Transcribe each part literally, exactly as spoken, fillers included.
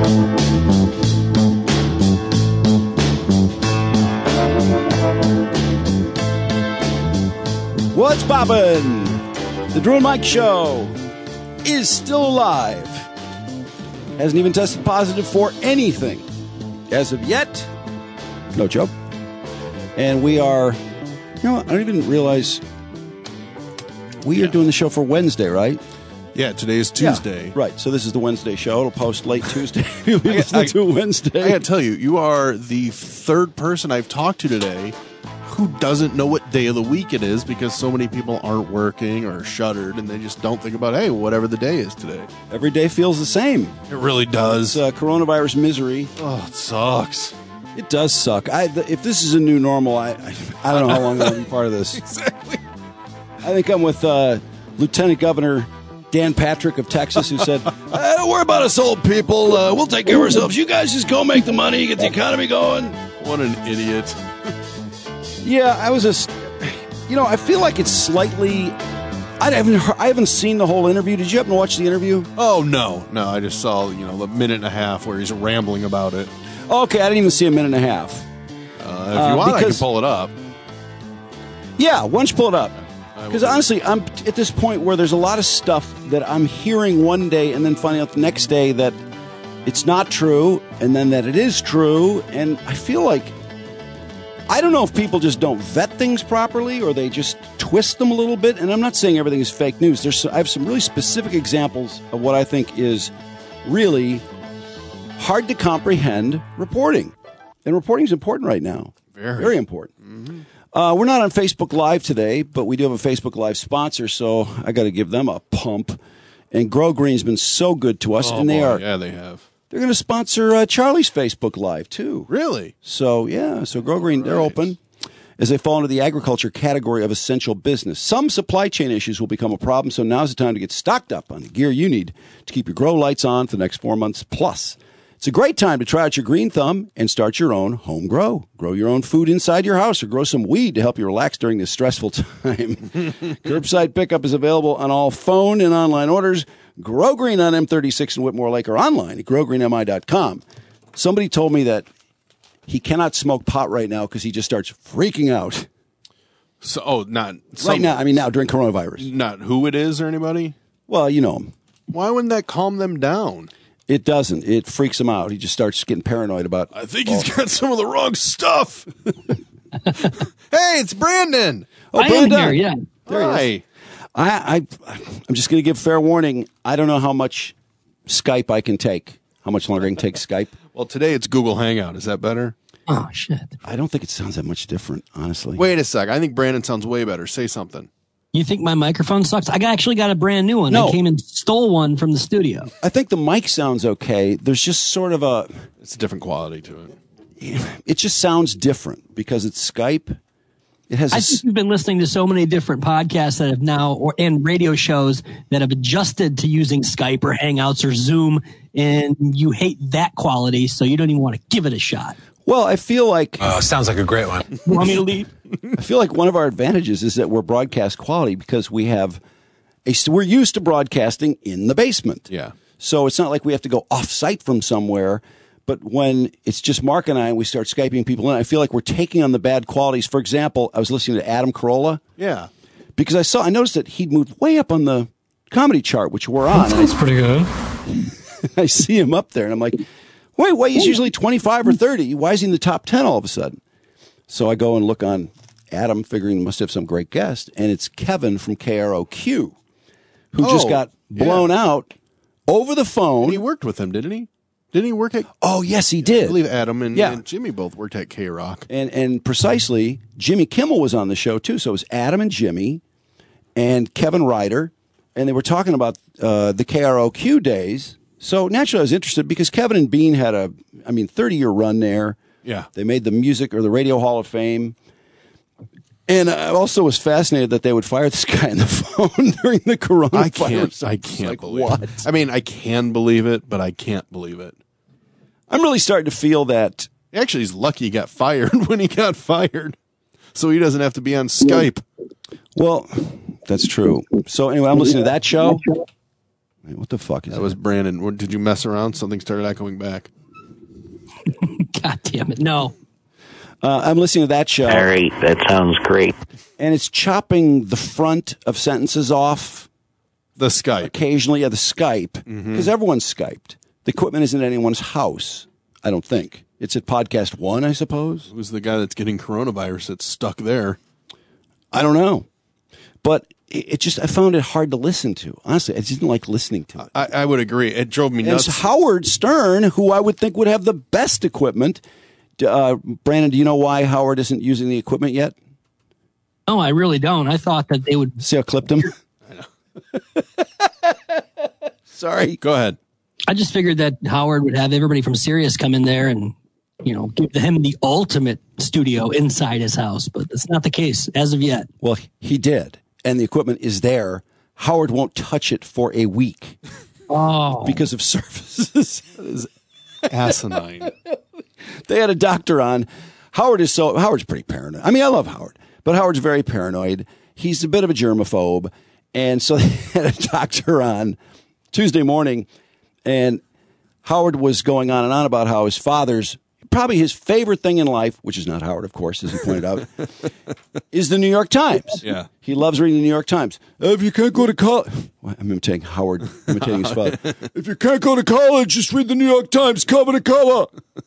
What's poppin'? The Drew and Mike Show is still alive. Hasn't even tested positive for anything as of yet. No joke. And we are, you know, I don't even realize we yeah. are doing the show for Wednesday, right? Yeah, today is Tuesday. Yeah, right, so this is the Wednesday show. It'll post late Tuesday. You'll be listening to Wednesday. I gotta tell you, you are the third person I've talked to today who doesn't know what day of the week it is because so many people aren't working or shuttered and they just don't think about, hey, whatever the day is today. Every day feels the same. It really does. It's uh, coronavirus misery. Oh, it sucks. It does suck. I, th- if this is a new normal, I I, I don't know how long I'm going to be part of this. Exactly. I think I'm with uh, Lieutenant Governor Dan Patrick of Texas, who said, uh, don't worry about us old people. Uh, we'll take care of ourselves. You guys just go make the money, get the economy going. What an idiot. Yeah, I was just, you know, I feel like it's slightly, I haven't heard, I haven't seen the whole interview. Did you happen to watch the interview? Oh, no. No, I just saw, you know, a minute and a half where he's rambling about it. Okay, I didn't even see a minute and a half. Uh, if you uh, want, because, I can pull it up. Yeah, why don't you pull it up? Because honestly, I'm at this point where there's a lot of stuff that I'm hearing one day and then finding out the next day that it's not true, and then that it is true, and I feel like, I don't know if people just don't vet things properly or they just twist them a little bit, and I'm not saying everything is fake news. There's, I have some really specific examples of what I think is really hard to comprehend reporting. And reporting is important right now. Very. Very important. Mm-hmm. Uh, we're not on Facebook Live today, but we do have a Facebook Live sponsor, so I got to give them a pump. And Grow Green's been so good to us, oh, and they boy. are. Yeah, they have. They're going to sponsor uh, Charlie's Facebook Live too. Really? So yeah, so Grow Green, right. They're open as they fall into the agriculture category of essential business. Some supply chain issues will become a problem, so now's the time to get stocked up on the gear you need to keep your grow lights on for the next four months plus. It's a great time to try out your Green Thumb and start your own home grow. Grow your own food inside your house or grow some weed to help you relax during this stressful time. Curbside pickup is available on all phone and online orders. Grow Green on M thirty-six in Whitmore Lake or online at grow green m i dot com. Somebody told me that he cannot smoke pot right now because he just starts freaking out. So, oh, not some, right now. I mean, now during coronavirus. Not who it is or anybody. Well, you know him. Why wouldn't that calm them down? It doesn't. It freaks him out. He just starts getting paranoid about. I think he's got some of the wrong stuff. Hey, it's Brandon. Oh, I Brandon. am here. Yeah. There Hi. he is. I, I, I'm just going to give fair warning. I don't know how much Skype I can take. How much longer I can take Skype. Well, today it's Google Hangout. Is that better? Oh, shit. I don't think it sounds that much different, honestly. Wait a sec. I think Brandon sounds way better. Say something. You think my microphone sucks? I actually got a brand new one. No. I came and stole one from the studio. I think the mic sounds okay. There's just sort of a... It's a different quality to it. It just sounds different because it's Skype. It has. I a, think you've been listening to so many different podcasts that have now, or and radio shows that have adjusted to using Skype or Hangouts or Zoom, and you hate that quality, so you don't even want to give it a shot. Well, I feel like. Oh, sounds like a great one. You want me to leave? I feel like one of our advantages is that we're broadcast quality because we have a. We're used to broadcasting in the basement. Yeah. So it's not like we have to go off site from somewhere. But when it's just Mark and I and we start Skyping people in, I feel like we're taking on the bad qualities. For example, I was listening to Adam Carolla. Yeah. Because I saw, I noticed that he'd moved way up on the comedy chart, which we're on. That's pretty good. I see him up there and I'm like, wait, wait, he's usually twenty-five or thirty. Why is he in the top ten all of a sudden? So I go and look on Adam, figuring he must have some great guest. And it's Kevin from K R O Q, who oh, just got blown yeah. out over the phone. And he worked with him, didn't he? Didn't he work at... Oh, yes, he did. I believe Adam and, yeah. and Jimmy both worked at K-Rock. And and precisely, Jimmy Kimmel was on the show, too. So it was Adam and Jimmy and Kevin Ryder, and they were talking about uh, the K R O Q days. So naturally, I was interested because Kevin and Bean had a, I mean, thirty-year run there. Yeah. They made the music or the Radio Hall of Fame. And I also was fascinated that they would fire this guy on the phone during the coronavirus. I can't, I can't like, believe what? it. I mean, I can believe it, but I can't believe it. I'm really starting to feel that. Actually, he's lucky he got fired when he got fired, so he doesn't have to be on Skype. Well, that's true. So anyway, I'm listening to that show. Wait, what the fuck is that? That was Brandon. What- Did you mess around? Something started echoing back. God damn it. No. Uh, I'm listening to that show. All right, that sounds great. And it's chopping the front of sentences off The Skype. occasionally. Yeah, the Skype. Because Mm-hmm. everyone's Skyped. The equipment isn't at anyone's house, I don't think. It's at Podcast One, I suppose. Who's the guy that's getting coronavirus that's stuck there? I don't know. But it, it just, I found it hard to listen to. Honestly, I didn't like listening to it. I, I would agree. It drove me And nuts. it's Howard Stern, who I would think would have the best equipment. Uh, Brandon, do you know why Howard isn't using the equipment yet? No, I really don't. I thought that they would. See how I clipped him? I know. Sorry. Go ahead. I just figured that Howard would have everybody from Sirius come in there and, you know, give him the ultimate studio inside his house. But that's not the case as of yet. Well, he did. And the equipment is there. Howard won't touch it for a week Oh, because of services. Asinine. They had a doctor on. Howard is so, Howard's pretty paranoid. I mean, I love Howard, but Howard's very paranoid. He's a bit of a germaphobe. And so they had a doctor on Tuesday morning, and Howard was going on and on about how his father's, probably his favorite thing in life, which is not Howard, of course, as he pointed out, is the New York Times. Yeah. He loves reading the New York Times. If you can't go to college, I'm imitating Howard, imitating his father. If you can't go to college, just read the New York Times cover to cover.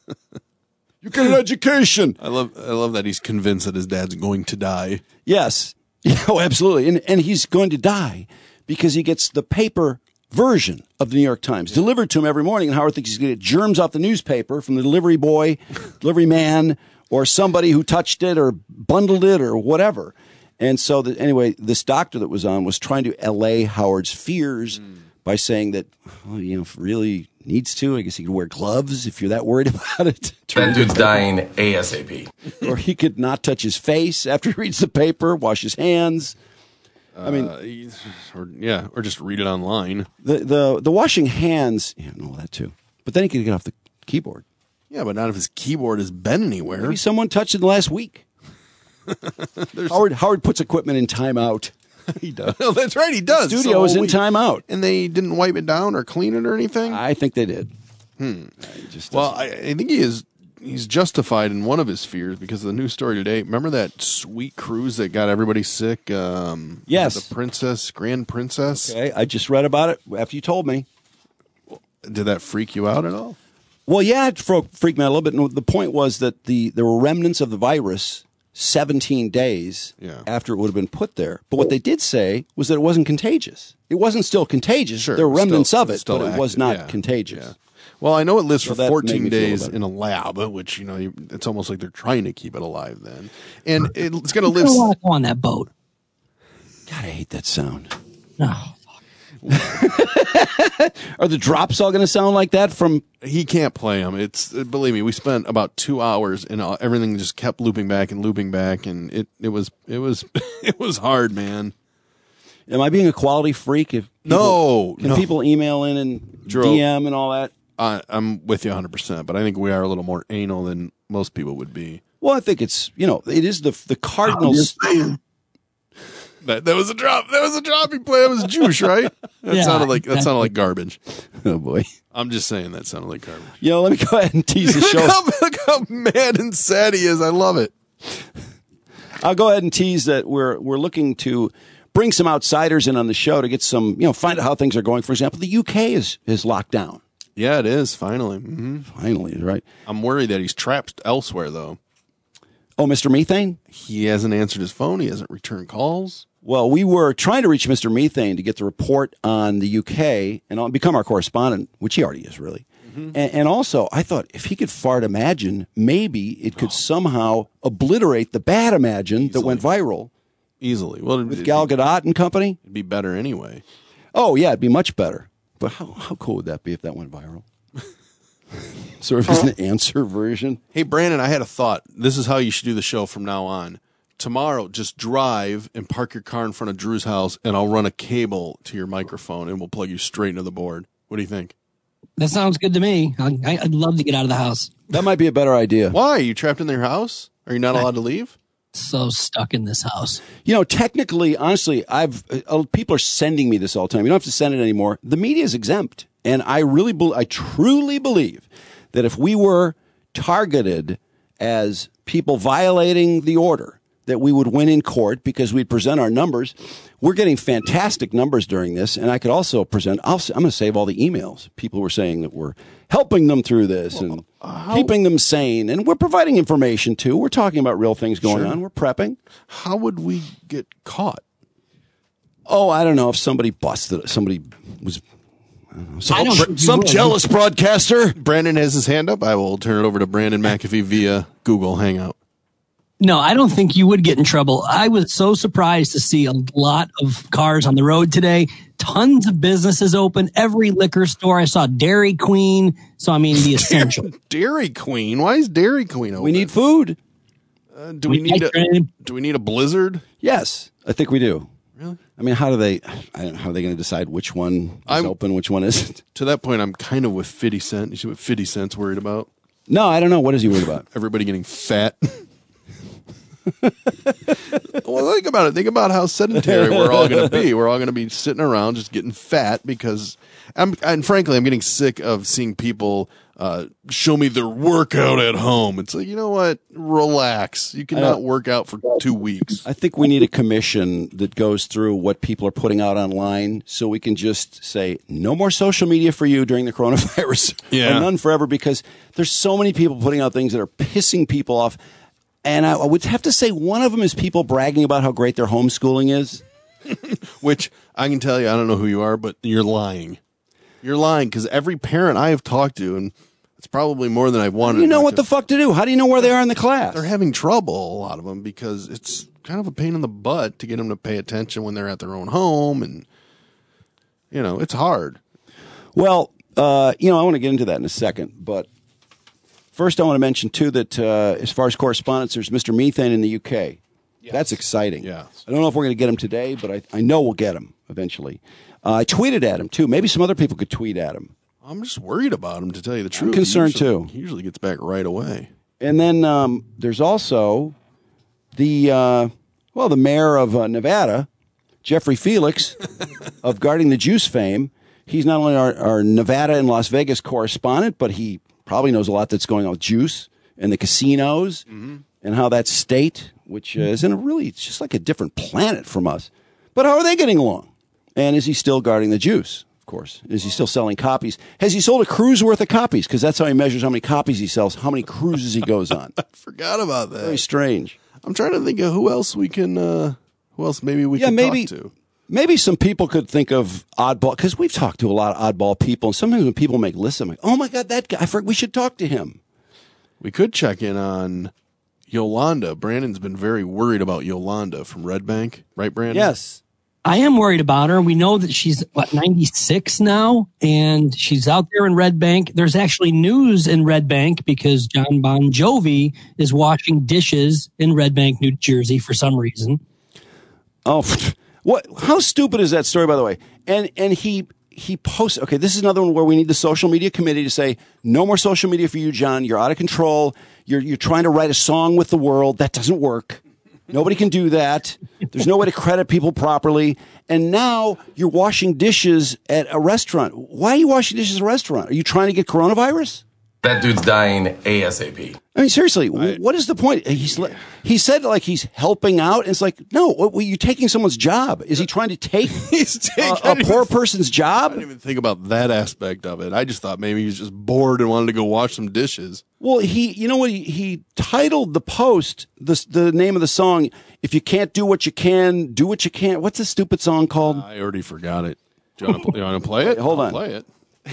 You get an education. I love I love that he's convinced that his dad's going to die. Yes. Yeah, oh, absolutely. And, and he's going to die because he gets the paper version of the New York Times delivered to him every morning. And Howard thinks he's going to get germs off the newspaper from the delivery boy, delivery man, or somebody who touched it or bundled it or whatever. And so, the, anyway, this doctor that was on was trying to allay Howard's fears mm. by saying that, well, you know, if it really needs to, I guess he could wear gloves if you're that worried about it. That dude's dying ASAP. Or he could not touch his face after he reads the paper, wash his hands. I mean, uh, or, yeah, or just read it online. The the the washing hands, yeah, no, that too. But then he could get off the keyboard. Yeah, but not if his keyboard has been anywhere. Maybe someone touched it in the last week. Howard Howard puts equipment in timeout. He does. No, that's right, he does. The studio so is in we, timeout. And they didn't wipe it down or clean it or anything? I think they did. Hmm. Well, I, I think he is. He's justified in one of his fears because of the news story today. Remember that sweet cruise that got everybody sick? Um, yes. The Princess, Grand Princess. Okay, I just read about it after you told me. Did that freak you out at all? Well, yeah, it freaked me out a little bit. And the point was that the there were remnants of the virus seventeen days yeah. after it would have been put there. But what they did say was that it wasn't contagious. It wasn't still contagious. Sure, there were remnants still, of it, but active. it was not yeah. contagious. Yeah. Well, I know it lives So for that fourteen made me feel days better. in a lab, which, you know, you, it's almost like they're trying to keep it alive then. And it, it's going to I live. don't want to go on that boat. God, I hate that sound. Oh, Are the drops all going to sound like that from... He can't play them. It's uh, believe me, we spent about two hours and uh, everything just kept looping back and looping back, and it, it was it was it was hard, man. Am I being a quality freak? If people, No, can no. people email in and Drew. D M and all that? I, I'm with you one hundred percent, but I think we are a little more anal than most people would be. Well, I think it's, you know, it is the the Cardinals. That that was a drop. That was a drop he played. That was Juice, right? That Yeah, sounded like that exactly. sounded like garbage. Oh boy. I'm just saying that sounded like garbage. You know, let me go ahead and tease the Look show. how, look how mad and sad he is. I love it. I'll go ahead and tease that we're we're looking to bring some outsiders in on the show to get some, you know, find out how things are going. For example, the U K is is locked down. Yeah, it is finally. Mm-hmm. Finally, right? I'm worried that he's trapped elsewhere, though. Oh, Mister Methane? He hasn't answered his phone. He hasn't returned calls. Well, we were trying to reach Mister Methane to get the report on the U K and become our correspondent, which he already is, really. Mm-hmm. And, and also, I thought if he could fart Imagine, maybe it could oh. somehow obliterate the bad Imagine Easily. that went viral. Easily. Well, with Gal Gadot and company. It'd be better anyway. Oh, yeah, it'd be much better. But how, how cool would that be if that went viral? Sort of as an answer version. Hey, Brandon, I had a thought. This is how you should do the show from now on. Tomorrow, just drive and park your car in front of Drew's house, and I'll run a cable to your microphone, and we'll plug you straight into the board. What do you think? that sounds good to me. I, I'd love to get out of the house. That might be a better idea. Why? Are you trapped in their house? Are you not allowed to leave? so stuck in this house. You know, technically, honestly, I've uh, people are sending me this all the time. You don't have to send it anymore. The media is exempt, and I really, be- I truly believe that if we were targeted as people violating the order, that we would win in court because we'd present our numbers. We're getting fantastic numbers during this, and I could also present. I'll, I'm going to save all the emails. People were saying that we're helping them through this and how- keeping them sane, and we're providing information too. We're talking about real things going Sure. on. We're prepping. How would we get caught? Oh, I don't know if somebody busted it. Somebody was. I don't know, some I don't think you some would. jealous broadcaster. Brandon has his hand up. I will turn it over to Brandon McAfee via Google Hangout. No, I don't think you would get in trouble. I was so surprised to see a lot of cars on the road today. Tons of businesses open. Every liquor store. I saw Dairy Queen. So, I mean, the essential. Dairy Queen. Why is Dairy Queen open? We need food. Uh, do we We need a might- Do we need a blizzard? Yes, I think we do. Really? I mean, how do they? I don't know, how are they going to decide which one is I'm- open, which one isn't? To that point, I'm kind of with fifty Cent. You see what fifty Cent's worried about? No, I don't know. What is he worried about? Everybody getting fat. Well, think about it. Think about how sedentary we're all going to be. We're all going to be sitting around just getting fat because, I'm, and frankly, I'm getting sick of seeing people uh, show me their workout at home. It's like, you know what? Relax. You cannot work out for two weeks. I think we need a commission that goes through what people are putting out online so we can just say no more social media for you during the coronavirus. Yeah. Or none forever, because there's so many people putting out things that are pissing people off. And I, I would have to say one of them is people bragging about how great their homeschooling is. Which I can tell you, I don't know who you are, but you're lying. You're lying because every parent I have talked to, and it's probably more than I've wanted. You know to- what the fuck to do. How do you know where they are in the class? They're having trouble, a lot of them, because it's kind of a pain in the butt to get them to pay attention when they're at their own home. And, you know, it's hard. Well, uh, you know, I want to get into that in a second, but first I want to mention, too, that uh, as far as correspondence, there's Mister Methane in the U K. That's exciting. Yes. I don't know if we're going to get him today, but I, I know we'll get him eventually. Uh, I tweeted at him, too. Maybe some other people could tweet at him. I'm just worried about him, to tell you the truth. concerned, He usually- too. He usually gets back right away. And then um, there's also the, uh, well, the mayor of uh, Nevada, Jeffrey Felix, of Guarding the Juice fame. He's not only our, our Nevada and Las Vegas correspondent, but he probably knows a lot that's going on with juice and the casinos and how that state, which uh, is in a really, it's just like a different planet from us. But how are they getting along? And is he still guarding the juice? Of course. Is he still selling copies? Has he sold a cruise worth of copies? Because that's how he measures how many copies he sells, how many cruises he goes on. I forgot about that. Very strange. I'm trying to think of who else we can, uh, who else maybe we Yeah, can maybe talk to. maybe some people could think of oddball, because we've talked to a lot of oddball people, and sometimes when people make lists, I'm like, oh my god, that guy! I forgot, we should talk to him. We could check in on Yolanda. Brandon's been very worried about Yolanda from Red Bank, right, Brandon? Yes, I am worried about her. We know that she's, what, ninety-six now, and she's out there in Red Bank. There's actually news in Red Bank because John Bon Jovi is washing dishes in Red Bank, New Jersey for some reason. Oh, what? How stupid is that story, by the way? And and he he posts. Okay, this is another one where we need the social media committee to say no more social media for you, John. You're out of control. You're you're trying to write a song with the world. That doesn't work. Nobody can do that. There's no way to credit people properly. And now you're washing dishes at a restaurant. Why are you washing dishes at a restaurant? Are you trying to get coronavirus? That dude's dying ASAP. I mean, seriously, what is the point? He's he said like he's helping out. It's like, no, what, you're taking someone's job. Is he trying to take He's taking a, a poor person's I job? didn't even think about that aspect of it. I just thought maybe he was just bored and wanted to go wash some dishes. Well, he, you know what? He, he titled the post, the the name of the song. If you can't do what you can, do what you can't. What's the stupid song called? I already forgot it. Do you want to play it? Hold I'll on. Play it.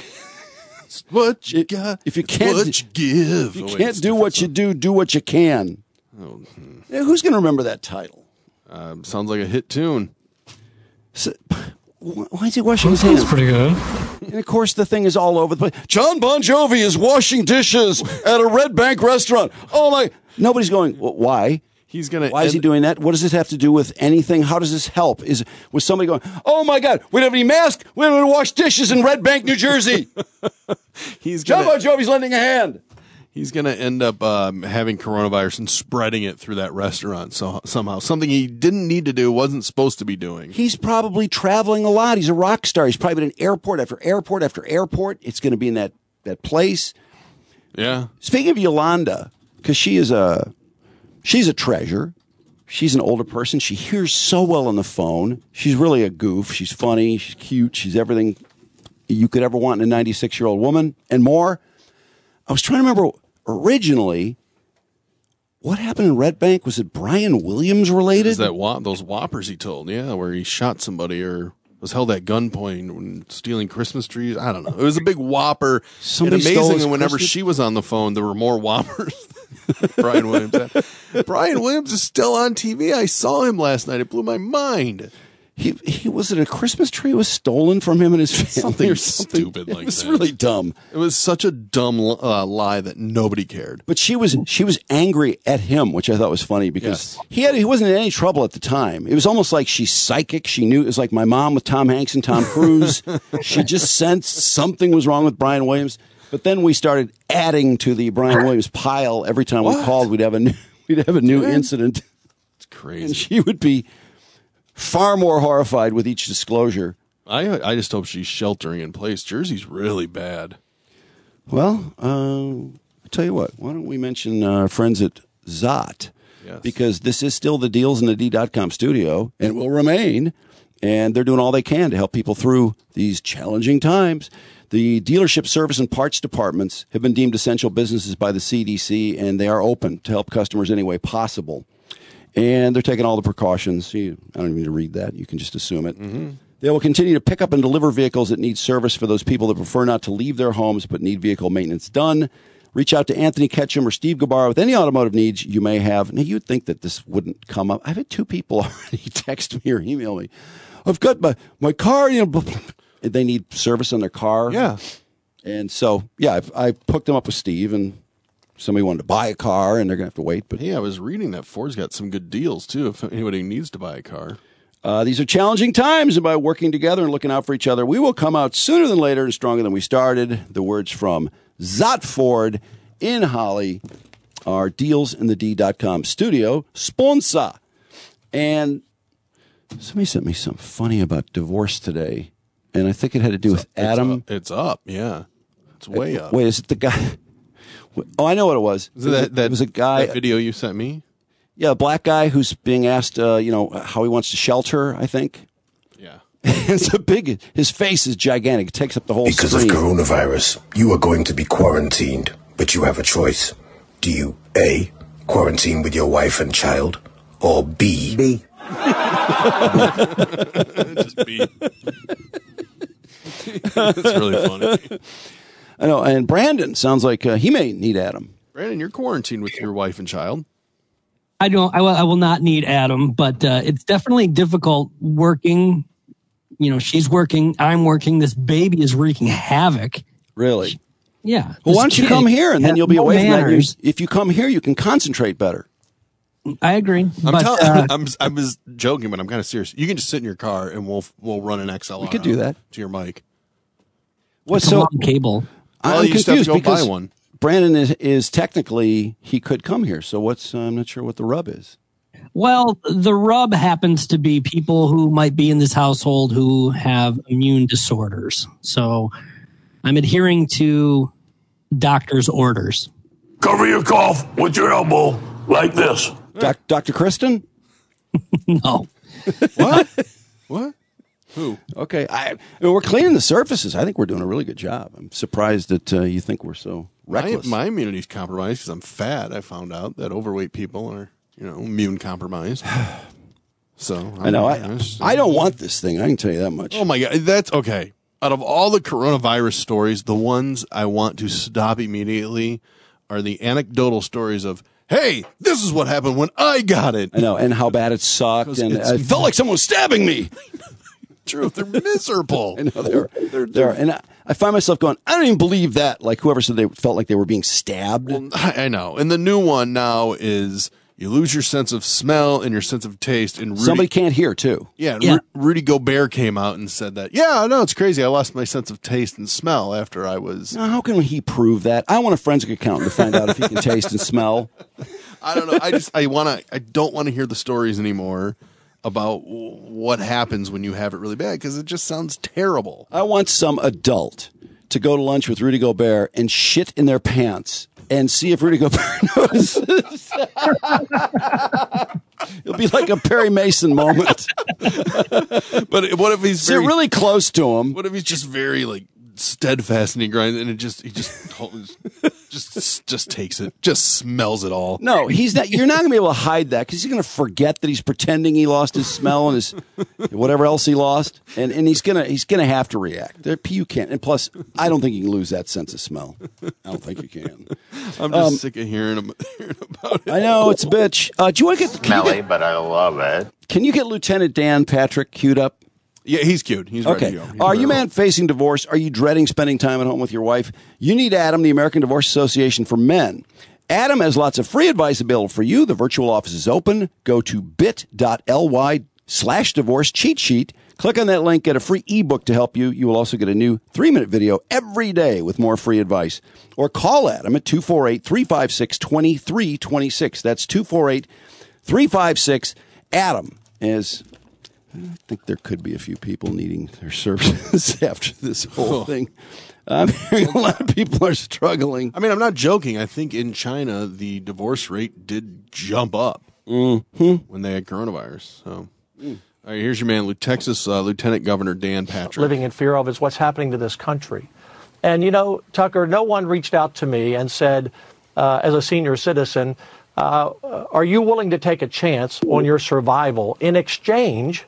It's what you got. If you it's can't what do- you give. If you Oh, wait, can't it's do different what you song. do, do what you can. Oh, hmm. Yeah, who's going to remember that title? Um, sounds like a hit tune. So, why is he washing his hands? pretty good. And of course, the thing is all over the place. John Bon Jovi is washing dishes at a Red Bank restaurant. Oh my! Nobody's going. Well, why? He's gonna. Why is he end- doing that? What does this have to do with anything? How does this help? Is was somebody going, oh my God, we don't have any masks. We don't have to wash dishes in Red Bank, New Jersey. He's John gonna. Bon Jovi's lending a hand. He's going to end up um, having coronavirus and spreading it through that restaurant so, somehow. Something he didn't need to do, wasn't supposed to be doing. He's probably traveling a lot. He's a rock star. He's probably been in airport after airport after airport. It's going to be in that, that place. Yeah. Speaking of Yolanda, because she is a, she's a treasure. She's an older person. She hears so well on the phone. She's really a goof. She's funny. She's cute. She's everything you could ever want in a ninety-six-year-old woman and more. I was trying to remember originally what happened in Red Bank. Was it Brian Williams related? Is that wha- those whoppers he told? Yeah, where he shot somebody or was held at gunpoint when stealing Christmas trees. I don't know. It was a big whopper. Somebody and amazing. stole his And whenever Christmas- she was on the phone, there were more whoppers. Brian Williams. had. Brian Williams is still on T V. I saw him last night. It blew my mind. He he was it a Christmas tree was stolen from him and his family Something or something stupid like It was that. really dumb. It was such a dumb uh, lie that nobody cared. But she was she was angry at him, which I thought was funny because Yes. he had he wasn't in any trouble at the time. It was almost like she's psychic. She knew it was like my mom with Tom Hanks and Tom Cruise. She just sensed something was wrong with Brian Williams. But then we started adding to the Brian Williams pile every time we What? called. We'd have a new, we'd have a new Dude. incident, It's and crazy. she would be far more horrified with each disclosure. I I just hope she's sheltering in place. Jersey's really bad. Well, uh, I'll tell you what. Why don't we mention our friends at Zott? Yes. Because this is still the Deals in the D dot com studio and will remain. And they're doing all they can to help people through these challenging times. The dealership service and parts departments have been deemed essential businesses by the C D C, and they are open to help customers any way possible. And they're taking all the precautions. You, I don't need to read that. You can just assume it. Mm-hmm. They will continue to pick up and deliver vehicles that need service for those people that prefer not to leave their homes but need vehicle maintenance done. Reach out to Anthony Ketchum or Steve Gabar with any automotive needs you may have. Now, you'd think that this wouldn't come up. I've had two people already text me or email me. I've got my, my car, you know, blah, blah, blah. They need service on their car. Yeah. And so, yeah, I, I hooked them up with Steve, and somebody wanted to buy a car, and they're going to have to wait. But Hey, I was reading that Ford's got some good deals, too, if anybody needs to buy a car. Uh, these are challenging times, and by working together and looking out for each other, we will come out sooner than later and stronger than we started. The words from Zott Ford in Holly, our Deals in the D dot com studio sponsor. And somebody sent me something funny about divorce today, and I think it had to do with Adam. It's up, it's up, yeah. It's way up. Wait, is it the guy? Oh, I know what it was. Is it that, that, it was a guy. that video you sent me? Yeah, a black guy who's being asked, uh, you know, how he wants to shelter, I think. Yeah. It's a big, his face is gigantic. It takes up the whole Because screen. of coronavirus, you are going to be quarantined, but you have a choice. Do you A, quarantine with your wife and child, or B, B. Just be. It's really funny. I know, and Brandon sounds like uh, he may need Adam. Brandon, you're quarantined with your wife and child. I don't. I will. I will not need Adam, but uh, it's definitely difficult working. You know, she's working. I'm working. This baby is wreaking havoc. Really? Yeah. Well, why This don't you kid come here, and then has you'll be no away from that. manners. You- If you come here, you can concentrate better. I agree. I'm, but tell- uh, I'm I was joking, but I'm kind of serious. You can just sit in your car and we'll we'll run an X L R. We could do that. to your mic. What's it's a so? long cable. Well, I'm you just have to confused go buy because one. Brandon is, is technically he could come here. So what's? Uh, I'm not sure what the rub is. Well, the rub happens to be people who might be in this household who have immune disorders. So I'm adhering to doctor's orders. Cover your cough with your elbow like this. Doc, Doctor Kristen? No. What? What? Who? Okay, I, I mean, we're cleaning the surfaces. I think we're doing a really good job. I'm surprised that uh, you think we're so My, reckless. my immunity's compromised because I'm fat. I found out that overweight people are, you know, immune compromised. So I know. I, just- I don't want this thing. I can tell you that much. Oh my god, that's okay. Out of all the coronavirus stories, the ones I want to stop immediately are the anecdotal stories of, "Hey, this is what happened when I got it." I know, and how bad it sucked, Because and it's- I felt like someone was stabbing me. Truth, they're miserable. I know they're, they're, they're and I, I find myself going, I don't even believe that. Like whoever said they felt like they were being stabbed. Well, I I know. And the new one now is, you lose your sense of smell and your sense of taste. And Rudy, Somebody can't hear, too. Yeah, and Yeah. Ru- Rudy Gobert came out and said that, yeah, no, it's crazy. I lost my sense of taste and smell after I was... Now, how can he prove that? I want a forensic accountant to find out if he can taste and smell. I don't know. I just, I want to, I don't want to hear the stories anymore about what happens when you have it really bad, because it just sounds terrible. I want some adult to go to lunch with Rudy Gobert and shit in their pants and see if Rudy Gobert notices. It'll be like a Perry Mason moment. But what if he's Sit very, really close to him. what if he's just very like steadfast and he grinds and it just, he just, just, just takes it, just smells it all. No, he's not. You're not going to be able to hide that because he's going to forget that he's pretending he lost his smell and his whatever else he lost, and and he's gonna he's gonna have to react. There, you can't. And plus, I don't think you can lose that sense of smell. I don't think you can. I'm just Um, sick of hearing, ab- hearing about it. I know it's a bitch. Uh, do you want to get? Can you Smelly, get, but I love it. can you get Lieutenant Dan Patrick queued up? Yeah, he's cute. He's ready Okay. to go. He's Are ready you to man facing divorce? Are you dreading spending time at home with your wife? You need Adam, the American Divorce Association for Men. Adam has lots of free advice available for you. The virtual office is open. Go to bit.ly slash divorce cheat sheet. Click on that link, get a free ebook to help you. You will also get a new three-minute video every day with more free advice. Or call Adam at two four eight, three five six, two three two six. That's two four eight, three five six. Adam is... I think there could be a few people needing their services after this whole thing. I'm hearing a lot of people are struggling. I mean, I'm not joking. I think in China, the divorce rate did jump up Mm-hmm. when they had coronavirus. So, all right, here's your man, Texas uh, Lieutenant Governor Dan Patrick. Living in fear of is what's happening to this country. And, you know, Tucker, no one reached out to me and said, uh, as a senior citizen, uh, are you willing to take a chance on your survival in exchange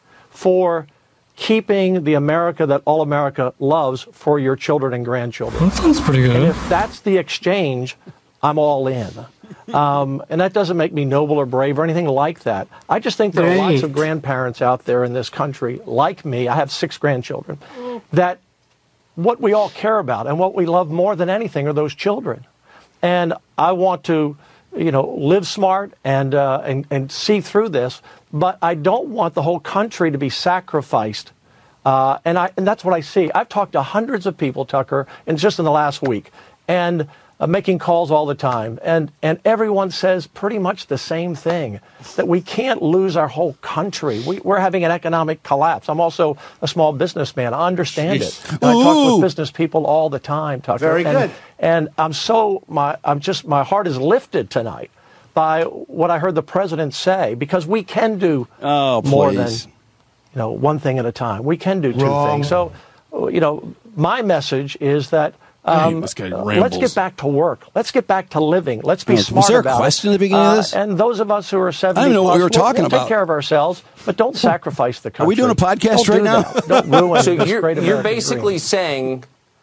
for keeping the America that all America loves for your children and grandchildren? That sounds pretty good. And if that's the exchange, I'm all in. Um, and that doesn't make me noble or brave or anything like that. I just think there are lots of Great. grandparents out there in this country, like me, I have six grandchildren, that what we all care about and what we love more than anything are those children. And I want to, you know, live smart and, uh, and, and see through this, but I don't want the whole country to be sacrificed. Uh, and, I, and that's what I see. I've talked to hundreds of people, Tucker, and just in the last week, and uh, making calls all the time. And, and everyone says pretty much the same thing, that we can't lose our whole country. We, we're having an economic collapse. I'm also a small businessman. I understand it. And I talk with business people all the time, Tucker. Very and, good. And I'm so, my, I'm just, my heart is lifted tonight by what I heard the president say, because we can do Oh, more than, please. you know, one thing at a time. We can do two Wrong. things. So, you know, my message is that I hate um, this guy uh, rambles. let's get back to work. Let's get back to living. Let's be Oh, was smart there a about question it. at the beginning of Uh, this? And those of us who are seventy I don't even know what we plus, were talking we'll, we'll about. take care of ourselves, but don't sacrifice the country. Are we doing a podcast Don't right do now? that. Don't ruin So this you're, great you're American basically dream. saying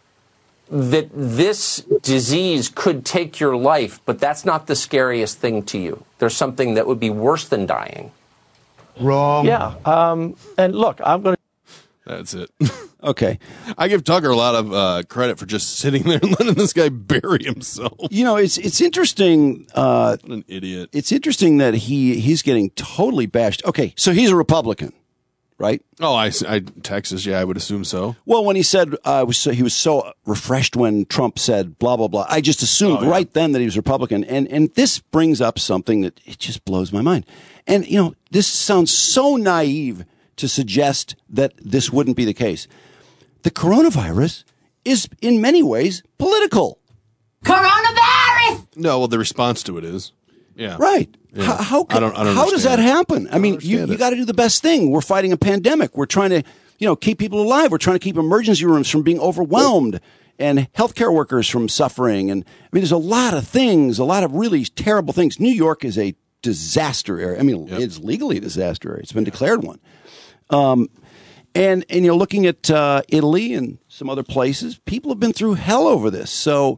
that this disease could take your life, but that's not the scariest thing to you. There's something that would be worse than dying. Wrong. Yeah. Um, and look, I'm going to. That's it. Okay. I give Tucker a lot of uh, credit for just sitting there and letting this guy bury himself. You know, it's it's interesting. Uh, What an idiot. it's interesting that he he's getting totally bashed. Okay, so he's a Republican, right? Oh, I, I Texas, yeah, I would assume so. Well, when he said uh, was so, he was so refreshed when Trump said blah blah blah, I just assumed Oh, yeah. right then that he was Republican, and and this brings up something that it just blows my mind. And you know, this sounds so naive to suggest that this wouldn't be the case. The coronavirus is in many ways political, Coronavirus! No, well, the response to it is. Yeah. right? Yeah. How, how, I can- don't- I don't how does that understand it. happen? I, mean, you understand you it. got to do the best thing. We're fighting a pandemic. We're trying to, you know, keep people alive. We're trying to keep emergency rooms from being overwhelmed and healthcare workers from suffering. And I mean, there's a lot of things, a lot of really terrible things. New York is a disaster area. I mean, Yep. it's legally a disaster area. It's been declared one. Um, and and you're looking at uh, Italy and some other places. People have been through hell over this. So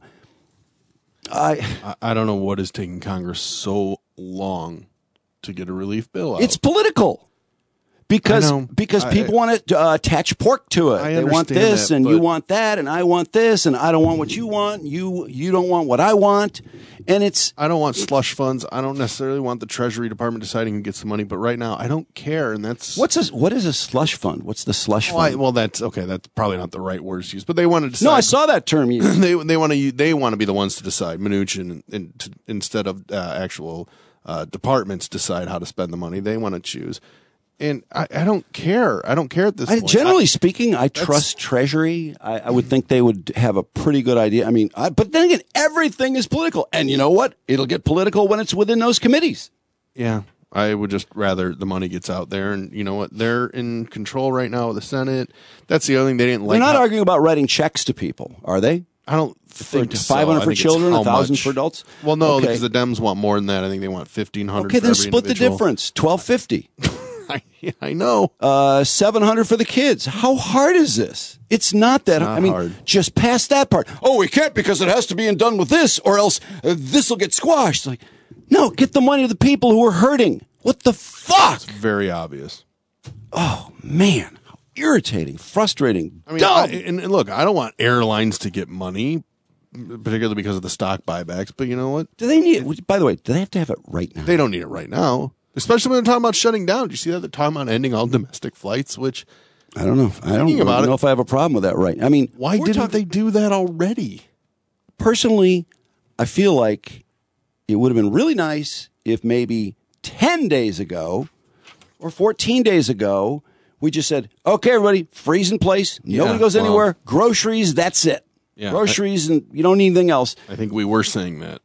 I, I, I don't know what is taking Congress so long to get a relief bill out. it's political. Because I know. because I- people want to uh, attach pork to it. I They want understand this, that, and you but- want that, and I want this, and I don't want what you want. You you don't want what I want, and it's I don't want slush funds. I don't necessarily want the Treasury Department deciding who gets the money. But right now, I don't care, and that's what's a, what is a slush fund? What's the slush well, I- fund? well, that's okay. That's probably not the right words to use, but they want to decide. No, I saw that term used. they they want to they want to be the ones to decide. Mnuchin, and to, instead of uh, actual uh, departments decide how to spend the money. They want to choose, and I, I don't care. I don't care at this I, point. generally I, speaking, I trust Treasury. I, I would think they would have a pretty good idea. I mean, I, but then again, everything is political, and you know what? It'll get political when it's within those committees. yeah, I would just rather the money gets out there, and you know what? They're in control right now of the Senate. That's the other thing they didn't like. They're not how- arguing about writing checks to people, are they? I don't think so. five hundred I for think it's children, how one thousand much. for adults? Well, no, Okay. because the Dems want more than that. I think they want fifteen hundred. Okay, for then every split the individual. difference. Twelve fifty. I, I know. Uh, seven hundred for the kids. How hard is this? It's not that. It's not I mean, hard. just pass that part. Oh, we can't because it has to be done with this, or else uh, this will get squashed. Like, no, get the money to the people who are hurting. What the fuck? Very obvious. Oh man, how irritating, frustrating, I mean, dumb. I, and, and look, I don't want airlines to get money, particularly because of the stock buybacks. But you know what? do they need? By the way, do they have to have it right now? They don't need it right now, especially when they're talking about shutting down. Do you see that they're talking about ending all domestic flights? Which I don't know. I don't Thinking about know it- if I have a problem with that. Right? I mean, why we're didn't talking- they do that already? Personally, I feel like it would have been really nice if maybe ten days ago or fourteen days ago, we just said, okay, everybody, freeze in place. Nobody Yeah, goes well- anywhere. Groceries, that's it. Yeah, Groceries, and you don't need anything else. I think we were saying that.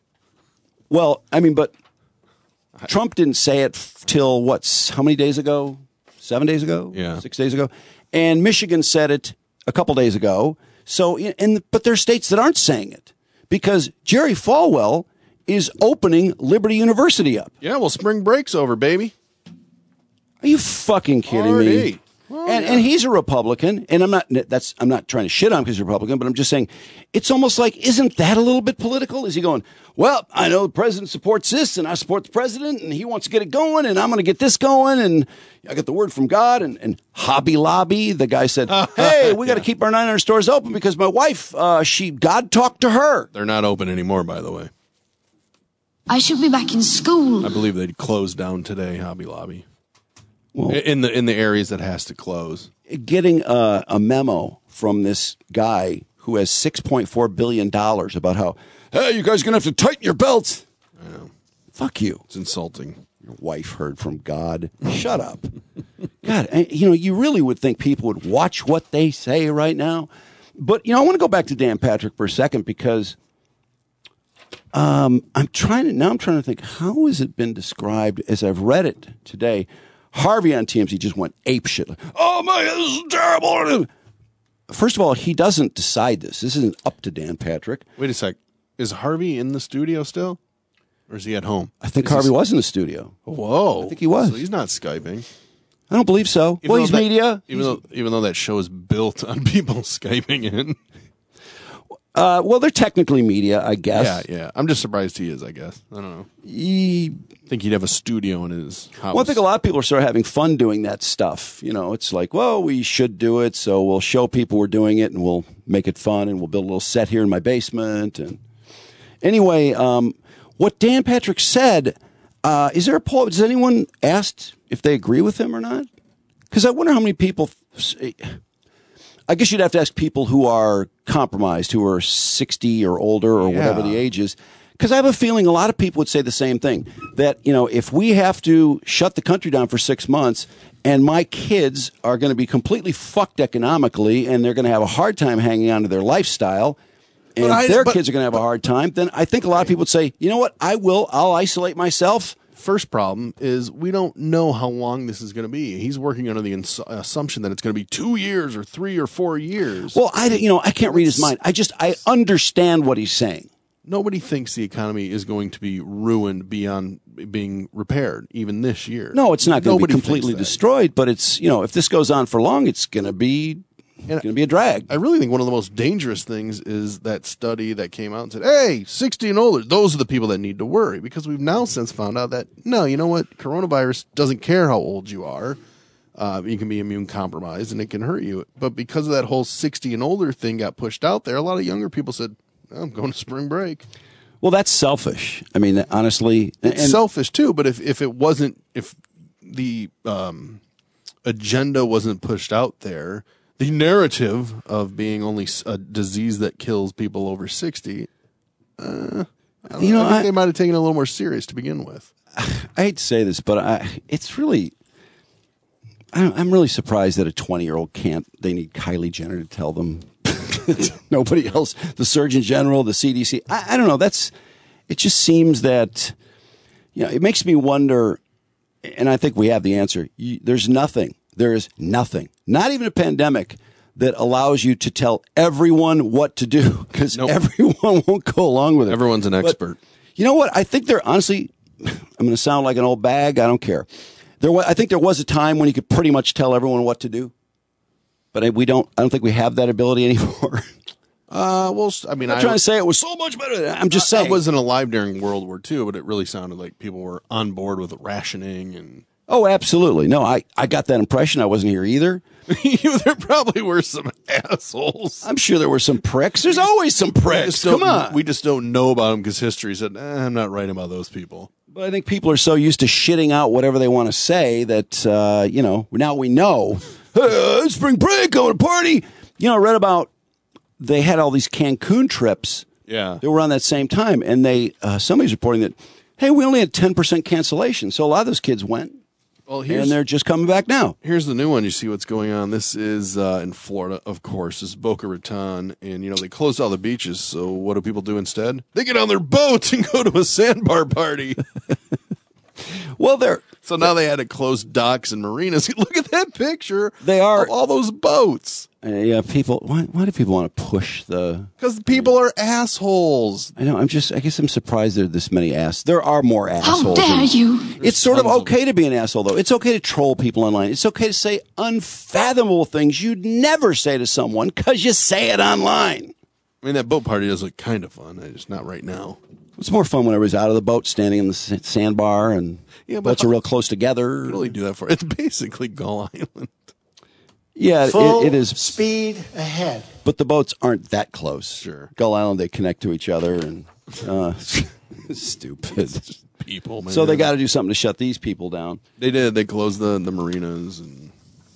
Well, I mean, but Trump didn't say it f- till what? s- How many days ago? Seven days ago? Yeah. Six days ago? And Michigan said it a couple days ago. So, and but there are states that aren't saying it because Jerry Falwell is opening Liberty University up. Yeah, well, spring break's over, baby. Are you fucking kidding me? Already. Well, and yeah. and he's a Republican, and I'm not. That's I'm not trying to shit on him because he's a Republican, but I'm just saying it's almost like, isn't that a little bit political? Is he going, well, I know the president supports this, and I support the president, and he wants to get it going, and I'm going to get this going, and I got the word from God, and, and Hobby Lobby, the guy said, hey, we got to keep our nine hundred stores open because my wife, uh, she God talked to her. They're not open anymore, by the way. I should be back in school. I believe they closed down today, Hobby Lobby. Well, In the in the areas that has to close. getting a, a memo from this guy who has six point four billion dollars about how, hey, you guys are going to have to tighten your belts. I know. Fuck you. It's insulting. Your wife heard from God. Shut up. God, and, you know, you really would think people would watch what they say right now. But, you know, I want to go back to Dan Patrick for a second because um, I'm trying to, now I'm trying to think, how has it been described as I've read it today? Harvey on T M Z just went apeshit. Like, oh, my, this is terrible. First of all, he doesn't decide this. This isn't up to Dan Patrick. Wait a sec. Is Harvey in the studio still? Or is he at home? I think Is Harvey he- was in the studio. Whoa. I think he was. So he's not Skyping. I don't believe so. Even well, though he's that- media. Even though even though that show is built on people Skyping in. Uh, well, they're technically media, I guess. Yeah, yeah. I'm just surprised he is, I guess. I don't know. He, I think he'd have a studio in his house. well, I think a lot of people are sort of having fun doing that stuff. You know, it's like, well, we should do it, so we'll show people we're doing it, and we'll make it fun, and we'll build a little set here in my basement. And anyway, um, what Dan Patrick said, uh, is there a poll? Does anyone asked if they agree with him or not? Because I wonder how many people. I guess you'd have to ask people who are compromised, who are sixty or older or Yeah. whatever the age is. Because I have a feeling a lot of people would say the same thing, that, you know, if we have to shut the country down for six months and my kids are going to be completely fucked economically and they're going to have a hard time hanging on to their lifestyle and But I- their but- kids are going to have a hard time, then I think a lot of people would say, you know what, I will, I'll isolate myself. First problem is we don't know how long this is going to be. He's working under the ins- assumption that it's going to be two years or three or four years. Well, I, you know, I can't read his mind. I just, I understand what he's saying. Nobody thinks the economy is going to be ruined beyond being repaired, even this year. No, it's not going to be Nobody completely thinks that. destroyed, but it's, you know, if this goes on for long, it's going to be, going to be a drag. I really think one of the most dangerous things is that study that came out and said, hey, sixty and older, those are the people that need to worry, because we've now since found out that, no, you know what? Coronavirus doesn't care how old you are. Uh, you can be immune compromised and it can hurt you. But because of that whole sixty and older thing got pushed out there, a lot of younger people said, I'm going to spring break. Well, that's selfish. I mean, honestly. It's and, selfish too, but if, if it wasn't, if the um, agenda wasn't pushed out there, the narrative of being only a disease that kills people over sixty, uh, I you know, I think I, they might have taken it a little more serious to begin with. I hate to say this, but I, it's really, I, I'm really surprised that a twenty-year-old can't, they need Kylie Jenner to tell them. Nobody else, the Surgeon General, the C D C. I, I don't know. That's, it just seems that, you know, it makes me wonder, and I think we have the answer. You, there's nothing, there is nothing, not even a pandemic, that allows you to tell everyone what to do, because nope. everyone won't go along with it. Everyone's an expert. But you know what? I think they're honestly, I'm going to sound like an old bag. I don't care. There, was, I think there was a time when you could pretty much tell everyone what to do, but we don't. I don't think we have that ability anymore. Uh, well, I mean, I'm not I, trying to say it was so much better. I'm just saying I wasn't alive during World War Two, but it really sounded like people were on board with rationing and. Oh, absolutely. No, I, I got that impression. I wasn't here either. There probably were some assholes. I'm sure there were some pricks. There's always some pricks. Come on. We just don't know about them because history said, eh, I'm not writing about those people. But I think people are so used to shitting out whatever they want to say that, uh, you know, now we know. Hey, spring break, going to party. You know, I read about they had all these Cancun trips. Yeah. They were on that same time. And they uh, somebody's reporting that, hey, we only had ten percent cancellation. So a lot of those kids went. Well, and they're just coming back now. Here's the new one. You see what's going on. This is uh, in Florida, of course. This is Boca Raton. And, you know, they closed all the beaches. So what do people do instead? They get on their boats and go to a sandbar party. Well, they're... So now they had to close docks and marinas. Look at that picture. They are... Of all those boats. Uh, yeah, people... Why, why do people want to push the... Because people are assholes. I know. I'm just... I guess I'm surprised there are this many ass. There are more assholes. How dare you? It's sort of okay to be an asshole, though. It's okay to troll people online. It's okay to say unfathomable things you'd never say to someone because you say it online. I mean, that boat party does look kind of fun. Just not right now. It's more fun when everybody's out of the boat, standing in the sandbar, and yeah, but boats are real close together. What do really do that for? It's basically Gull Island. Yeah, Full it, it is. Speed ahead. But the boats aren't that close. Sure. Gull Island, they connect to each other, and uh, stupid people. Man. So they got to do something to shut these people down. They did. They closed the the marinas, and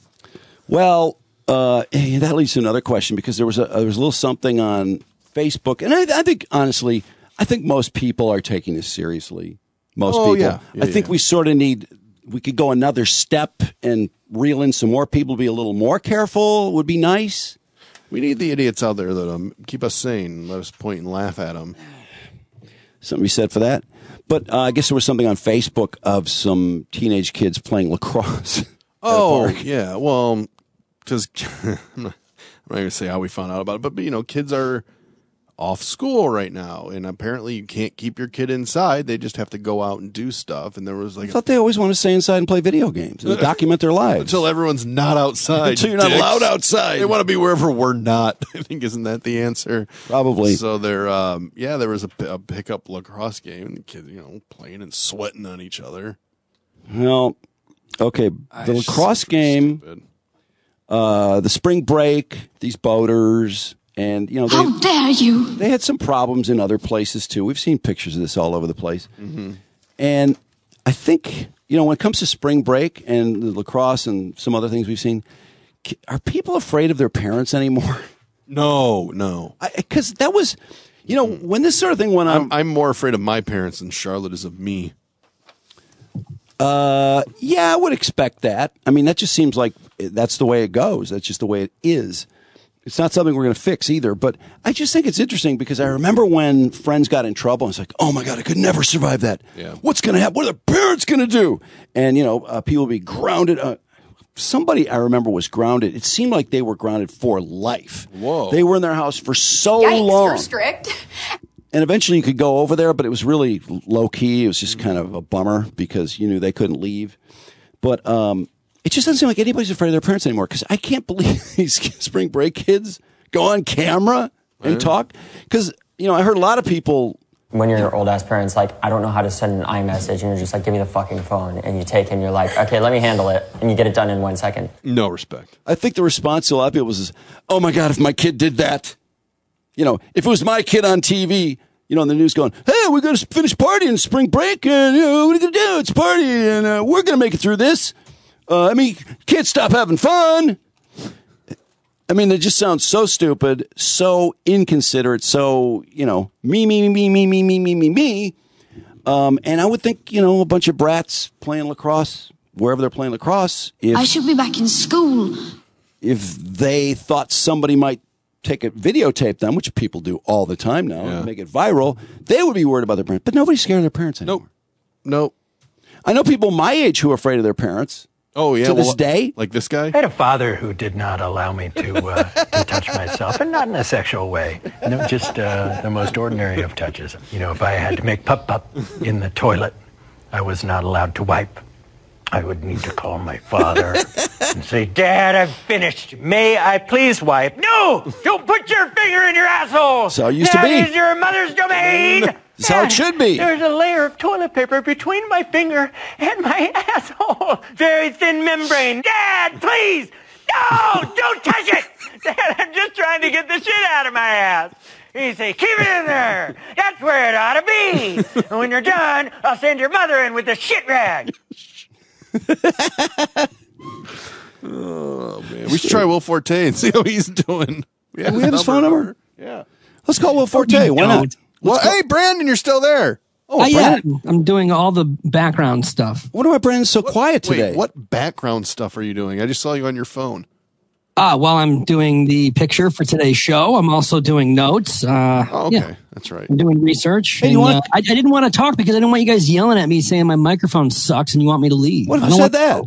well, uh, that leads to another question, because there was a there was a little something on Facebook, and I, I think honestly. I think most people are taking this seriously. Most oh, people. Yeah. Yeah, I think yeah. we sort of need, we could go another step and reel in some more people to be a little more careful. Would be nice. We need the idiots out there that um, keep us sane, let us point and laugh at them. Something to be said for that. But uh, I guess there was something on Facebook of some teenage kids playing lacrosse. Oh, yeah. Well, because I'm not, I'm not going to say how we found out about it, but, but, you know, kids are off school right now, and apparently you can't keep your kid inside. They just have to go out and do stuff. And there was like, I thought they always want to stay inside and play video games and document their lives until everyone's not outside. Until you're not dicks. allowed outside. They want to be wherever we're not. I think isn't that the answer? Probably. So there, um, yeah, there was a, a pickup lacrosse game, and the kids, you know, playing and sweating on each other. Well, okay, the lacrosse game, uh, the spring break, these boaters. And, you know, they, how dare you? They had some problems in other places, too. We've seen pictures of this all over the place. Mm-hmm. And I think, you know, when it comes to spring break and the lacrosse and some other things we've seen, are people afraid of their parents anymore? No, no. Because that was, you know, when this sort of thing went on. I'm, I'm more afraid of my parents than Charlotte is of me. Uh, yeah, I would expect that. I mean, that just seems like that's the way it goes. That's just the way it is. It's not something we're going to fix either, but I just think it's interesting because I remember when friends got in trouble, and it's like, oh my God, I could never survive that. Yeah. What's going to happen? What are the parents going to do? And, you know, uh, people would be grounded. Uh, somebody I remember was grounded. It seemed like they were grounded for life. Whoa. They were in their house for so Yikes, long. you're strict. And eventually you could go over there, but it was really low key. It was just kind of a bummer because you knew they couldn't leave. But, um, it just doesn't seem like anybody's afraid of their parents anymore, because I can't believe these spring break kids go on camera and right. talk. Because, you know, I heard a lot of people When your old-ass parents, like, I don't know how to send an iMessage, and you're just like, give me the fucking phone, and you take it, and you're like, okay, let me handle it, and you get it done in one second. No respect. I think the response to a lot of people was, oh, my God, if my kid did that. You know, if it was my kid on T V, you know, in the news going, hey, we're going to finish partying spring break, and, you know, what are we going to do? It's a party, and uh, we're going to make it through this. Uh, I mean, can't stop having fun. I mean, they just sound so stupid, so inconsiderate, so, you know, me, me, me, me, me, me, me, me, me. Um, and I would think, you know, a bunch of brats playing lacrosse, wherever they're playing lacrosse. If, I should be back in school. If they thought somebody might take a videotape them, which people do all the time now, Yeah. and make it viral, they would be worried about their parents. But nobody's scared of their parents anymore. Nope. Nope. I know people my age who are afraid of their parents. Oh, yeah. To this well, day. Like this guy? I had a father who did not allow me to uh, to touch myself, and not in a sexual way. No, just uh, the most ordinary of touches. You know, if I had to make pup-pup in the toilet, I was not allowed to wipe. I would need to call my father and say, Dad, I've finished. May I please wipe? No! Don't put your finger in your asshole! That's how it used that to be. That is your mother's domain! That's how it should be. There's a layer of toilet paper between my finger and my asshole. Very thin membrane. Dad, please! No! Don't touch it! Dad, I'm just trying to get the shit out of my ass. He'd say, keep it in there. That's where it ought to be. And when you're done, I'll send your mother in with the shit rag. Oh, man. We should try Will Forte and see how he's doing. We Do we have his phone number? Yeah. Let's call Will Forte. Why not? Well, hey, Brandon, you're still there. Oh, Uh, yeah, Brandon. I'm doing all the background stuff. I wonder why Brandon's so quiet today. Wait, what background stuff are you doing? I just saw you on your phone. Ah, while I'm doing the picture for today's show, I'm also doing notes. Uh, Oh, okay. yeah, That's right. I'm doing research. Hey, you and, want- uh, I, I didn't want to talk because I didn't want you guys yelling at me saying my microphone sucks and you want me to leave. What if I I don't said want that?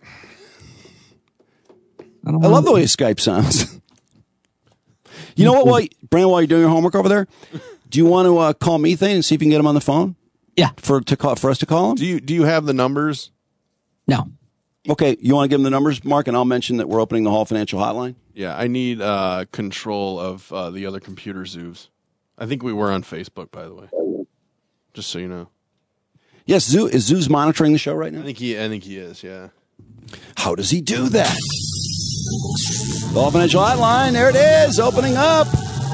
I, don't I love the want- way Skype sounds. You know what, while, Brandon, while you're doing your homework over there, do you want to uh, call Methane and see if you can get him on the phone? Yeah. For to call for us to call him? Do you do you have the numbers? No. Okay, you want to give him the numbers, Mark, and I'll mention that we're opening the Hall Financial Hotline? Yeah, I need uh, control of uh, the other computer zoos. I think we were on Facebook, by the way. Just so you know. Yes, Zoo is Zoo's monitoring the show right now? I think he I think he is, yeah. How does he do that? The Hall Financial Hotline, there it is, opening up.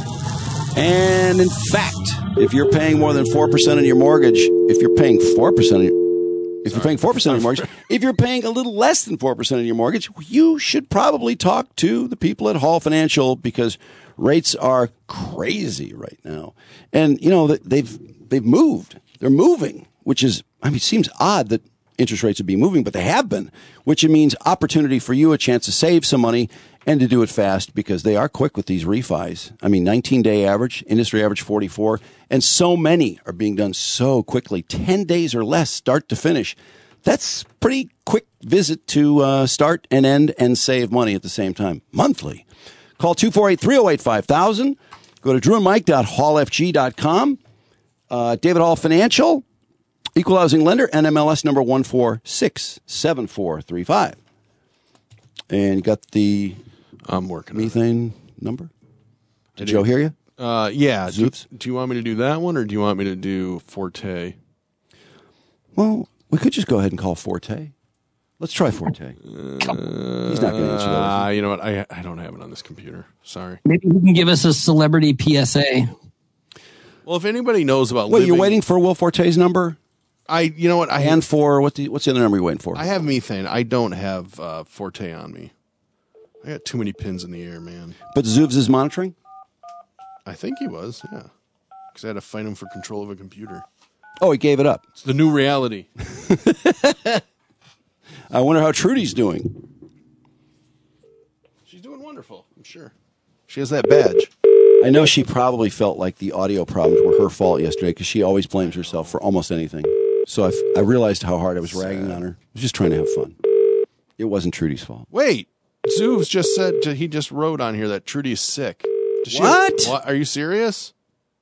And in fact, if you're paying more than four percent on your mortgage, if you're paying four percent on your If you're paying four percent on your mortgage, if you're paying a little less than four percent on your mortgage, you should probably talk to the people at Hall Financial because rates are crazy right now. And, you know, they've they've moved. They're moving, which is, I mean, it seems odd that interest rates would be moving, but they have been, which means opportunity for you, a chance to save some money and to do it fast because they are quick with these refis. I mean, nineteen-day average, industry average forty-four, and so many are being done so quickly, ten days or less, start to finish. That's pretty quick visit to uh, start and end and save money at the same time, monthly. Call two four eight, three oh eight, five thousand. Go to drew and mike dot hall f g dot com. Uh, David Hall Financial, Equal Housing Lender, N M L S number one four six seven four three five. And you got the I'm working methane number? Did I Joe do. hear you? Uh, yeah. Do, Zoops? do you want me to do that one or do you want me to do Forte? Well, we could just go ahead and call Forte. Let's try Forte. Uh, He's not going to answer that. Uh, you know what? I I don't have it on this computer. Sorry. Maybe you can give us a celebrity P S A. Well, if anybody knows about Wait, living, you're waiting for Will Forte's number? I you know what? I and for what the, what's the other number you're waiting for? I have methane. I don't have uh, Forte on me. I got too many pins in the air, man. But Zoobs is monitoring? I think he was, yeah. Because I had to fight him for control of a computer. Oh, he gave it up. It's the new reality. I wonder how Trudy's doing. She's doing wonderful, I'm sure. She has that badge. I know she probably felt like the audio problems were her fault yesterday because she always blames herself for almost anything. So I, f- I realized how hard I was ragging on her. I was just trying to have fun. It wasn't Trudy's fault. Wait, Zoovs just said, he just wrote on here that Trudy's sick. Does she What? Have, what? Are you serious?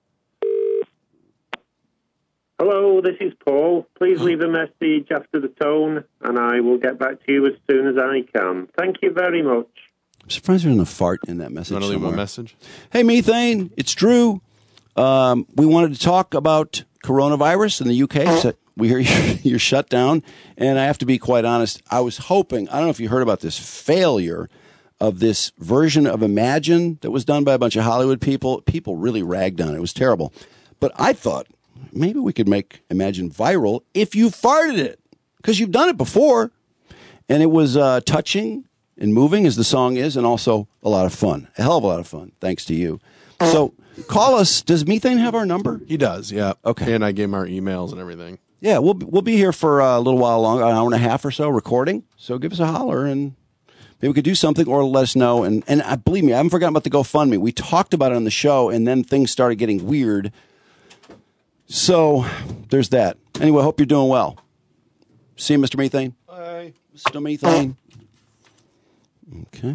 Hello, this is Paul. Please leave a message after the tone, and I will get back to you as soon as I can. Thank you very much. I'm surprised there isn't a fart in that message. Want to leave somewhere. a message? Hey, Methane, it's Drew. Um, we wanted to talk about coronavirus in the U K. So we hear you're shut down. And I have to be quite honest, I was hoping, I don't know if you heard about this failure of this version of Imagine that was done by a bunch of Hollywood people. People really ragged on it. It was terrible. But I thought maybe we could make Imagine viral if you farted it, because you've done it before. And it was uh, touching and moving, as the song is, and also a lot of fun. A hell of a lot of fun, thanks to you. So call us. Does Methane have our number? He does, yeah. Okay. And I gave him our emails and everything. Yeah, we'll we'll be here for a little while longer, an hour and a half or so recording. So give us a holler and maybe we could do something or let us know. And and I, believe me, I haven't forgotten about the GoFundMe. We talked about it on the show, and then things started getting weird. So there's that. Anyway, I hope you're doing well. See you, Mister Methane. Bye. Mister Methane. Okay.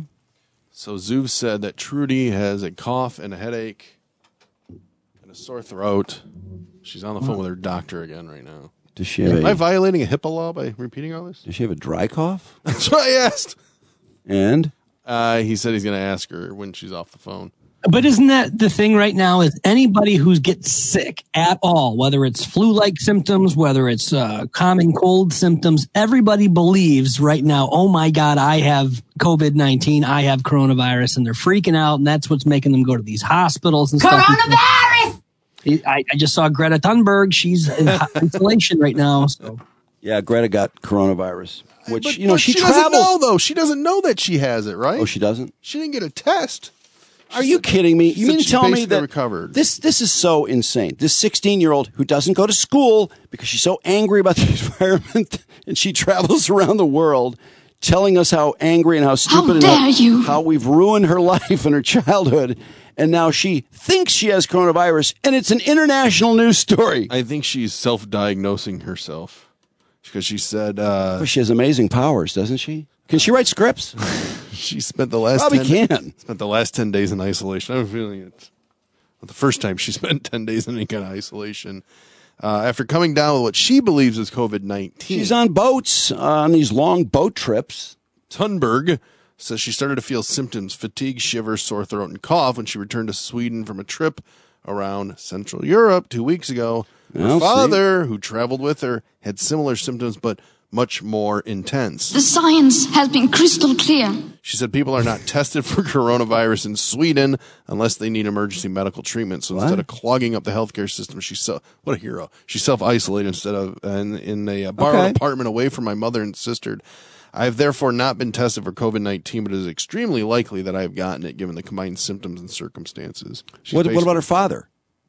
So Zuv said that Trudy has a cough and a headache and a sore throat. She's on the phone with her doctor again right now. Does she have Am a, I violating a HIPAA law by repeating all this? Does she have a dry cough? That's what I asked. And? Uh, he said he's going to ask her when she's off the phone. But isn't that the thing right now is anybody who gets sick at all, whether it's flu-like symptoms, whether it's uh, common cold symptoms, everybody believes right now, oh my God, I have COVID nineteen, I have coronavirus, and they're freaking out, and that's what's making them go to these hospitals and stuff. Coronavirus! I, I just saw Greta Thunberg. She's in isolation right now. So. Yeah, Greta got coronavirus, which, But, you know, but she, she travels. doesn't know, though. She doesn't know that she has it, right? Oh, she doesn't? She didn't get a test. Are you kidding me? You said mean to she tell me basically that recovered. this this is so insane? This sixteen-year-old who doesn't go to school because she's so angry about the environment, and she travels around the world telling us how angry and how stupid How and dare how, you. how we've ruined her life and her childhood, and now she thinks she has coronavirus, and it's an international news story. I think she's self-diagnosing herself because she said uh, But she has amazing powers, doesn't she? Can she write scripts? she spent the last Probably 10, can. spent the last ten days in isolation. I have a feeling it's not the first time she spent ten days in any kind of isolation. Uh, after coming down with what she believes is COVID nineteen. She's on boats, uh, on these long boat trips. Thunberg says she started to feel symptoms, fatigue, shivers, sore throat, and cough when she returned to Sweden from a trip around Central Europe two weeks ago. Her Well, father, see. who traveled with her, had similar symptoms, but much more intense. The science has been crystal clear. She said people are not tested for coronavirus in Sweden unless they need emergency medical treatment. So What? instead of clogging up the healthcare system, she self what a hero. She self-isolated instead of in, in a borrowed Okay. apartment away from my mother and sister. I have therefore not been tested for COVID nineteen, but it is extremely likely that I have gotten it given the combined symptoms and circumstances. She's What, what about her father?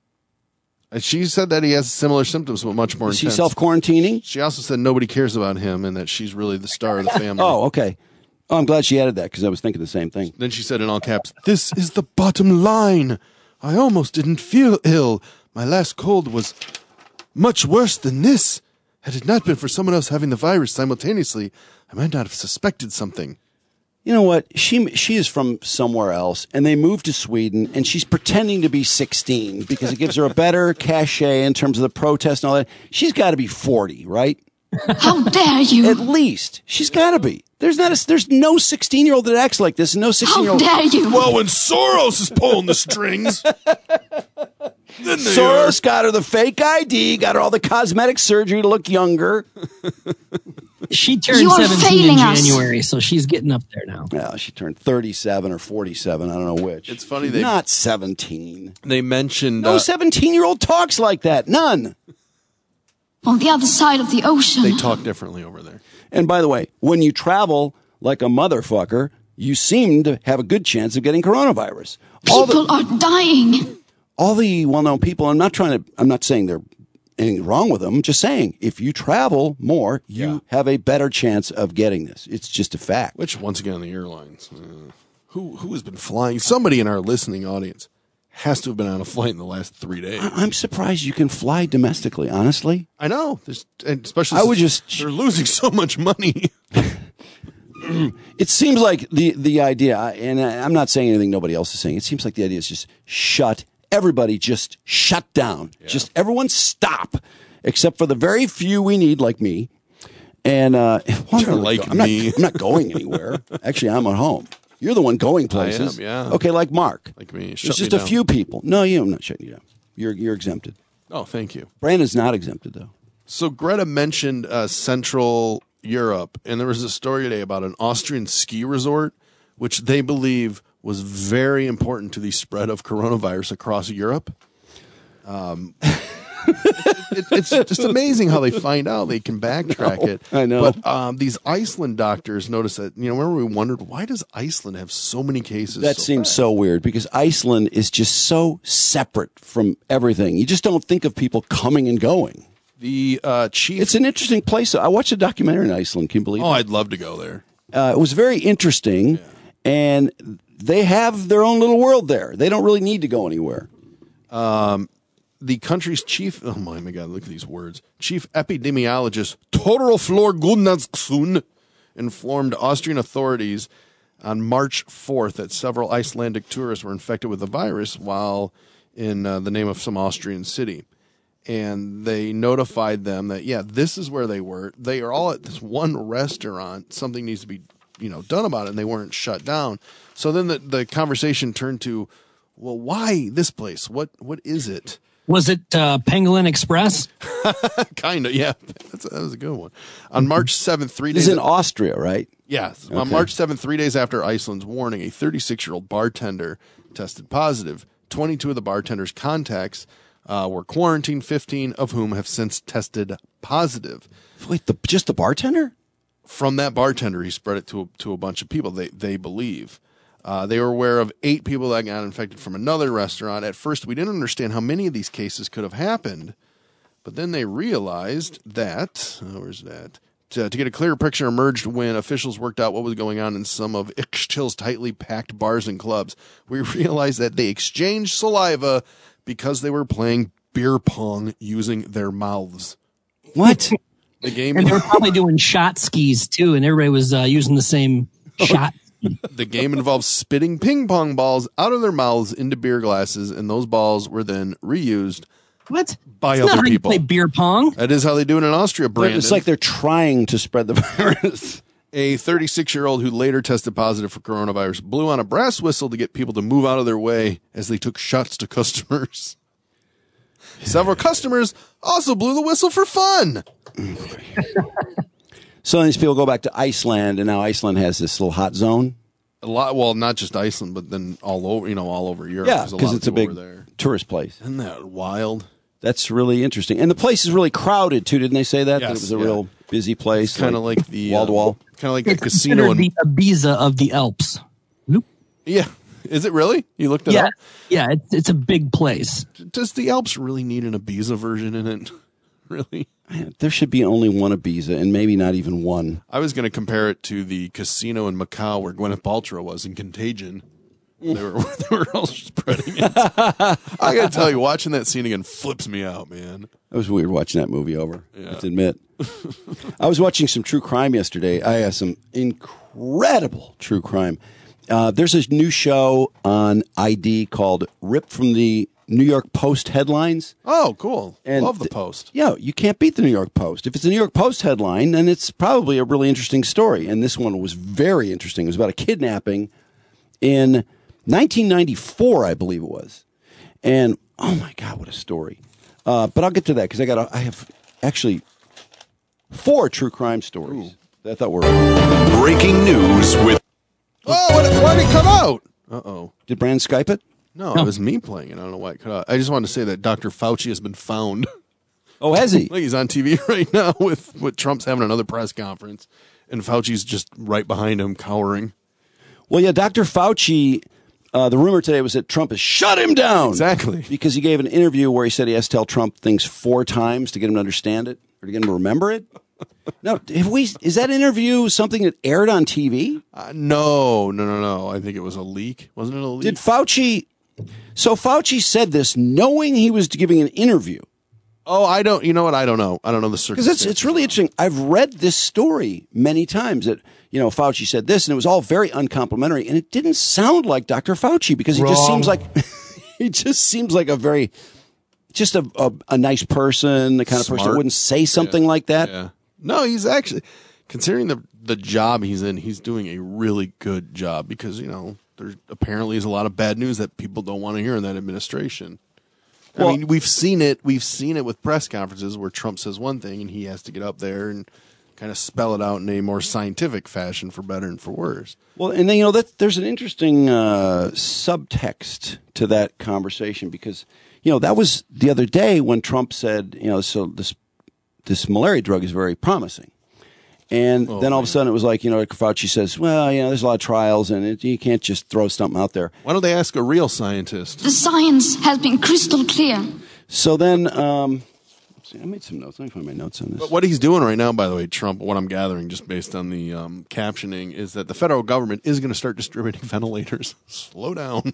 And she said that he has similar symptoms, but much more Is she intense. self-quarantining? She also said nobody cares about him and that she's really the star of the family. Oh, okay. Oh, I'm glad she added that because I was thinking the same thing. Then she said in all caps, "This is the bottom line. I almost didn't feel ill. My last cold was much worse than this. Had it not been for someone else having the virus simultaneously, I might not have suspected something." You know what? She she is from somewhere else, and they moved to Sweden, and she's pretending to be sixteen because it gives her a better cachet in terms of the protest and all that. She's got to be forty, right? How dare you? At least she's got to be. There's not a, there's no sixteen-year-old that acts like this, and no How sixteen-year-old. dare you? Well, when Soros is pulling the strings, then they Soros got her the fake I D, got her all the cosmetic surgery to look younger. She turned You are seventeen in failing us. January, so she's getting up there now. Well, she turned thirty-seven or forty-seven. I don't know which. It's funny She's they- not seventeen. they mentioned No uh, seventeen-year-old talks like that. None. On the other side of the ocean. they talk differently over there. And by the way, when you travel like a motherfucker, you seem to have a good chance of getting coronavirus. All People the, are dying. all the well-known people, I'm not trying to, I'm not saying there's anything wrong with them. I'm just saying, if you travel more, you Yeah. have a better chance of getting this. It's just a fact. Which, once again, the airlines. Uh, who who has been flying? Somebody in our listening audience has to have been on a flight in the last three days. I- I'm surprised you can fly domestically, honestly. I know. There's, and especially I would since just- they're losing so much money. It seems like the, the idea, and I'm not saying anything nobody else is saying, it seems like the idea is just shut, everybody just shut down. Just everyone stop, except for the very few we need, like me. And uh, well, I'm, not Like go- I'm, not, me. I'm not going anywhere. Actually, I'm at home. You're the one going places. am, yeah. Okay, like Mark. Like me. There's Shut just me a down. few people. No, you. I'm not shutting you down. You're you're exempted. Oh, thank you. Brandon's not exempted, though. So Greta mentioned uh, Central Europe, and there was a story today about an Austrian ski resort, which they believe was very important to the spread of coronavirus across Europe. Um, it, it, it's just amazing how they find out. They can backtrack I know, it. I know. But um, these Iceland doctors noticed that, you know, remember we wondered, why does Iceland have so many cases? That so seems fast? so weird because Iceland is just so separate from everything. You just don't think of people coming and going. The uh, chief. It's an interesting place. I watched a documentary in Iceland. Can you believe Oh, it? I'd love to go there. Uh, it was very interesting, and they have their own little world there. They don't really need to go anywhere. Um, the country's chief, oh my, my God, look at these words. Chief epidemiologist Torolflor Gunnarsson informed Austrian authorities on March fourth that several Icelandic tourists were infected with the virus while in uh, the name of some Austrian city. And they notified them that, yeah, this is where they were. They are all at this one restaurant. Something needs to be, you know, done about it, and they weren't shut down. So then the, the conversation turned to, well, why this place? What What is it? Was it uh, Pangolin Express? Kind of, yeah. That's, that was a good one. On March seventh, three This days... is in Austria, right? Yes. Okay. On March seventh, three days after Iceland's warning, a thirty-six-year-old bartender tested positive. twenty-two of the bartender's contacts uh, were quarantined, fifteen of whom have since tested positive. Wait, the, just the bartender? From that bartender, he spread it to a, to a bunch of people, they, they believe. Uh, they were aware of eight people that got infected from another restaurant. At first, we didn't understand how many of these cases could have happened. But then they realized that, oh, where's that? To, to get a clearer picture emerged when officials worked out what was going on in some of Ixchil's tightly packed bars and clubs. We realized that they exchanged saliva because they were playing beer pong using their mouths. What? The game, And they were probably doing shot skis, too, and everybody was uh, using the same shot. The game involves spitting ping pong balls out of their mouths into beer glasses, and those balls were then reused What? by That's other not how you people. play beer pong. That is how they do it in Austria, Brandon. It's like they're trying to spread the virus. A thirty-six-year-old who later tested positive for coronavirus blew on a brass whistle to get people to move out of their way as they took shots to customers. Several customers also blew the whistle for fun. So these people go back to Iceland, and now Iceland has this little hot zone. A lot, well, not just Iceland, but then all over, you know, all over Europe. Yeah, because because it's a people big were there. tourist place. Isn't that wild? That's really interesting. And the place is really crowded, too. Didn't they say that? Yes, that it was a yeah. real busy place. Kind of like, the wall to wall. Kind of like It's the casino. considered In, the Ibiza of the Alps. yeah, is it really? You looked it Yeah, up. yeah, it's, it's a big place. Does the Alps really need an Ibiza version in it? Really? Man, there should be only one Ibiza, and maybe not even one. I was going to compare it to the casino in Macau where Gwyneth Paltrow was in Contagion. They were they were all spreading it. I got to tell you, watching that scene again flips me out, man. It was weird watching that movie over. Yeah. I have to admit. I was watching some true crime yesterday. I have some incredible true crime. Uh, there's a new show on I D called Ripped from the New York Post headlines. Oh, cool. And Love the th- Post. Yeah, you can't beat the New York Post. If it's a New York Post headline, then it's probably a really interesting story. And this one was very interesting. It was about a kidnapping in nineteen ninety-four, I believe it was. And oh my God, what a story! Uh, but I'll get to that because I got I have actually four true crime stories Ooh. that I thought were breaking news with. Oh, what, why did it come out? Uh oh. Did Brandon Skype it? No, it was me playing it. I don't know why it cut out. I just wanted to say that Doctor Fauci has been found. Oh, has he? Like he's on T V right now with, with Trump's having another press conference, and Fauci's just right behind him, cowering. Well, yeah, Doctor Fauci. Uh, the rumor today was that Trump has shut him down. Exactly. Because he gave an interview where he said he has to tell Trump things four times to get him to understand it or to get him to remember it. No, have we? Is that interview something that aired on T V? Uh, no, no, no, no. I think it was a leak. Wasn't it a leak? Did Fauci? So Fauci said this knowing he was giving an interview. Oh, I don't. You know what? I don't know. I don't know the Because circumstances. it's it's really interesting. I've read this story many times that you know Fauci said this, and it was all very uncomplimentary, and it didn't sound like Doctor Fauci because he Wrong. just seems like he just seems like a very just a a, a nice person, the kind of person Smart. that wouldn't say something Yeah. like that. Yeah. No, he's actually considering the the job he's in. He's doing a really good job because you know there apparently is a lot of bad news that people don't want to hear in that administration. I well, mean, we've seen it. We've seen it with press conferences where Trump says one thing and he has to get up there and kind of spell it out in a more scientific fashion, for better and for worse. Well, and then, you know, that there's an interesting uh, subtext to that conversation because, you know, that was the other day when Trump said, you know, so this this malaria drug is very promising. And oh, then all man. of a sudden it was like, you know, Fauci says, well, you know, there's a lot of trials and it, you can't just throw something out there. Why don't they ask a real scientist? The science has been crystal clear. So then, um, see, I made some notes. Let me find my notes on this. But what he's doing right now, by the way, Trump, what I'm gathering just based on the um, captioning, is that the federal government is going to start distributing ventilators. Slow down.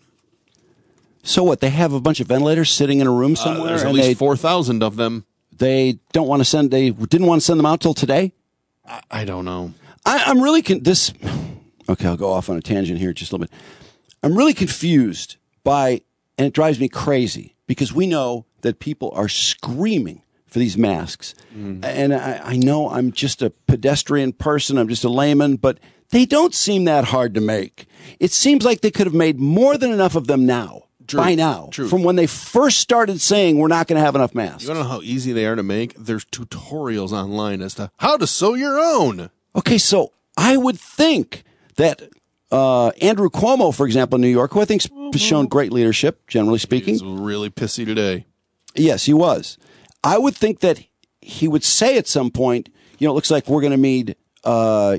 So what? They have a bunch of ventilators sitting in a room somewhere? Uh, there's at and least they, four thousand of them. They don't want to send, they didn't want to send them out till today? I, I don't know. I, I'm really, con- this, okay, I'll go off on a tangent here just a little bit. I'm really confused by, and it drives me crazy, because we know that people are screaming for these masks. Mm. And I, I know I'm just a pedestrian person, I'm just a layman, but they don't seem that hard to make. It seems like they could have made more than enough of them now. True. By now, True. From when they first started saying we're not going to have enough masks. You don't know how easy they are to make? There's tutorials online as to how to sew your own. Okay, so I would think that uh, Andrew Cuomo, for example, in New York, who I think has shown great leadership, generally speaking. He's really pissy today. Yes, he was. I would think that he would say at some point, you know, it looks like we're going to need, uh,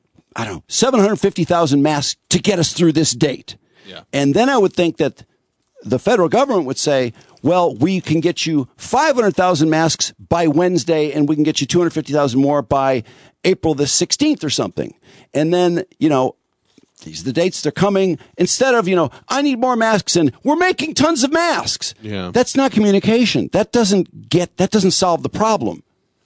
I don't know, seven hundred fifty thousand masks to get us through this date. Yeah. And then I would think that the federal government would say, well, we can get you five hundred thousand masks by Wednesday, and we can get you two hundred fifty thousand more by April the sixteenth or something. And then, you know, these are the dates they're coming. Instead of, you know, I need more masks and we're making tons of masks. Yeah. That's not communication. That doesn't get, that doesn't solve the problem.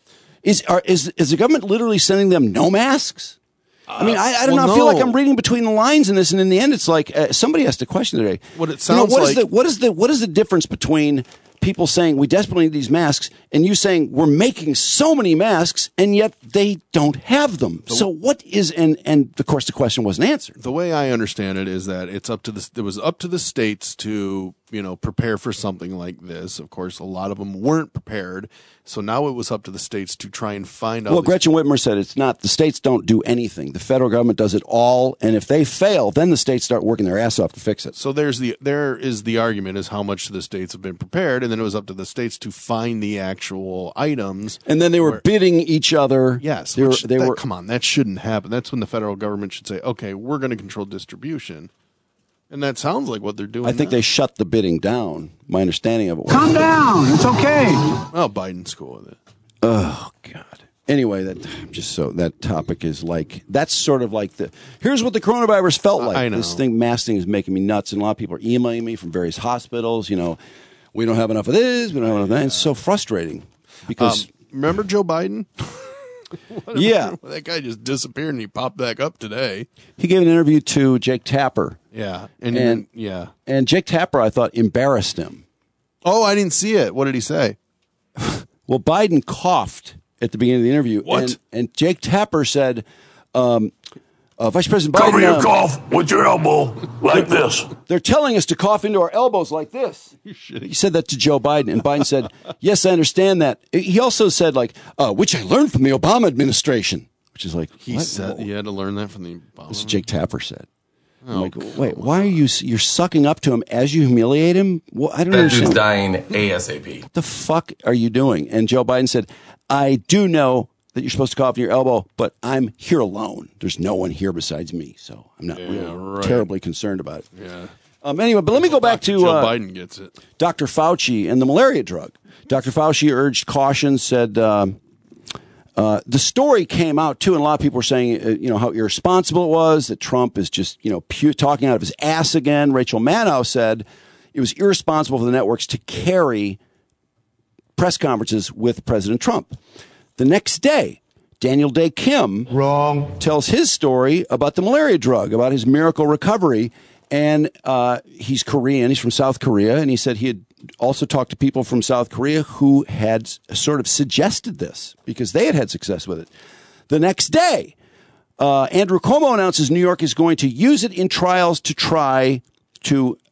Is, are, is, is the government literally sending them no masks? I mean, I, I don't well, know. I no. feel like I'm reading between the lines in this, and in the end, it's like uh, somebody asked a question today. What it sounds you know, what like. Is the, what is the what is the difference between people saying we desperately need these masks and you saying we're making so many masks and yet they don't have them? The, so what is and and of course the question wasn't answered. The way I understand it is that it's up to the it was up to the states to, you know, prepare for something like this. Of course, a lot of them weren't prepared. So now it was up to the states to try and find out. Well, Gretchen Whitmer said it's not, the states don't do anything. The federal government does it all. And if they fail, then the states start working their ass off to fix it. So there's the, there is the argument is how much the states have been prepared. And then it was up to the states to find the actual items. And then they were where, bidding each other. Yes. They were, which, they that, were, come on, that shouldn't happen. That's when the federal government should say, okay, we're going to control distribution. And that sounds like what they're doing. I think now. they shut the bidding down. My understanding of it was. Calm down. It's okay. Well, Biden's cool with it. Oh, God. Anyway, that just so that topic is like, that's sort of like the, here's what the coronavirus felt like. I know. This thing, mask thing is making me nuts. And a lot of people are emailing me from various hospitals. You know, we don't have enough of this. We don't have enough of that. It's so frustrating because. Um, remember Joe Biden? Yeah. That guy just disappeared and he popped back up today. He gave an interview to Jake Tapper. Yeah. And, And, yeah. and Jake Tapper, I thought, embarrassed him. Oh, I didn't see it. What did he say? Well, Biden coughed at the beginning of the interview. What? And, and Jake Tapper said, um, uh, Vice President Biden. Cover your um, cough with your elbow like this. They're telling us to cough into our elbows like this. He said that to Joe Biden. And Biden said, yes, I understand that. He also said, like, uh, which I learned from the Obama administration, which is like, He what? said he had to learn that from the Obama. This is Jake Tapper said. I'm Oh, like, wait, why are you, you're sucking up to him as you humiliate him? Well, I don't That understand. dude's dying ASAP. What the fuck are you doing? And Joe Biden said, I do know that you're supposed to cough in your elbow, but I'm here alone. There's no one here besides me, so I'm not Yeah, really right. terribly concerned about it. Yeah. Um, anyway, but let me go back to Joe uh, Biden gets it. Doctor Fauci and the malaria drug. Doctor Fauci urged caution, said um, uh, the story came out, too, and a lot of people were saying, uh, you know, how irresponsible it was, that Trump is just, you know, pu- talking out of his ass again. Rachel Maddow said it was irresponsible for the networks to carry press conferences with President Trump. The next day, Daniel Day Kim Wrong. tells his story about the malaria drug, about his miracle recovery. And uh, he's Korean. He's from South Korea. And he said he had also talked to people from South Korea who had sort of suggested this because they had had success with it. The next day, uh, Andrew Cuomo announces New York is going to use it in trials to try to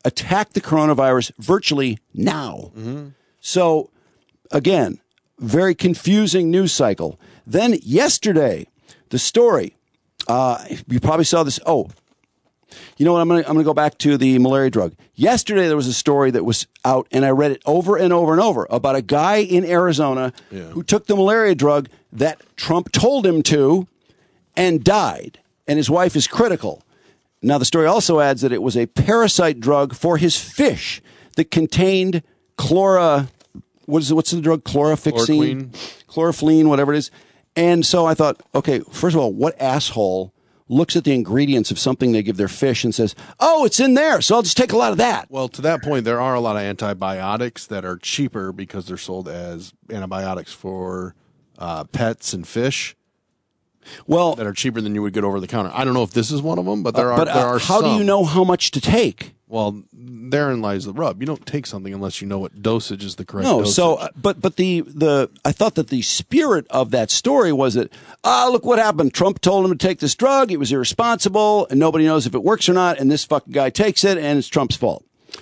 attack the coronavirus virtually now. Mm-hmm. So, again, very confusing news cycle. Then yesterday, the story, uh, you probably saw this. Oh, you know what? I'm going to I'm going to go back to the malaria drug. Yesterday, there was a story that was out, and I read it over and over and over about a guy in Arizona yeah. who took the malaria drug that Trump told him to and died. And his wife is critical. Now, the story also adds that it was a parasite drug for his fish that contained chlora. What is it? What's the drug? Chlorofixine, chlorofline, whatever it is. And so I thought, okay, first of all, what asshole looks at the ingredients of something they give their fish and says, oh, it's in there, so I'll just take a lot of that. Well, to that point, there are a lot of antibiotics that are cheaper because they're sold as antibiotics for uh, pets and fish. Well, that are cheaper than you would get over the counter. I don't know if this is one of them, but there uh, are. But uh, there are. How some. do you know how much to take? Well, therein lies the rub. You don't take something unless you know what dosage is the correct. No, dosage. so uh, but but the the I thought that the spirit of that story was that ah, look what happened. Trump told him to take this drug. It was irresponsible, and nobody knows if it works or not. And this fucking guy takes it, and it's Trump's fault.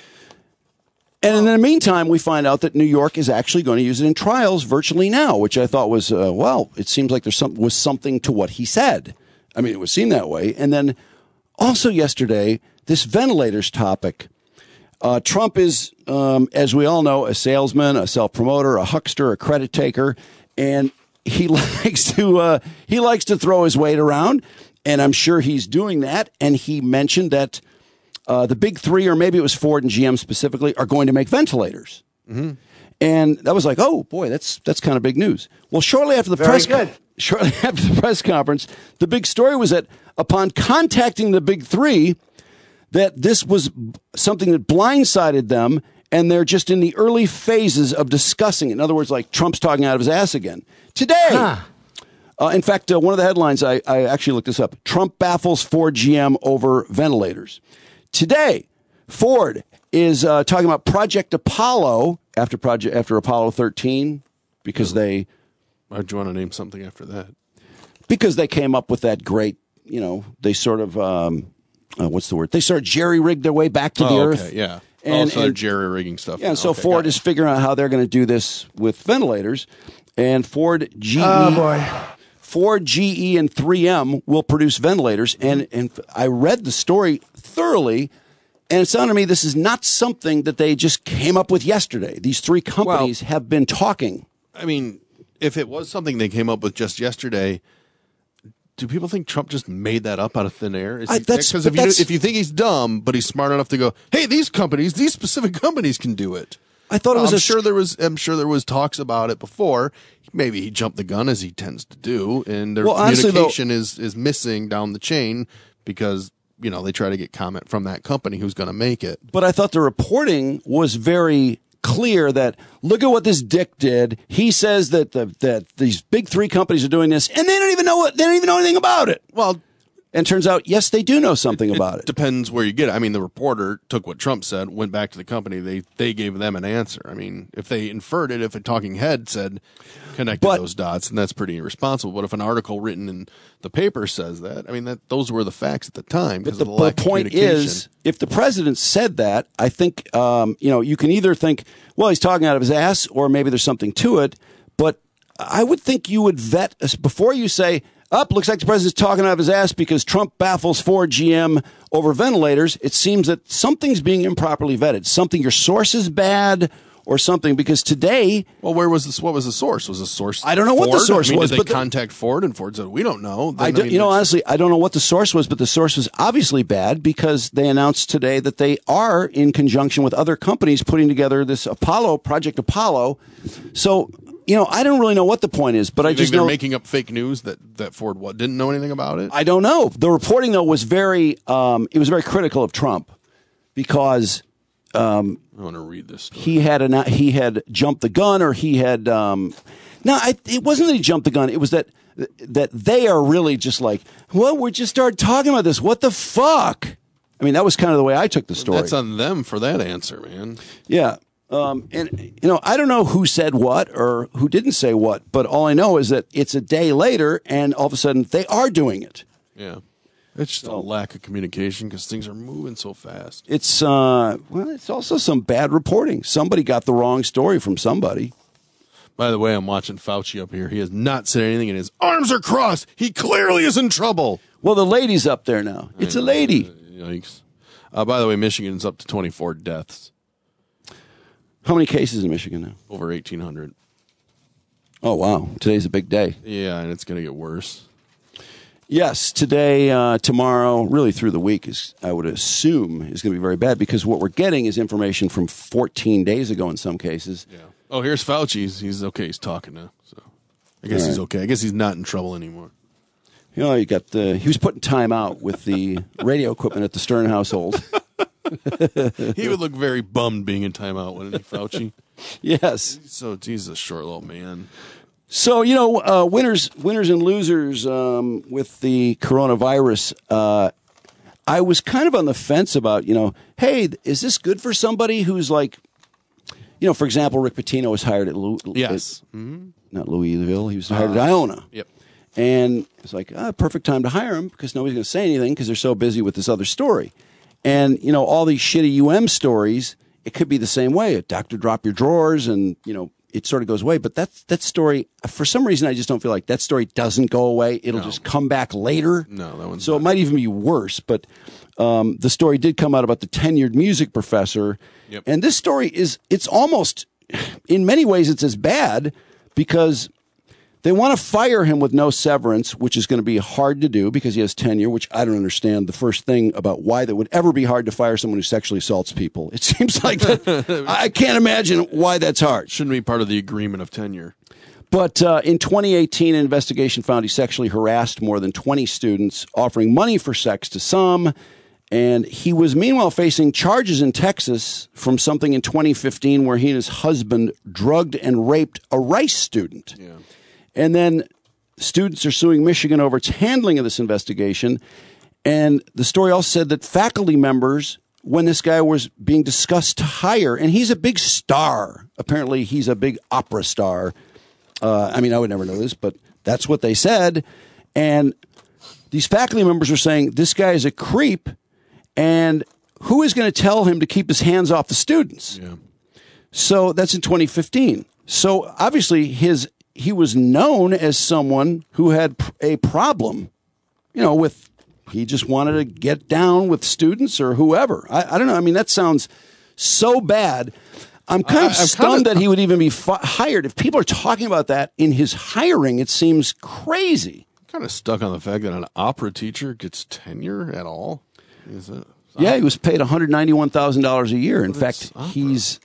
And in the meantime, we find out that New York is actually going to use it in trials virtually now, which I thought was, uh, well, it seems like there's some was something to what he said. I mean, it was seen that way. And then also yesterday, this ventilators topic. Uh, Trump is, um, as we all know, a salesman, a self-promoter, a huckster, a credit taker, and he likes to uh, he likes to throw his weight around. And I'm sure he's doing that. And he mentioned that. Uh, the big three, or maybe it was Ford and G M specifically, are going to make ventilators. Mm-hmm. And that was like, oh, boy, that's that's kind of big news. Well, shortly after the Very press good. shortly after the press conference, the big story was that upon contacting the big three, that this was something that blindsided them, and they're just in the early phases of discussing it. In other words, like Trump's talking out of his ass again. Today, Huh. uh, in fact, uh, one of the headlines, I, I actually looked this up, Trump baffles Ford G M over ventilators. Today, Ford is uh, talking about Project Apollo after Project after Apollo thirteen because they. Why'd you want to name something after that? Because they came up with that great, you know, they sort of um, uh, what's the word? They sort of jerry rigged their way back to oh, the okay, Earth. Yeah. And, also, and they're jerry rigging stuff. Yeah. And so okay, Ford is figuring out how they're going to do this with ventilators, and Ford G E. Oh, boy. Ford, G E, and three M will produce ventilators. And, and I read the story thoroughly, and it sounded to me this is not something that they just came up with yesterday. These three companies well, have been talking. I mean, if it was something they came up with just yesterday, do people think Trump just made that up out of thin air? Because if, if you think he's dumb, but he's smart enough to go, hey, these companies, these specific companies can do it. I thought it was. I'm a, sure there was. I'm sure there was talks about it before. Maybe he jumped the gun as he tends to do, and their well, honestly, communication though, is is missing down the chain because you know they try to get comment from that company who's going to make it. But I thought the reporting was very clear that look at what this dick did. He says that the that these big three companies are doing this, and they don't even know what they don't even know anything about it. Well. And turns out, yes, they do know something about it. It depends where you get it. I mean, the reporter took what Trump said, went back to the company. They they gave them an answer. I mean, if they inferred it, if a talking head said, connected but, those dots, and that's pretty irresponsible. But if an article written in the paper says that, I mean, that those were the facts at the time. But the, of the, lack the point of communication. is, if the president said that, I think, um, you know, you can either think, well, he's talking out of his ass, or maybe there's something to it. But I would think you would vet, before you say, up, looks like the president's talking out of his ass because Trump baffles Ford G M over ventilators. It seems that something's being improperly vetted. Something, your source is bad or something, because today. Well, where was this? What was the source? Was the source? I don't know Ford? what the source I mean, was. Did they but the, contact Ford and Ford said, we don't know. Then, I do, I mean, you know, honestly, I don't know what the source was, but the source was obviously bad because they announced today that they are in conjunction with other companies putting together this Apollo, Project Apollo. So, you know, I don't really know what the point is, but you I think just they're know making up fake news that, that Ford what, didn't know anything about it. I don't know. The reporting though was very, um, it was very critical of Trump because um, I want to read this story. He had an, he had jumped the gun, or he had. Um, no, I, it wasn't that he jumped the gun. It was that that they are really just like, well, we just started talking about this. What the fuck? I mean, that was kind of the way I took the story. That's on them for that answer, man. Yeah. Um, and, you know, I don't know who said what or who didn't say what, but all I know is that it's a day later and all of a sudden they are doing it. Yeah. It's just a lack of communication because things are moving so fast. It's uh, well, it's also some bad reporting. Somebody got the wrong story from somebody. By the way, I'm watching Fauci up here. He has not said anything, and his arms are crossed. He clearly is in trouble. Well, the lady's up there now. It's a lady. Yikes. Uh, by the way, Michigan's up to twenty-four deaths. How many cases in Michigan now? Over eighteen hundred. Oh, wow. Today's a big day. Yeah, and it's going to get worse. Yes, today, uh, tomorrow, really through the week, is I would assume is going to be very bad because what we're getting is information from fourteen days ago in some cases. Yeah. Oh, here's Fauci. He's, he's okay. He's talking now. So I guess All he's right. okay. I guess he's not in trouble anymore. You know, you got the he was putting time out with the radio equipment at the Stern household. He would look very bummed being in timeout, wouldn't he, Fauci? Yes. So, Jesus, short little man. So, you know, uh, winners winners and losers um, with the coronavirus. Uh, I was kind of on the fence about, you know, hey, is this good for somebody who's like, you know, for example, Rick Pitino was hired at, Lou- Yes. at Mm-hmm. not Louisville. He was hired Uh, at Iona. Yep. And it's like, ah, perfect time to hire him because nobody's going to say anything because they're so busy with this other story. And, you know, all these shitty U M stories, it could be the same way. A doctor drop your drawers and, you know, it sort of goes away. But that, that story, for some reason, I just don't feel like that story doesn't go away. It'll No. just come back later. No, that one's So it might even be worse. But um, the story did come out about the tenured music professor. Yep. And this story is, it's almost, in many ways, it's as bad because they want to fire him with no severance, which is going to be hard to do because he has tenure, which I don't understand the first thing about why that would ever be hard to fire someone who sexually assaults people. It seems like that, I can't imagine why that's hard. Shouldn't be part of the agreement of tenure. But uh, in twenty eighteen, an investigation found he sexually harassed more than twenty students, offering money for sex to some. And he was meanwhile facing charges in Texas from something in twenty fifteen where he and his husband drugged and raped a Rice student. Yeah. And then students are suing Michigan over its handling of this investigation. And the story also said that faculty members, when this guy was being discussed to hire, and he's a big star. Apparently, he's a big opera star. Uh, I mean, I would never know this, but that's what they said. And these faculty members are saying, this guy is a creep, and who is going to tell him to keep his hands off the students? Yeah. So that's in twenty fifteen. So obviously, his he was known as someone who had a problem, you know, with he just wanted to get down with students or whoever. I, I don't know. I mean, that sounds so bad. I'm kind I- of I'm stunned kinda- that he would even be fi- hired. If people are talking about that in his hiring, it seems crazy. Kind of stuck on the fact that an opera teacher gets tenure at all. Is it? Yeah, he was paid one hundred ninety-one thousand dollars a year. In But fact, it's opera. he's.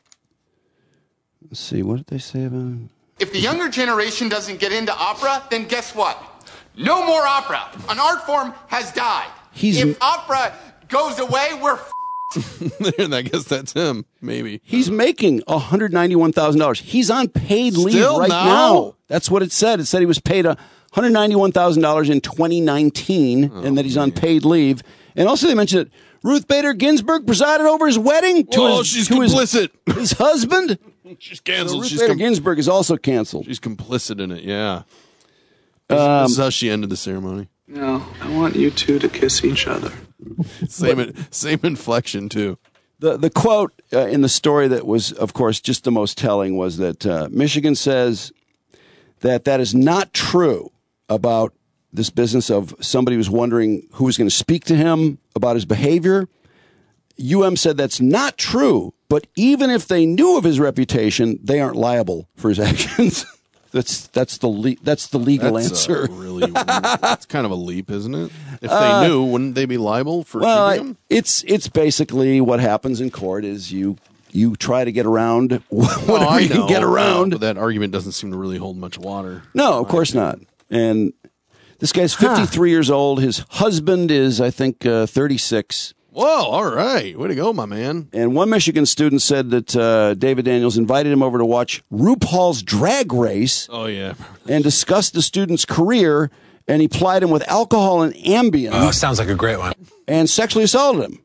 Let's see. What did they say about him? If the younger generation doesn't get into opera, then guess what? No more opera. An art form has died. He's- if opera goes away, we're f- And I guess that's him, maybe. He's making one hundred ninety-one thousand dollars. He's on paid leave Still right now? now? That's what it said. It said he was paid one hundred ninety-one thousand dollars in twenty nineteen Oh, and that he's on paid leave. And also they mentioned that Ruth Bader Ginsburg presided over his wedding to Oh, his, she's to his- complicit. His, husband. She's So canceled. Ruth she's, Bader com- Ginsburg is also canceled. she's complicit in it, yeah. This, Um, this is how she ended the ceremony. No, I want you two to kiss each other. Same, same inflection, too. The the quote uh, in the story that was, of course, just the most telling was that uh, Michigan says that that is not true about this business of somebody was wondering who was going to speak to him about his behavior. U M said that's not true, but even if they knew of his reputation, they aren't liable for his actions. that's that's the le- that's the legal That's answer. a really, that's kind of a leap, isn't it? If they Uh, knew, wouldn't they be liable for Well, keeping him? it's it's basically what happens in court is you you try to get around whatever Oh, I you can know, get around. But that argument doesn't seem to really hold much water. No, of course not. And this guy's fifty-three years old. His husband is, I think, uh, thirty-six. Whoa, all right. Way to go, my man. And one Michigan student said that uh, David Daniels invited him over to watch RuPaul's Drag Race Oh, yeah. and discussed the student's career, and he plied him with alcohol and Ambien. Oh, sounds like a great one. And sexually assaulted him.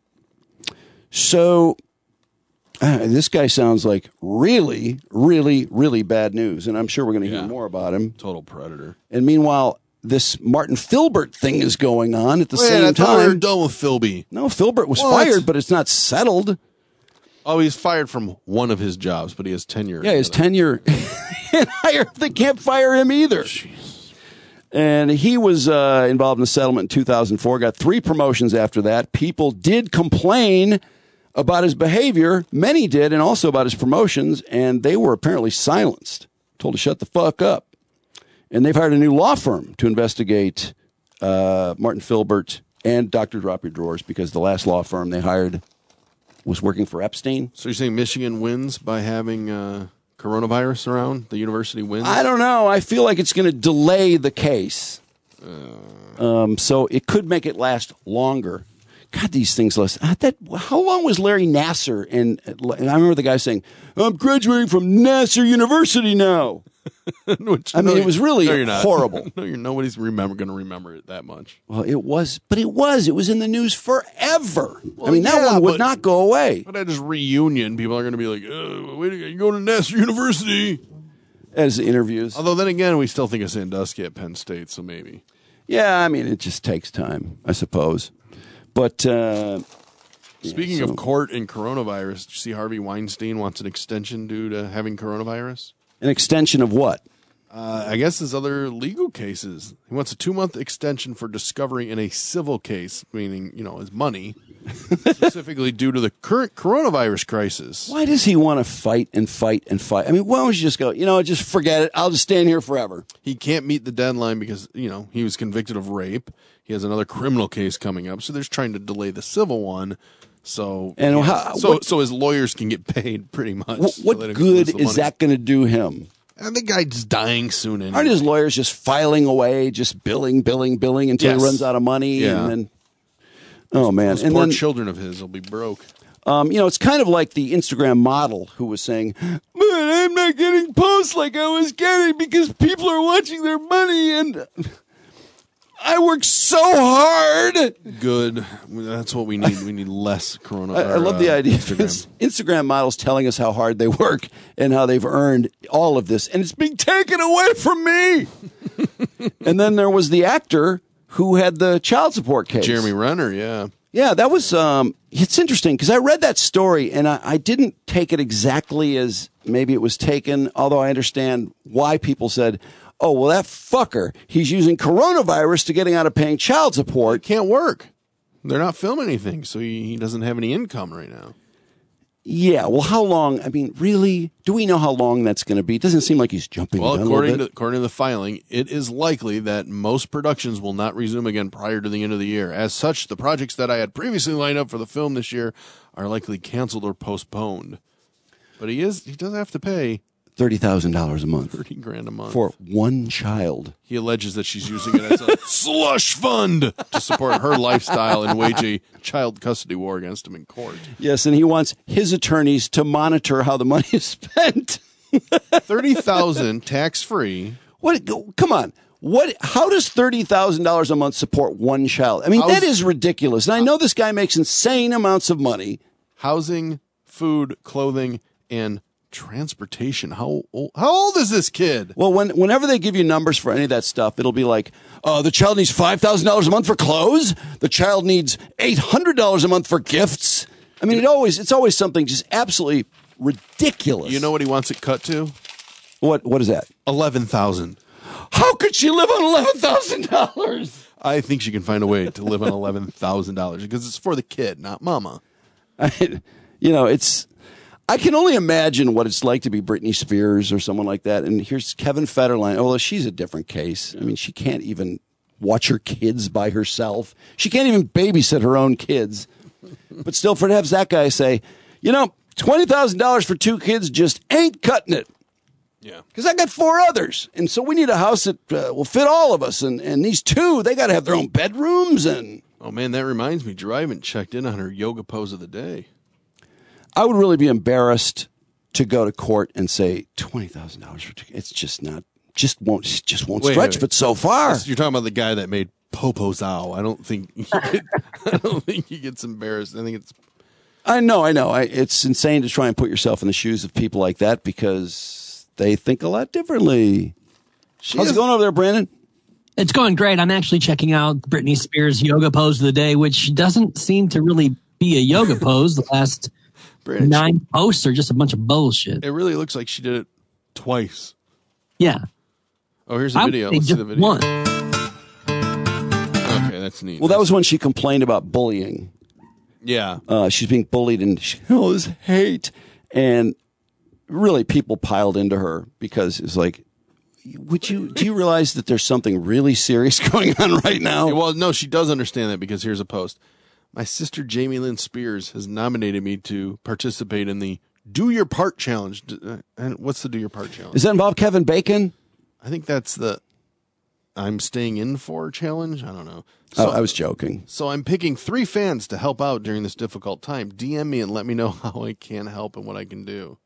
So uh, this guy sounds like really, really, really bad news, and I'm sure we're going to Yeah. hear more about him. Total predator. And meanwhile, this Martin Filbert thing is going on at the Wait, same I thought time. we were done with Philby. No, Filbert was What? fired, but it's not settled. Oh, he's fired from one of his jobs, but he has tenure. Yeah, his tenure. And I, they can't fire him either. Jeez. And he was uh, involved in the settlement in two thousand four, got three promotions after that. People did complain about his behavior. Many did, and also about his promotions, and they were apparently silenced, told to shut the fuck up. And they've hired a new law firm to investigate uh, Martin Filbert and Doctor Drop Your Drawers, because the last law firm they hired was working for Epstein. So you're saying Michigan wins by having uh, coronavirus around? The university wins? I don't know. I feel like it's going to delay the case. Um, so it could make it last longer. God, these things last. I, that, how long was Larry Nassar? And, and I remember the guy saying, I'm graduating from Nassar University now. Which, I mean, no, it was really no, you're not. horrible. No, you're, nobody's remember going to remember it that much. Well, it was, but it was. It was in the news forever. Well, I mean, that yeah, one would but- not go away. But at his reunion, people are going to be like, oh, wait, you go to Nassar University. As interviews. Although then again, we still think of Sandusky at Penn State, so maybe. Yeah, I mean, it just takes time, I suppose. But uh, Speaking yeah, so- of court and coronavirus, did you see Harvey Weinstein wants an extension due to having coronavirus? an extension of what? Uh, I guess his other legal cases. He wants a two-month extension for discovery in a civil case, meaning, you know, his money, specifically due to the current coronavirus crisis. Why does he want to fight and fight and fight? I mean, why don't you just go, you know, just forget it. I'll just stand here forever. He can't meet the deadline because, you know, he was convicted of rape. He has another criminal case coming up, so they're just trying to delay the civil one. So, And yeah, how- so, what- so his lawyers can get paid pretty much. What, so what they don't good lose the is money. that going to do him? And the guy's dying soon anyway. Aren't his lawyers just filing away, just billing, billing, billing until Yes. he runs out of money? Yeah. And then, oh, man. Those and poor then, children of his will be broke. Um, you know, it's kind of like the Instagram model who was saying, but I'm not getting posts like I was getting because people are watching their money and I work so hard. Good. That's what we need. We need less corona. I, I love the uh, idea of Instagram. this Instagram models telling us how hard they work and how they've earned all of this, and it's being taken away from me. And then there was the actor who had the child support case. Jeremy Renner, yeah. Yeah, that was, um, it's interesting because I read that story and I, I didn't take it exactly as maybe it was taken, although I understand why people said, oh, well, that fucker, he's using coronavirus to getting out of paying child support. Can't work. They're not filming anything, so he, he doesn't have any income right now. Yeah, well, how long? I mean, really? Do we know how long that's going to be? It doesn't seem like he's jumping Well, the gun a according little to bit. according to the filing, it is likely that most productions will not resume again prior to the end of the year. As such, the projects that I had previously lined up for the film this year are likely canceled or postponed. But he is he does have to pay thirty thousand dollars a month. thirty grand a month. For one child. He alleges that she's using it as a slush fund to support her lifestyle and wage a child custody war against him in court. Yes, and he wants his attorneys to monitor how the money is spent. thirty thousand dollars tax-free. What? Come on. What? How does thirty thousand dollars a month support one child? I mean, How's- that is ridiculous. And I know this guy makes insane amounts of money. Housing, food, clothing, and transportation. How old, how old is this kid? Well, when, whenever they give you numbers for any of that stuff, it'll be like, uh, the child needs five thousand dollars a month for clothes. The child needs eight hundred dollars a month for gifts. I mean, it always it's always something just absolutely ridiculous. You know what he wants it cut to? What? What is that? eleven thousand dollars. How could she live on eleven thousand dollars? I think she can find a way to live on eleven thousand dollars because it's for the kid, not mama. I, you know, it's... I can only imagine what it's like to be Britney Spears or someone like that. And here's Kevin Federline. Although she's a different case. I mean, she can't even watch her kids by herself. She can't even babysit her own kids. But still, for to have that guy say, you know, twenty thousand dollars for two kids just ain't cutting it. Yeah. Because I got four others. And so we need a house that uh, will fit all of us. And, and these two, they got to have their own bedrooms. And Oh, man, that reminds me. Drew, I haven't checked in on her yoga pose of the day. I would really be embarrassed to go to court and say twenty thousand dollars for two. It's just not, just won't, just won't Wait, stretch. wait, wait. But so far, This- You're talking about the guy that made Popozow. I don't think he get, I don't think he gets embarrassed. I think it's I know, I know. I, it's insane to try and put yourself in the shoes of people like that because they think a lot differently. She How's is- it going over there, Brandon? It's going great. I'm actually checking out Britney Spears' yoga pose of the day, which doesn't seem to really be a yoga pose. The last Brandon, nine she, posts are just a bunch of bullshit. It really looks like she did it twice. Yeah. Oh, here's a video. Let's see the video. One. Okay, that's neat. Well, that was when she complained about bullying. Yeah. Uh, she's being bullied and she, oh, this hate. And really people piled into her because it's like, would you, do you realize that there's something really serious going on right now? Yeah, well, no, she does understand that because here's a post. My sister Jamie Lynn Spears has nominated me to participate in the Do Your Part Challenge. And what's the Do Your Part Challenge? Does that involve Kevin Bacon? I think that's the I'm Staying In For challenge. I don't know. So, oh, I was joking. So I'm picking three fans to help out during this difficult time. D M me and let me know how I can help and what I can do.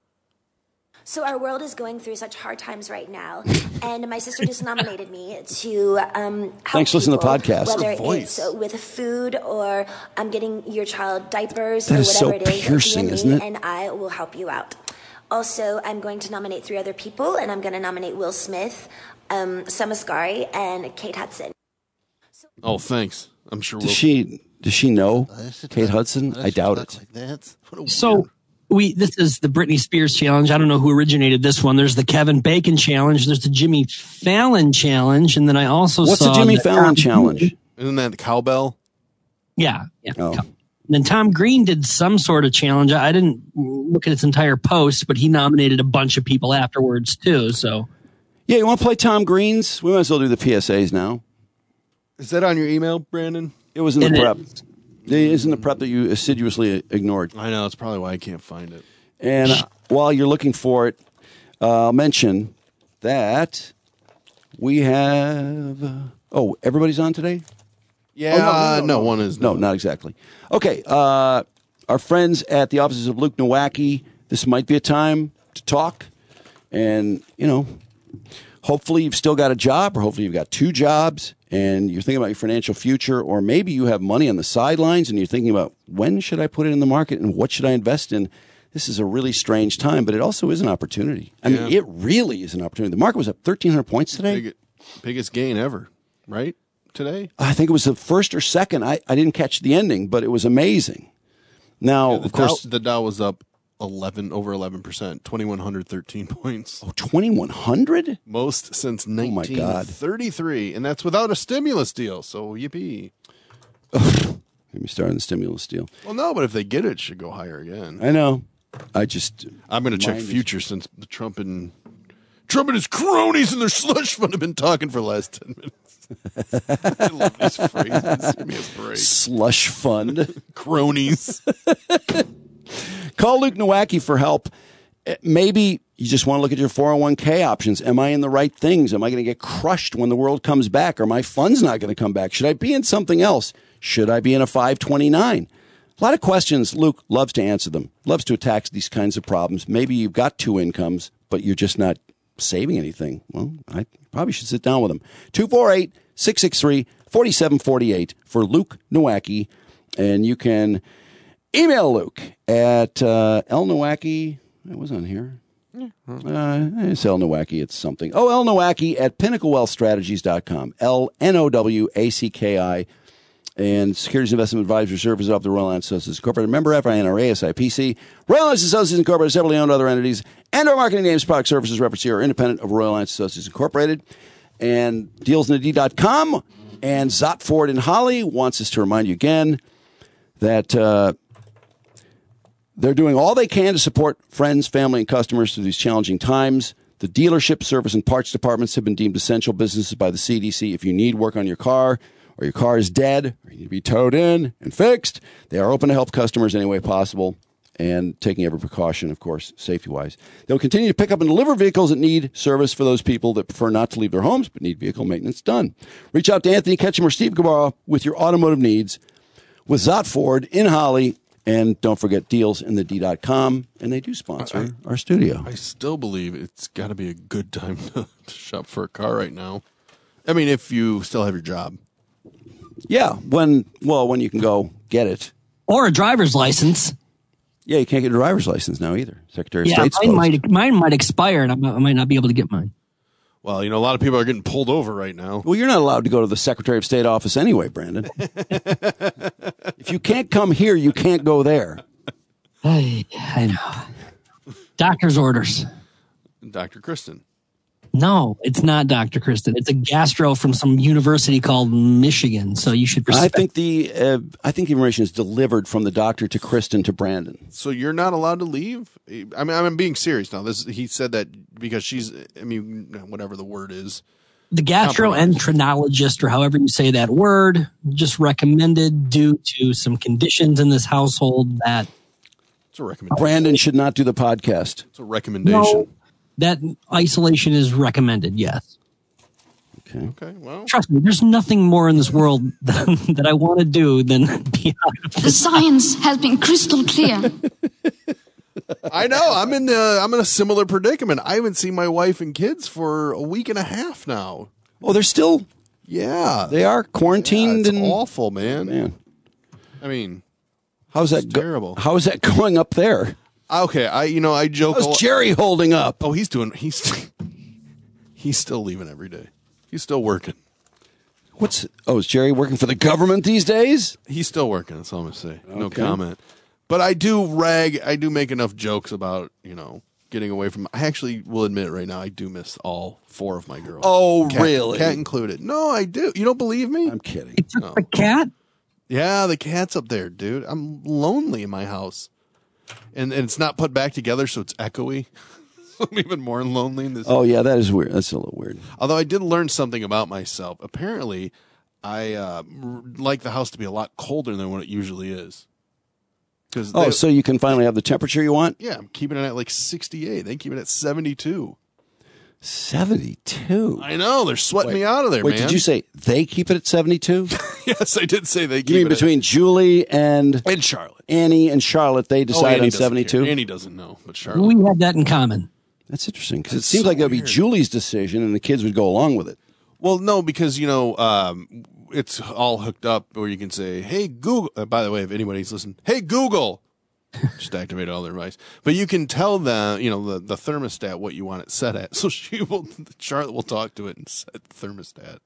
So our world is going through such hard times right now, and my sister just nominated me to um, help Thanks for listening to the podcast. Whether it's uh, with food or I'm getting your child diapers that or is whatever so it is, piercing, D M me isn't it? and I will help you out. Also, I'm going to nominate three other people, and I'm going to nominate Will Smith, um, Sam Asghari, and Kate Hudson. Oh, thanks. I'm sure. Does we'll... she does she know Kate Hudson? I doubt it. Like so we this is the Britney Spears challenge. I don't know who originated this one. There's the Kevin Bacon challenge. There's the Jimmy Fallon challenge, and then I also What's saw the Jimmy the Fallon Tom challenge? Green. Isn't that the cowbell? Yeah, yeah. Oh. And then Tom Green did some sort of challenge. I didn't look at its entire post, but he nominated a bunch of people afterwards too. So yeah, you want to play Tom Green's? We might as well do the P S As now. Is that on your email, Brandon? It was in the It prep. is. It is in the prep that you assiduously ignored. I know. That's probably why I can't find it. And uh, while you're looking for it, uh, I'll mention that we have. Uh, oh, everybody's on today? Yeah, oh, no, no, no, no, no, no, one is. No, not exactly. Okay, uh, our friends at the offices of Luke Nowacki, this might be a time to talk. And, you know, hopefully you've still got a job, or hopefully you've got two jobs, and you're thinking about your financial future, or maybe you have money on the sidelines and you're thinking about when should I put it in the market and what should I invest in. This is a really strange time, but it also is an opportunity. I Yeah. mean, it really is an opportunity. The market was up thirteen hundred points today. Big, biggest gain ever, right? Today? I think it was the first or second. I, I didn't catch the ending, but it was amazing. Now, Yeah, the of course, Dow, the Dow was up eleven over eleven percent, twenty-one thirteen points. Oh, twenty-one hundred? Most since Oh, my God. nineteen thirty-three, and that's without a stimulus deal. So yippee! Let me start on the stimulus deal. Well, no, but if they get it, it should go higher again. I know. I just I'm going to check mine is- futures since the Trump and Trump and his cronies and their slush fund have been talking for the last ten minutes. I love these phrases. Give me a break. slush fund. Cronies. Call Luke Nowacki for help. Eh, Maybe you just want to look at your four oh one k options. Am I in the right things? Am I going to get crushed when the world comes back? Are my funds not going to come back? Should I be in something else? Should I be in a five twenty-nine? A lot of questions. Luke loves to answer them, loves to attack these kinds of problems. Maybe you've got two incomes, but you're just not saving anything. Well, I probably should sit down with him. two four eight, six six three, four seven four eight for Luke Nowacki. And you can email Luke at uh, lnowacki. It was on here. Uh, it's L Nowacki. It's something. Oh, L Nowacki at pinnacle wealth strategies dot com. L N O W A C K I. And Securities Investment Advisory Services of the Royal Alliance Associates Incorporated. Member F I N R A S I P C. Royal Alliance Associates Incorporated, separately owned other entities, and our marketing names, product services referenced here are independent of Royal Alliance Associates Incorporated. And deals in the D dot com. And Zott Ford in Holly wants us to remind you again that uh, they're doing all they can to support friends, family, and customers through these challenging times. The dealership, service, and parts departments have been deemed essential businesses by the C D C. If you need work on your car, or your car is dead, or you need to be towed in and fixed, they are open to help customers any way possible and taking every precaution, of course, safety-wise. They'll continue to pick up and deliver vehicles that need service for those people that prefer not to leave their homes but need vehicle maintenance done. Reach out to Anthony Ketchum or Steve Gabara with your automotive needs with Zott Ford in Holly. And don't forget deals in the D dot com, and they do sponsor I, our studio. I still believe it's got to be a good time to, to shop for a car right now. I mean, if you still have your job. Yeah, when well, when you can go get it. Or a driver's license. Yeah, you can't get a driver's license now either. Secretary of yeah, State's mine closed. might, mine might expire, and I might, I might not be able to get mine. Well, you know, a lot of people are getting pulled over right now. Well, you're not allowed to go to the Secretary of State office anyway, Brandon. If you can't come here, you can't go there. I, I know. Doctor's orders. Doctor Kristen. No, it's not Doctor Kristen. It's a gastro from some university called Michigan. So you should respect. I think the uh, I think the information is delivered from the doctor to Kristen to Brandon. So you're not allowed to leave? I mean, I'm being serious now. This he said that because she's, I mean, whatever the word is. The gastroenterologist, or however you say that word, just recommended due to some conditions in this household that. It's a recommendation. Brandon should not do the podcast. It's a recommendation. No, that isolation is recommended, yes. Okay. Okay, well. Trust me, there's nothing more in this world than, that I want to do than be out of The science has been crystal clear. I know. I'm in the. I'm in a similar predicament. I haven't seen my wife and kids for a week and a half now. Oh, they're still. Yeah, they are quarantined. Yeah, it's and awful, man. Man, I mean, how's that go- terrible? How is that going up there? Okay, I you know I joke. How's Jerry holding up? Oh, he's doing. He's he's still leaving every day. He's still working. What's oh? Is Jerry working for the government these days? He's still working. That's all I'm gonna say. No Okay. comment. But I do rag. I do make enough jokes about you know getting away from. I actually will admit right now I do miss all four of my girls. Oh, cat, really? Cat included. No, I do. You don't believe me? I'm kidding. You took No. the cat? Yeah, the cat's up there, dude. I'm lonely in my house, and and it's not put back together, so it's echoey. So I'm even more lonely in this. Oh yeah, that is weird. That's a little weird. Although I did learn something about myself. Apparently, I uh, r- like the house to be a lot colder than what it usually is. Cause Oh, they- so you can finally have the temperature you want? yeah, I'm keeping it at like sixty-eight. They keep it at seventy-two. seventy-two. I know they're sweating Wait, me out of there, Wait, man. did you say they keep it at seventy-two? Yes, I did say they keep You mean it at- between Julie and and Charlotte, Annie and Charlotte, they Oh, decide Annie on doesn't care. seventy-two? Annie doesn't know, but Charlotte. We have that in common. That's interesting because it That's seems so like that would be weird. Julie's decision and the kids would go along with it. Well, no, because you know um, it's all hooked up, where you can say, "Hey Google." Uh, by the way, if anybody's listening, "Hey Google," just activate all their device. But you can tell the you know the, the thermostat what you want it set at. So she will, Charlotte will talk to it and set the thermostat.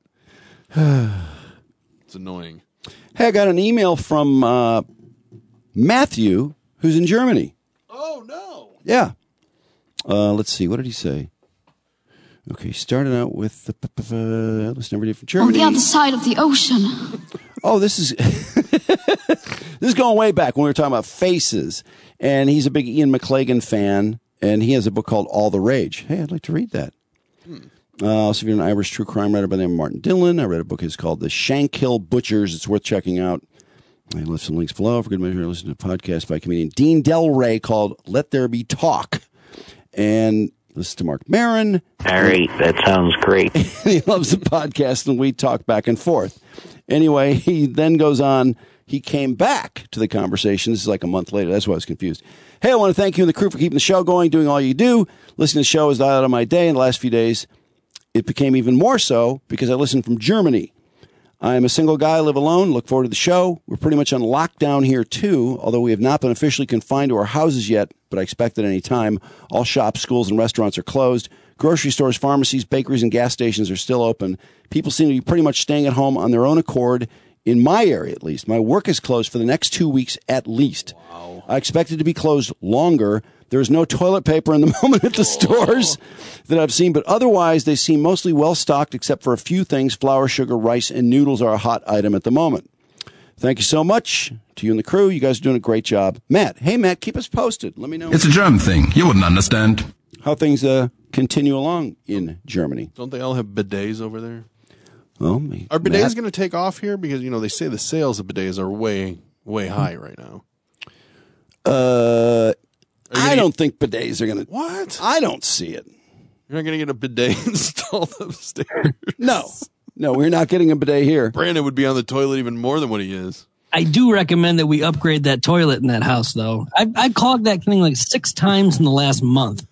It's annoying. Hey, I got an email from uh, Matthew, who's in Germany. Oh no! Yeah. Uh, let's see. What did he say? Okay, he started out with the uh, listen every day from On Germany. the other side of the ocean. Oh, this is this is going way back when we were talking about faces, and he's a big Ian McClagan fan, and he has a book called All the Rage. Hey, I'd like to read that. Hmm. Uh, also, if you're an Irish true crime writer by the name of Martin Dillon, I read a book. It's called The Shankill Butchers. It's worth checking out. I left some links below for good measure. Listen to a podcast by comedian Dean Del Rey called Let There Be Talk, and listen to Mark Maron. All right, that sounds great. He loves the podcast, and we talk back and forth. Anyway, he then goes on. He came back to the conversation. This is like a month later. That's why I was confused. Hey, I want to thank you and the crew for keeping the show going, doing all you do. Listening to the show is the highlight of my day. In the last few days, it became even more so because I listened from Germany. I am a single guy, live alone, look forward to the show. We're pretty much on lockdown here, too, although we have not been officially confined to our houses yet, but I expect at any time. All shops, schools, and restaurants are closed. Grocery stores, pharmacies, bakeries, and gas stations are still open. People seem to be pretty much staying at home on their own accord, in my area at least. My work is closed for the next two weeks at least. Wow. I expect it to be closed longer. There is no toilet paper in the moment at the stores that I've seen, but otherwise they seem mostly well-stocked except for a few things. Flour, sugar, rice, and noodles are a hot item at the moment. Thank you so much to you and the crew. You guys are doing a great job. Matt, hey, Matt, keep us posted. Let me know. It's a germ thing. You wouldn't understand. How things uh, continue along in Germany. Don't they all have bidets over there? Well, me, Are bidets Matt- going to take off here? Because, you know, they say the sales of bidets are way, way high right now. Uh, Are you I gonna don't think bidets are going to. What? I don't see it. You're not going to get a bidet installed upstairs? No. No, we're not getting a bidet here. Brandon would be on the toilet even more than what he is. I do recommend that we upgrade that toilet in that house, though. I, I clogged that thing like six times in the last month.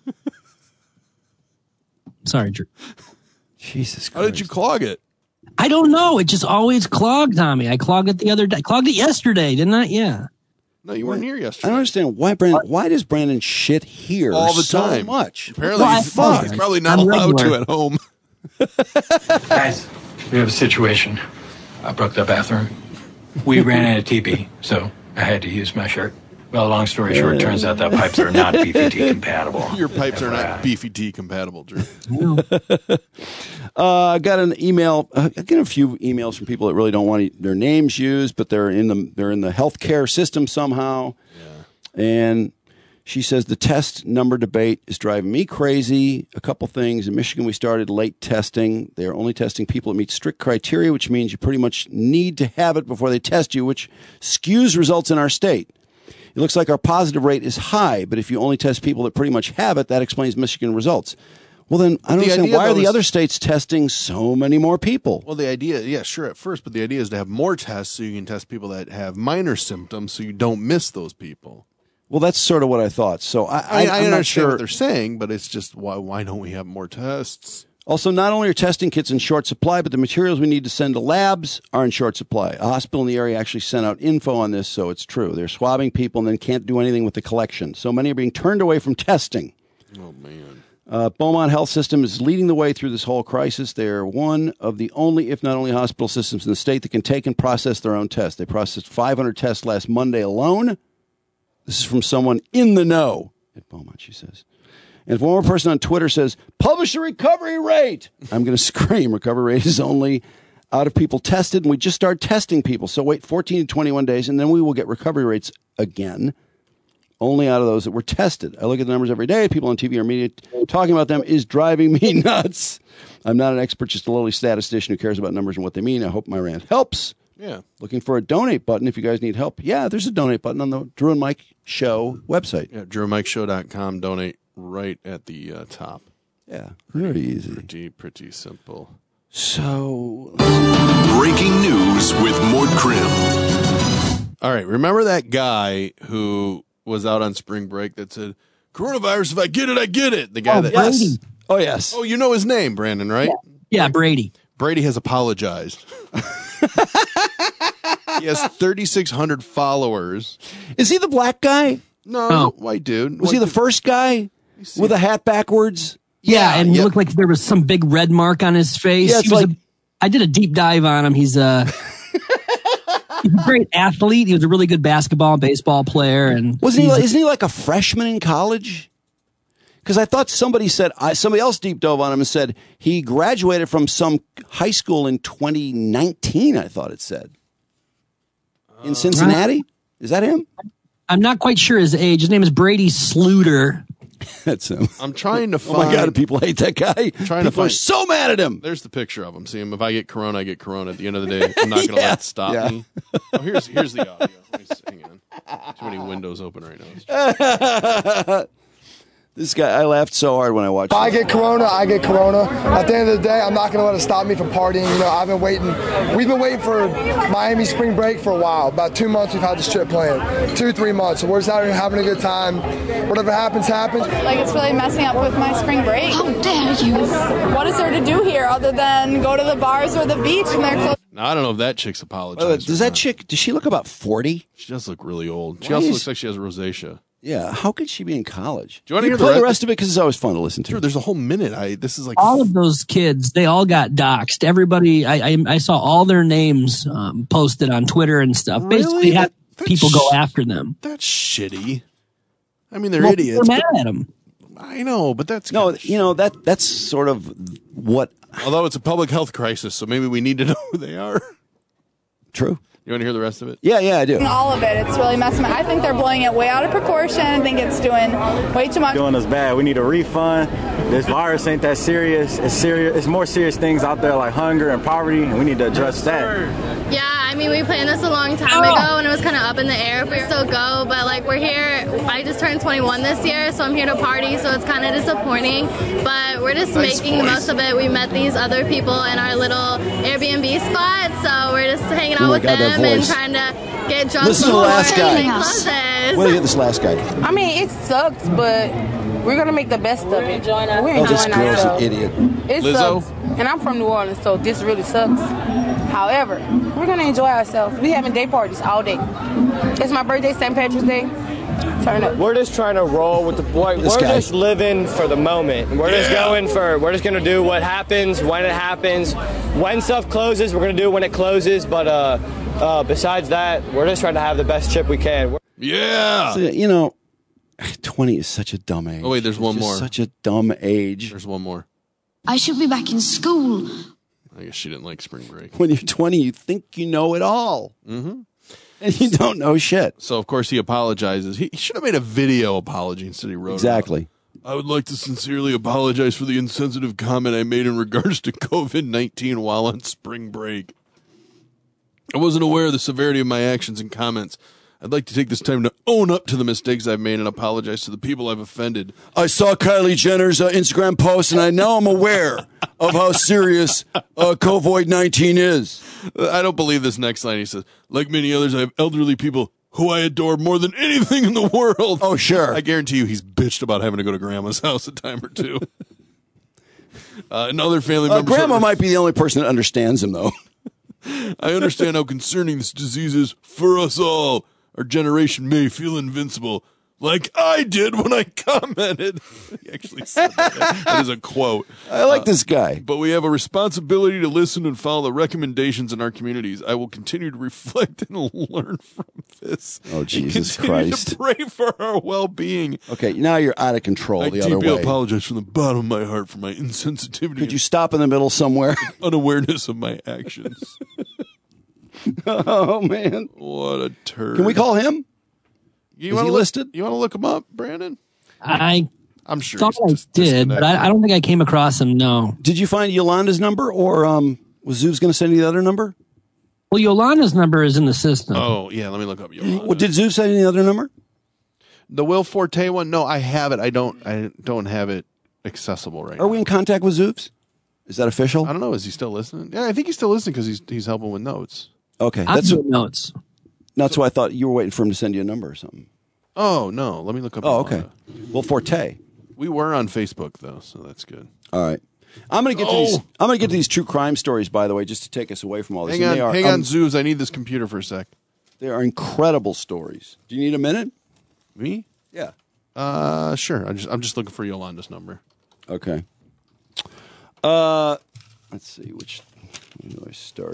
Sorry, Drew. Jesus Christ. How did you clog it? I don't know. It just always clogged, Tommy. I clogged it the other day. I clogged it yesterday, didn't I? Yeah. No, you weren't here I yesterday. don't understand why Brandon. Why does Brandon shit here All the so time. much? Apparently, Well, he's, I- he's probably not I'm allowed regular. to at home. Guys, we have a situation. I broke the bathroom. We ran out of T P, so I had to use my shirt. Well, long story short, it turns out that pipes are not B F T compatible. Your pipes are not B F T compatible, Drew. uh, I got an email. Uh, I get a few emails from people that really don't want their names used, but they're in the they're in the healthcare system somehow. Yeah. And she says the test number debate is driving me crazy. A couple things. In Michigan, we started late testing. They're only testing people that meet strict criteria, which means you pretty much need to have it before they test you, which skews results in our state. It looks like our positive rate is high, but if you only test people that pretty much have it, that explains Michigan results. Well, then I don't The understand idea, why though, are the is- other states testing so many more people? Well, the idea, yeah, sure, at first, but the idea is to have more tests so you can test people that have minor symptoms so you don't miss those people. Well, that's sort of what I thought. So I, I, I, I I'm not understand sure. what they're saying, but it's just, why why don't we have more tests? Also, not only are testing kits in short supply, but the materials we need to send to labs are in short supply. A hospital in the area actually sent out info on this, so it's true. They're swabbing people and then can't do anything with the collection. So many are being turned away from testing. Oh, man. Uh, Beaumont Health System is leading the way through this whole crisis. They're one of the only, if not only, hospital systems in the state that can take and process their own tests. They processed five hundred tests last Monday alone. This is from someone in the know at Beaumont, she says. And if one more person on Twitter says, publish the recovery rate, I'm going to scream. Recovery rate is only out of people tested, and we just start testing people. So wait fourteen to twenty-one days, and then we will get recovery rates again, only out of those that were tested. I look at the numbers every day. People on T V or media talking about them is driving me nuts. I'm not an expert, just a lowly statistician who cares about numbers and what they mean. I hope my rant helps. Yeah. Looking for a donate button if you guys need help. Yeah, there's a donate button on the Drew and Mike Show website. Yeah, drew mike show dot com. Donate right at the uh, top. Yeah, very easy. Pretty, pretty simple. So, breaking news with Mort Krim. All right, remember that guy who was out on spring break that said, coronavirus, if I get it, I get it? The guy Oh, that... Brady. Oh, yes. Oh, you know his name, Brandon, right? Yeah, Brady. Brady has apologized. He has thirty-six hundred followers. Is he the black guy? No, Oh. white dude. Was White he the dude. first guy with a hat backwards? Yeah, and he yeah. looked like there was some big red mark on his face. Yeah, he it's was like- a, I did a deep dive on him. He's a, he's a great athlete. He was a really good basketball and baseball player. And Wasn't he? he's- Like, isn't he like a freshman in college? Because I thought somebody said I, somebody else deep dove on him and said he graduated from some high school in twenty nineteen. I thought it said in Cincinnati. Is that him? I'm not quite sure his age. His name is Brady Sluter. That's him. I'm trying to Oh find... my God! People hate that guy. Trying to People are find- so mad at him. There's the picture of him. See him. If I get corona, I get corona. At the end of the day, I'm not going to Yeah. let it stop Yeah. me. Oh, here's here's the audio. Let me s- hang on. Too many windows open right now. This guy, I laughed so hard when I watched. If I it. get corona, I get corona. At the end of the day, I'm not going to let it stop me from partying. You know, I've been waiting. We've been waiting for Miami spring break for a while. About two months we've had this trip planned. Two, three months. So we're just out here having a good time. Whatever happens, happens. Like, it's really messing up with my spring break. How dare you? What is there to do here other than go to the bars or the beach and they're closed? Now, I don't know if that chick's apologized. Uh, or does that not. chick? Does she look about forty? She does look really old. She Why also is- looks like she has rosacea. Yeah. How could she be in college? Do you wanna hear the play the rest- rest of it? Because it's always fun to listen to. Sure, there's a whole minute. I this is like All of those kids, they all got doxxed. Everybody, I, I, I saw all their names um, posted on Twitter and stuff. Basically, Really? had That- people that's go sh- after them. That's shitty. I mean, they're Well, idiots. They're mad but- at them. I know, but that's No, you know that that's sort of what. Although it's a public health crisis, so maybe we need to know who they are. True. You want to hear the rest of it? Yeah, yeah, I do. All of it. It's really messing me. I think they're blowing it way out of proportion. I think it's doing way too much. Doing us bad. We need a refund. This virus ain't that serious. It's serious. It's more serious things out there like hunger and poverty, and we need to address that. Yeah, I mean, we planned this a long time ago, and it was kind of up in the air if we still go. But like, we're here. I just turned twenty-one this year, so I'm here to party. So it's kind of disappointing, but we're just Nice making the voice. most of it. We met these other people in our little Airbnb spot, so we're just hanging out Oh my with God, that them and voice. trying to get drunk Listen to the before last guy. everything closes. What do you get this last guy? I mean, it sucks, but we're gonna make the best of it. We're Oh, this enjoying girl's ourselves. an idiot. It Lizzo? sucks, and I'm from New Orleans, so this really sucks. However, we're gonna enjoy ourselves. We having day parties all day. It's my birthday, Saint Patrick's Day. Turn it. We're just trying to roll with the boy. This We're guy. just living for the moment. We're just Yeah. going for. We're just gonna do what happens when it happens. When stuff closes, we're gonna do it when it closes. But uh, uh, besides that, we're just trying to have the best chip we can. We're- Yeah. So, you know, twenty is such a dumb age. Oh, wait, there's It's one just more. Such a dumb age. There's one more. I should be back in school. I guess she didn't like spring break. When you're twenty, you think you know it all. Mm-hmm. And you don't know shit. So, of course, he apologizes. He, he should have made a video apology instead he wrote it Exactly. out. I would like to sincerely apologize for the insensitive comment I made in regards to COVID nineteen while on spring break. I wasn't aware of the severity of my actions and comments. I'd like to take this time to own up to the mistakes I've made and apologize to the people I've offended. I saw Kylie Jenner's uh, Instagram post, and I now I'm aware of how serious uh, COVID nineteen is. I don't believe this next line. He says, like many others, I have elderly people who I adore more than anything in the world. Oh, sure. I guarantee you he's bitched about having to go to grandma's house a time or two. uh, another family Uh, member. grandma might be the only person that understands him, though. I understand how concerning this disease is for us all. Our generation may feel invincible, like I did when I commented. He actually said that. That is a quote. I like Uh, this guy. But we have a responsibility to listen and follow the recommendations in our communities. I will continue to reflect and learn from this. Oh, Jesus and continue Christ. to pray for our well-being. Okay, now you're out of control I the other deeply way. apologize from the bottom of my heart for my insensitivity Could you stop in the middle somewhere? and unawareness of my actions. Oh, man. What a turd. Can we call him? You Is wanna he look, listed? You want to look him up, Brandon? I I'm sure thought he's I just did, but I, I don't think I came across him. No. Did you find Yolanda's number, or um, was Zeus going to send you the other number? Well, Yolanda's number is in the system. Oh, yeah, let me look up Yolanda. Well, did Zeus send you the other number? The Will Forte one? No, I have it. I don't I don't have it accessible right Are now. we in contact with Zeus? Is that official? I don't know. Is he still listening? Yeah, I think he's still listening because he's he's helping with notes. Okay. I'm That's, doing notes. that's why I thought you were waiting for him to send you a number or something. Oh, no. Let me look up Oh, Yolanda. okay. Well, Forte. We were on Facebook, though, so that's good. All right. I'm going to get to Oh. these. I'm going to get to these true crime stories, by the way, just to take us away from all this. Hang And on, they are, hang um, on, Zeus. I need this computer for a sec. They are incredible stories. Do you need a minute? Me? Yeah. Uh, sure. I'm just I'm just looking for Yolanda's number. Okay. Uh, let's see which. Where do I start?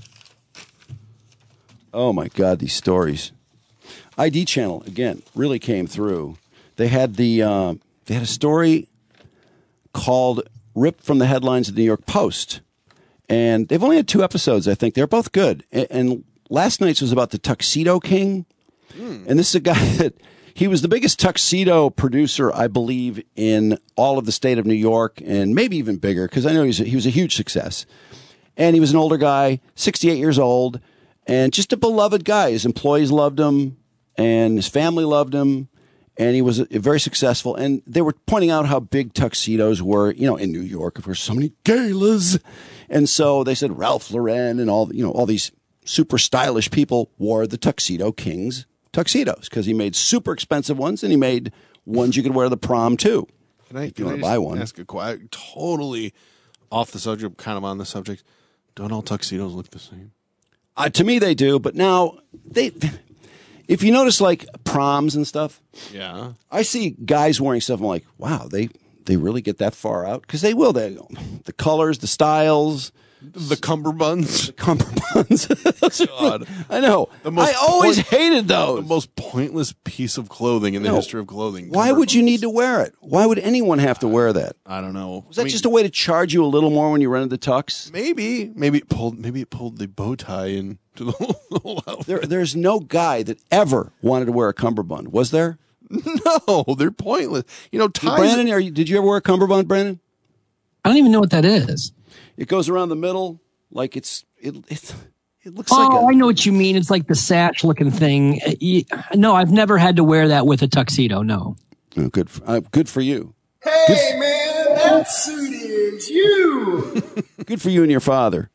Oh my God, these stories. I D Channel again really came through. They had the uh, they had a story called "Ripped from the Headlines of the New York Post," and they've only had two episodes. I think they're both good. And, and last night's was about the Tuxedo King, and this is a guy that he was the biggest tuxedo producer, I believe, in all of the state of New York, and maybe even bigger because I know he's a, he was a huge success. And he was an older guy, sixty-eight years old, and just a beloved guy. His employees loved him, and his family loved him, and he was a, very successful. And they were pointing out how big tuxedos were, you know, in New York. Of course, so many galas, and so they said Ralph Lauren and all, you know, all these super stylish people wore the Tuxedo King's tuxedos because he made super expensive ones, and he made ones you could wear to the prom too. Can I, if you can I want to just buy one? ask a question? Totally off the subject, kind of on the subject. Don't all tuxedos look the same? Uh, to me, they do, but now they. If you notice, like proms and stuff, Yeah. I see guys wearing stuff. I'm like, wow, they they really get that far out because they will. They the colors, the styles, The cummerbunds. the cummerbunds. Those are- God. I know. The most I always point- hated The those. most pointless piece of clothing in the No. history of clothing. Why would you Cummerbunds. need to wear it? Why would anyone have to wear that? I don't know. Was that just a way to charge you a little more when you rented the tux? Maybe, maybe it pulled, maybe it pulled the bow tie into the whole, the whole outfit. There, there's no guy that ever wanted to wear a cummerbund. Was there? No, they're pointless. You know, ties. Brandon, are you, did you ever wear a cummerbund, Brandon? I don't even know what that is. It goes around the middle like it's it it, it looks Oh, like a, I know what you mean. It's like the sash looking thing. Uh, y- No, I've never had to wear that with a tuxedo. No. oh, good for, uh, good for you. Hey, man, that suit is you. Good for you and your father.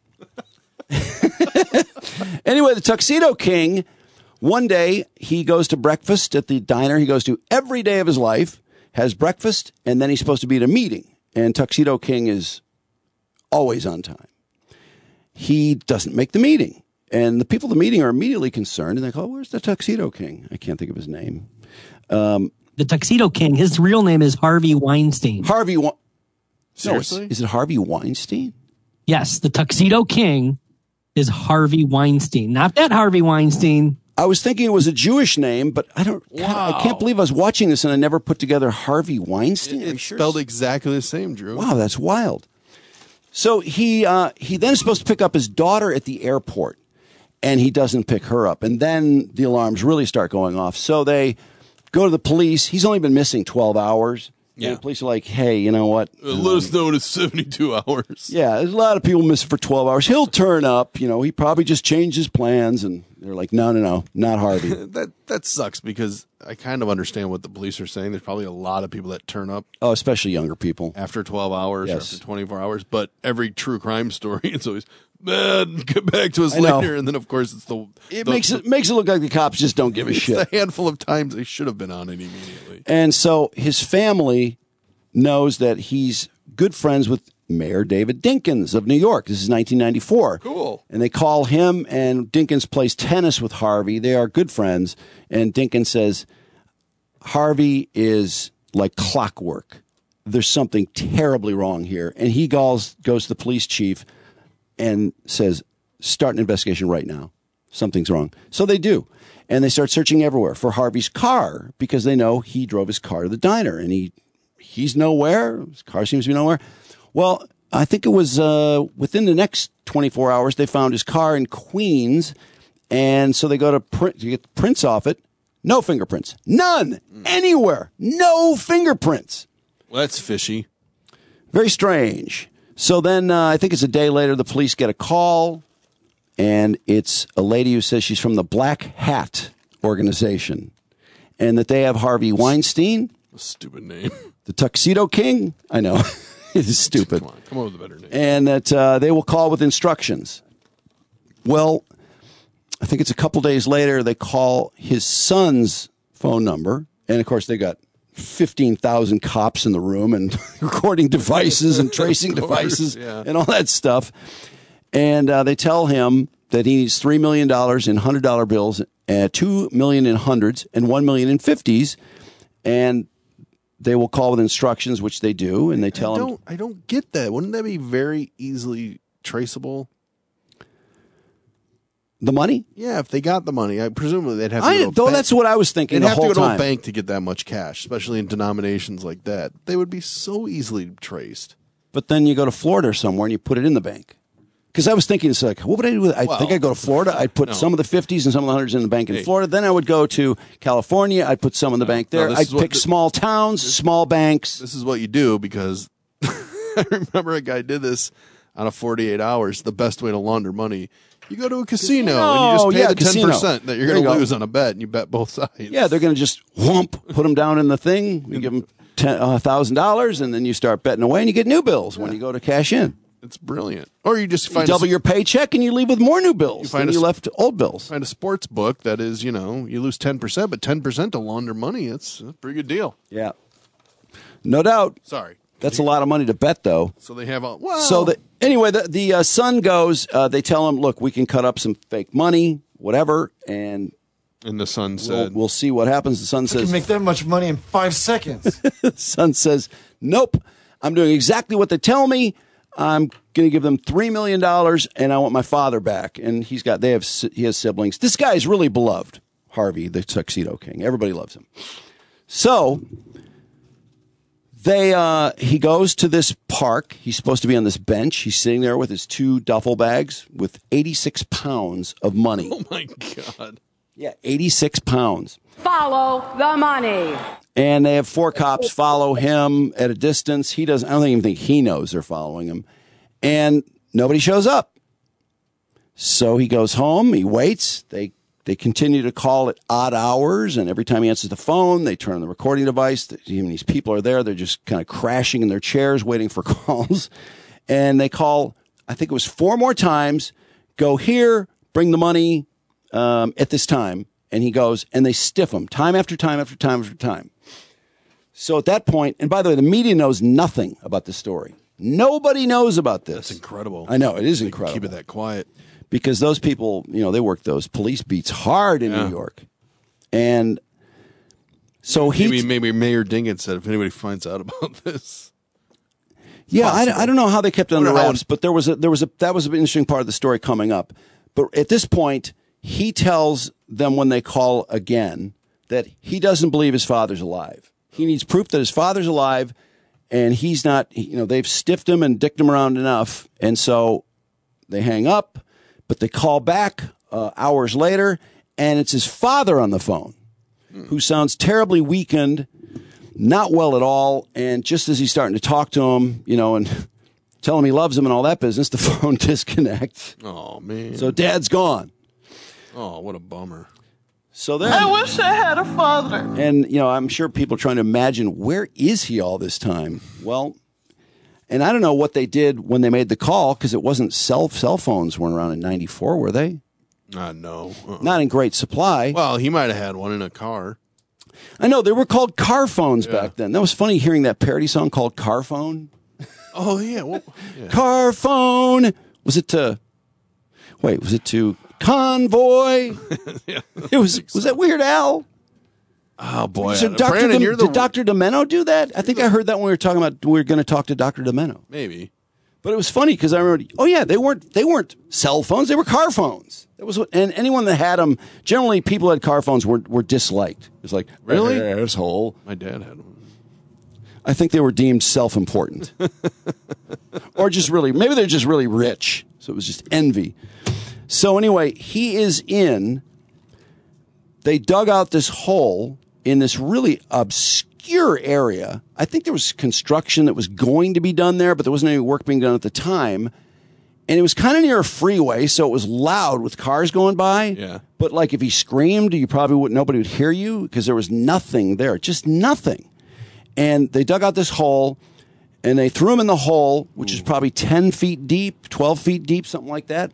Anyway, the Tuxedo King, one day he goes to breakfast at the diner he goes to every day of his life, has breakfast, and then he's supposed to be at a meeting. And Tuxedo King is always on time. He doesn't make the meeting. And the people at the meeting are immediately concerned, and they go, oh, where's the Tuxedo King? I can't think of his name. Um, the Tuxedo King, his real name is Harvey Weinstein. Harvey Weinstein. Seriously? No, is it Harvey Weinstein? Yes, the Tuxedo King is Harvey Weinstein. Not that Harvey Weinstein. I was thinking it was a Jewish name, but I don't. God, Wow. I can't believe I was watching this and I never put together Harvey Weinstein. It, it's spelled exactly the same, Drew. Wow, that's wild. So he uh, he then is supposed to pick up his daughter at the airport, and he doesn't pick her up, and then the alarms really start going off. So they go to the police. He's only been missing twelve hours. Yeah. And the police are like, "Hey, you know what? Uh, let us know it's seventy-two hours." Yeah, there's a lot of people missing for twelve hours. He'll turn up. You know, he probably just changed his plans, and they're like, "No, no, no, not Harvey." that that sucks because I kind of understand what the police are saying. There's probably a lot of people that turn up. Oh, especially younger people. After twelve hours Yes. or after twenty-four hours. But every true crime story, it's always, man, get back to us I know. later. And then, of course, it's the... It the, makes it makes it look like the cops just don't give a it's shit. the handful of times they should have been on it immediately. And so his family knows that he's good friends with Mayor David Dinkins of New York. This is nineteen ninety-four. Cool. And they call him, and Dinkins plays tennis with Harvey. They are good friends. And Dinkins says, Harvey is like clockwork. There's something terribly wrong here. And he goes, goes to the police chief and says, start an investigation right now. Something's wrong. So they do. And they start searching everywhere for Harvey's car because they know he drove his car to the diner, and he he's nowhere. His car seems to be nowhere. Well, I think it was uh, within the next twenty-four hours, they found his car in Queens. And so they go to print to get the prints off it. No fingerprints. None. Anywhere. No fingerprints. Well, that's fishy. Very strange. So then uh, I think it's a day later, the police get a call, and it's a lady who says she's from the Black Hat organization, and that they have Harvey Weinstein. A stupid name. The Tuxedo King. I know. It is stupid. Come on, come on with a better name. And that uh, they will call with instructions. Well, I think it's a couple days later, they call his son's phone number. And, of course, they got fifteen thousand cops in the room and recording devices and tracing Of course, devices yeah. and all that stuff. And uh, they tell him that he needs three million dollars in one hundred dollar bills, uh, two million dollars in hundreds, and one million dollars in fifties. And they will call with instructions, which they do, and they tell I him... don't, I don't get that. Wouldn't that be very easily traceable? The money? Yeah, if they got the money, I presumably they'd have to I, go to a though bank. that's what I was thinking They'd the have whole to go time. to a bank to get that much cash, especially in denominations like that. They would be so easily traced. But then you go to Florida or somewhere and you put it in the bank. Because I was thinking, it's like, what would I do with it? I Well, think I'd go to Florida. I'd put no. some of the fifties and some of the hundreds in the bank in Hey. Florida. Then I would go to California. I'd put some in the bank no, there. this I'd is what pick the- small towns, small banks. This is what you do because I remember a guy did this on a forty-eight hours. The best way to launder money. You go to a casino and you just Oh, pay yeah, the ten casino. percent that you're There going you to go. lose on a bet, and you bet both sides. Yeah, they're going to just whomp, put them down in the thing. You give them one thousand dollars, and then you start betting away, and you get new bills when you go to cash in. It's brilliant. Or you just You find double a, your paycheck, and you leave with more new bills. You find than a you s- left old bills. find a sports book that is, you know, you lose ten percent, but ten percent to launder money. It's a pretty good deal. Yeah. No doubt. Sorry. That's a lot of money to bet, though. So they have a well. So the, anyway, the, the uh, son goes, uh, they tell him, look, we can cut up some fake money, whatever, and and the son we'll, said, we'll see what happens. The son I says, can make that much money in five seconds. the son says, nope, I'm doing exactly what they tell me. I'm going to give them three million dollars, and I want my father back. And he's got, they have, si- he has siblings. This guy is really beloved, Harvey, the Tuxedo King. Everybody loves him. So they, uh, he goes to this park. He's supposed to be on this bench. He's sitting there with his two duffel bags with eighty-six pounds of money. "Oh my god!" Yeah, eighty-six pounds. Follow the money. And they have four cops follow him at a distance. He doesn't, I don't even think he knows they're following him. And nobody shows up. So he goes home. He waits. They they continue to call at odd hours. And every time he answers the phone, they turn on the recording device. Even these people are there. They're just kind of crashing in their chairs waiting for calls. And they call, I think it was four more times, go here, bring the money um, at this time. And he goes, and they stiff him time after time after time after time. So at that point, and by the way, the media knows nothing about this story. Nobody knows about this. That's incredible. I know, it is They can incredible. Keep it that quiet. Because those people, you know, they work those police beats hard in Yeah. New York. And So he maybe maybe Mayor Dingan said if anybody finds out about this. Yeah, I, I don't know how they kept it under Wonder how- wraps, but there was a there was a that was an interesting part of the story coming up. But at this point, he tells them when they call again that he doesn't believe his father's alive. He needs proof that his father's alive, and he's not. You know, they've stiffed him and dicked him around enough, and so they hang up. But they call back uh, hours later, and it's his father on the phone, who sounds terribly weakened, not well at all. And just as he's starting to talk to him, you know, and tell him he loves him and all that business, the phone disconnects. Oh, man. So Dad's gone. Oh, what a bummer. So then, I wish I had a father. and, you know, I'm sure people are trying to imagine, where is he all this time? Well, and I don't know what they did when they made the call, because it wasn't cell, cell phones weren't around in ninety-four, were they? Uh, no. Uh-uh. Not in great supply. Well, he might have had one in a car. I know, they were called car phones back then. That was funny hearing that parody song called Car Phone. Oh, yeah. Well, yeah. Car phone. Was it to, wait, was it to Convoy? Yeah. It was, was that Weird Al? Oh, boy. So Doctor Brandon, Dem- you're the... Did Doctor Demeno do that? I think I heard that when we were talking about we were going to talk to Doctor Demeno. Maybe. But it was funny because I remember, oh yeah, they weren't they weren't cell phones, they were car phones. That was what, and anyone that had them, generally people who had car phones were were disliked. It was like, Really? asshole. My dad had one. I think they were deemed self-important, or just really maybe they're just really rich, so it was just envy. So anyway, he is in. They dug out this hole in this really obscure area. I think there was construction that was going to be done there, but there wasn't any work being done at the time. And it was kind of near a freeway, so it was loud with cars going by. Yeah. But like if he screamed, you probably would nobody would hear you because there was nothing there, just nothing. And they dug out this hole, and they threw him in the hole, which is probably ten feet deep, twelve feet deep, something like that.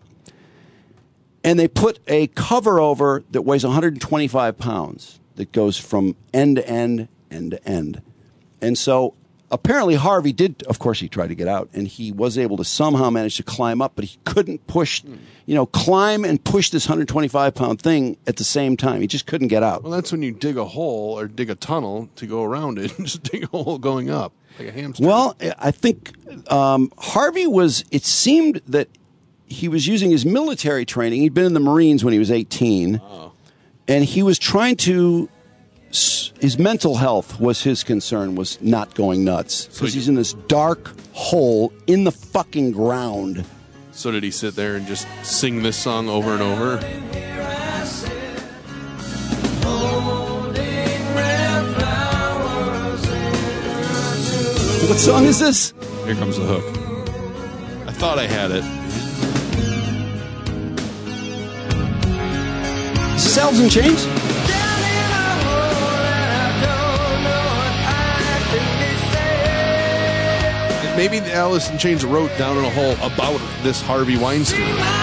And they put a cover over that weighs one hundred twenty-five pounds that goes from end to end, end to end. And so apparently Harvey did, of course, he tried to get out, and he was able to somehow manage to climb up, but he couldn't push, you know, climb and push this one hundred twenty-five pound thing at the same time. He just couldn't get out. Well, that's when you dig a hole or dig a tunnel to go around it and just dig a hole going up like a hamster. Well, I think um, Harvey was, it seemed that he was using his military training. He'd been in the Marines when he was eighteen. Oh. And he was trying to, his mental health was his concern, was not going nuts. Because he's in this dark hole in the fucking ground. So did he sit there and just sing this song over and over? What song is this? Here comes the hook. I thought I had it. Cells and Chains? Maybe the Alice in Chains wrote Down in a Hole about this Harvey Weinstein.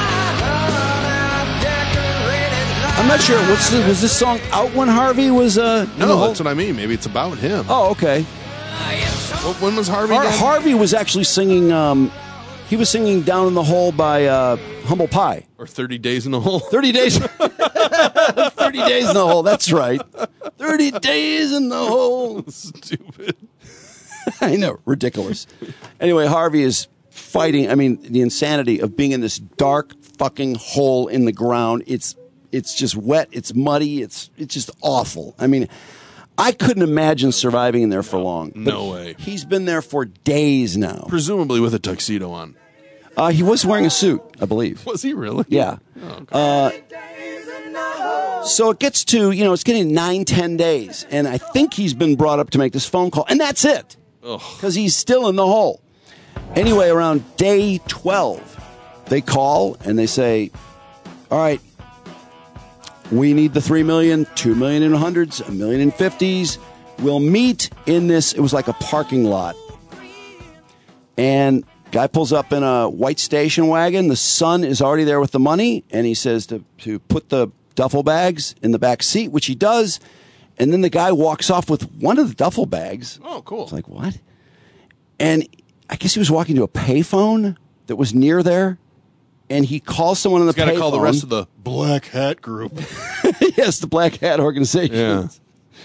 I'm not sure. What's this, was this song out when Harvey was uh, in the No, hole? that's what I mean. Maybe it's about him. Oh, okay. Well, when was Harvey Har- dead? Harvey was actually singing, um, he was singing Down in the Hole by uh, Humble Pie. Or thirty Days in the Hole? thirty days. thirty days in the hole. That's right. thirty days in the hole. Stupid. I know. Ridiculous. Anyway, Harvey is fighting. I mean, the insanity of being in this dark fucking hole in the ground. It's it's just wet. It's muddy. It's it's just awful. I mean, I couldn't imagine surviving in there for long. But No way. He's been there for days now. Presumably with a tuxedo on. Uh, he was wearing a suit, I believe. Was he really? Yeah. Oh, okay. Uh, so it gets to, you know, it's getting nine, ten days. And I think he's been brought up to make this phone call. And that's it. Because he's still in the hole. Anyway, around day twelve, they call and they say, all right, we need the three million, two million in hundreds, a million in fifties. We'll meet in this, it was like a parking lot. And guy pulls up in a white station wagon. The son is already there with the money. And he says to, to put the duffel bags in the back seat, which he does. And then the guy walks off with one of the duffel bags. Oh, cool. It's like, what? And I guess he was walking to a payphone that was near there. And he calls someone on the He's payphone. got to call the rest of the Black Hat group. Yes, the Black Hat organization. Yeah.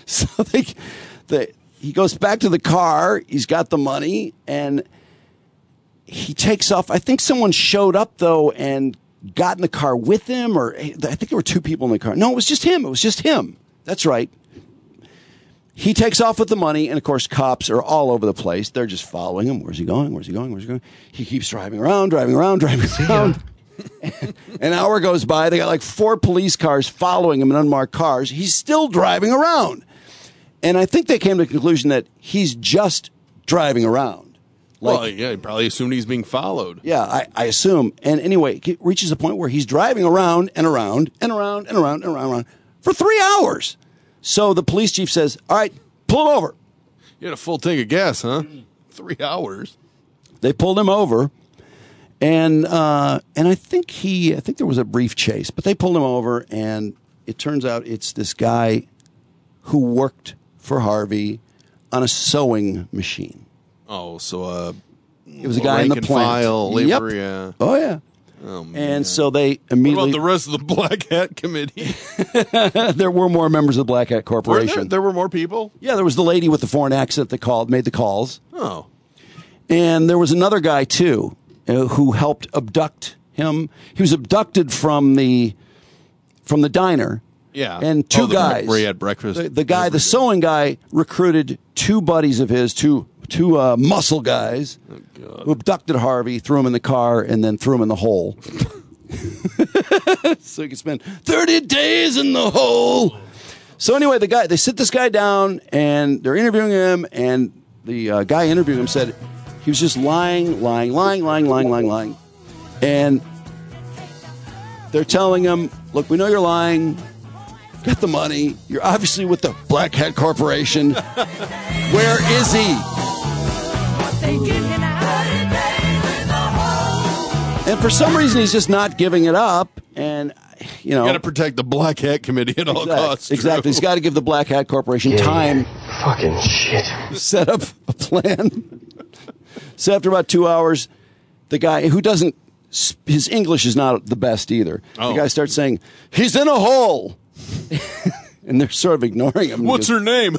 So they, they, he goes back to the car. He's got the money, and he takes off. I think someone showed up, though, and got in the car with him, or I think there were two people in the car. No, it was just him. It was just him. That's right. He takes off with the money, and, of course, cops are all over the place. They're just following him. Where's he going? Where's he going? Where's he going? He keeps driving around, driving around, driving around. An hour goes by. They got like four police cars following him in unmarked cars. He's still driving around. And I think they came to the conclusion that he's just driving around. Like, well, yeah, he probably assumed he's being followed. Yeah, I, I assume. And anyway, it reaches a point where he's driving around and around and around and around and around, and around for three hours. So the police chief says, all right, pull him over. You had a full tank of gas, huh? Three hours. They pulled him over. And uh, and I think he, I think there was a brief chase, but they pulled him over, and it turns out it's this guy who worked for Harvey on a sewing machine. Oh, so uh, it was a guy in the plant. File, labor, yep. yeah. Oh yeah. Oh, man. And so they immediately. What about the rest of the Black Hat Committee? There were more members of the Black Hat Corporation. Were there? there were more people? Yeah, there was the lady with the foreign accent that called, made the calls. Oh. And there was another guy too uh, who helped abduct him. He was abducted from the from the diner. Yeah. And two oh, the, guys. Where he had breakfast. The, the guy, the sewing guy, recruited two buddies of his, two two uh, muscle guys, oh, who abducted Harvey, threw him in the car, and then threw him in the hole. So he could spend thirty days in the hole. So anyway, the guy, they sit this guy down, and they're interviewing him, and the uh, guy interviewing him said he was just lying, lying, lying, lying, lying, lying, lying. And they're telling him, look, we know you're lying. Got the money. You're obviously with the Black Hat Corporation. Where is he? And for some reason, he's just not giving it up. And, you know. You got to protect the Black Hat Committee at all exactly, costs. Exactly. True. He's got to give the Black Hat Corporation yeah, time. Yeah. Fucking shit. Set up a plan. So after about two hours, the guy who doesn't, his English is not the best either. Oh. The guy starts saying, he's in a hole. And they're sort of ignoring him. What's her name?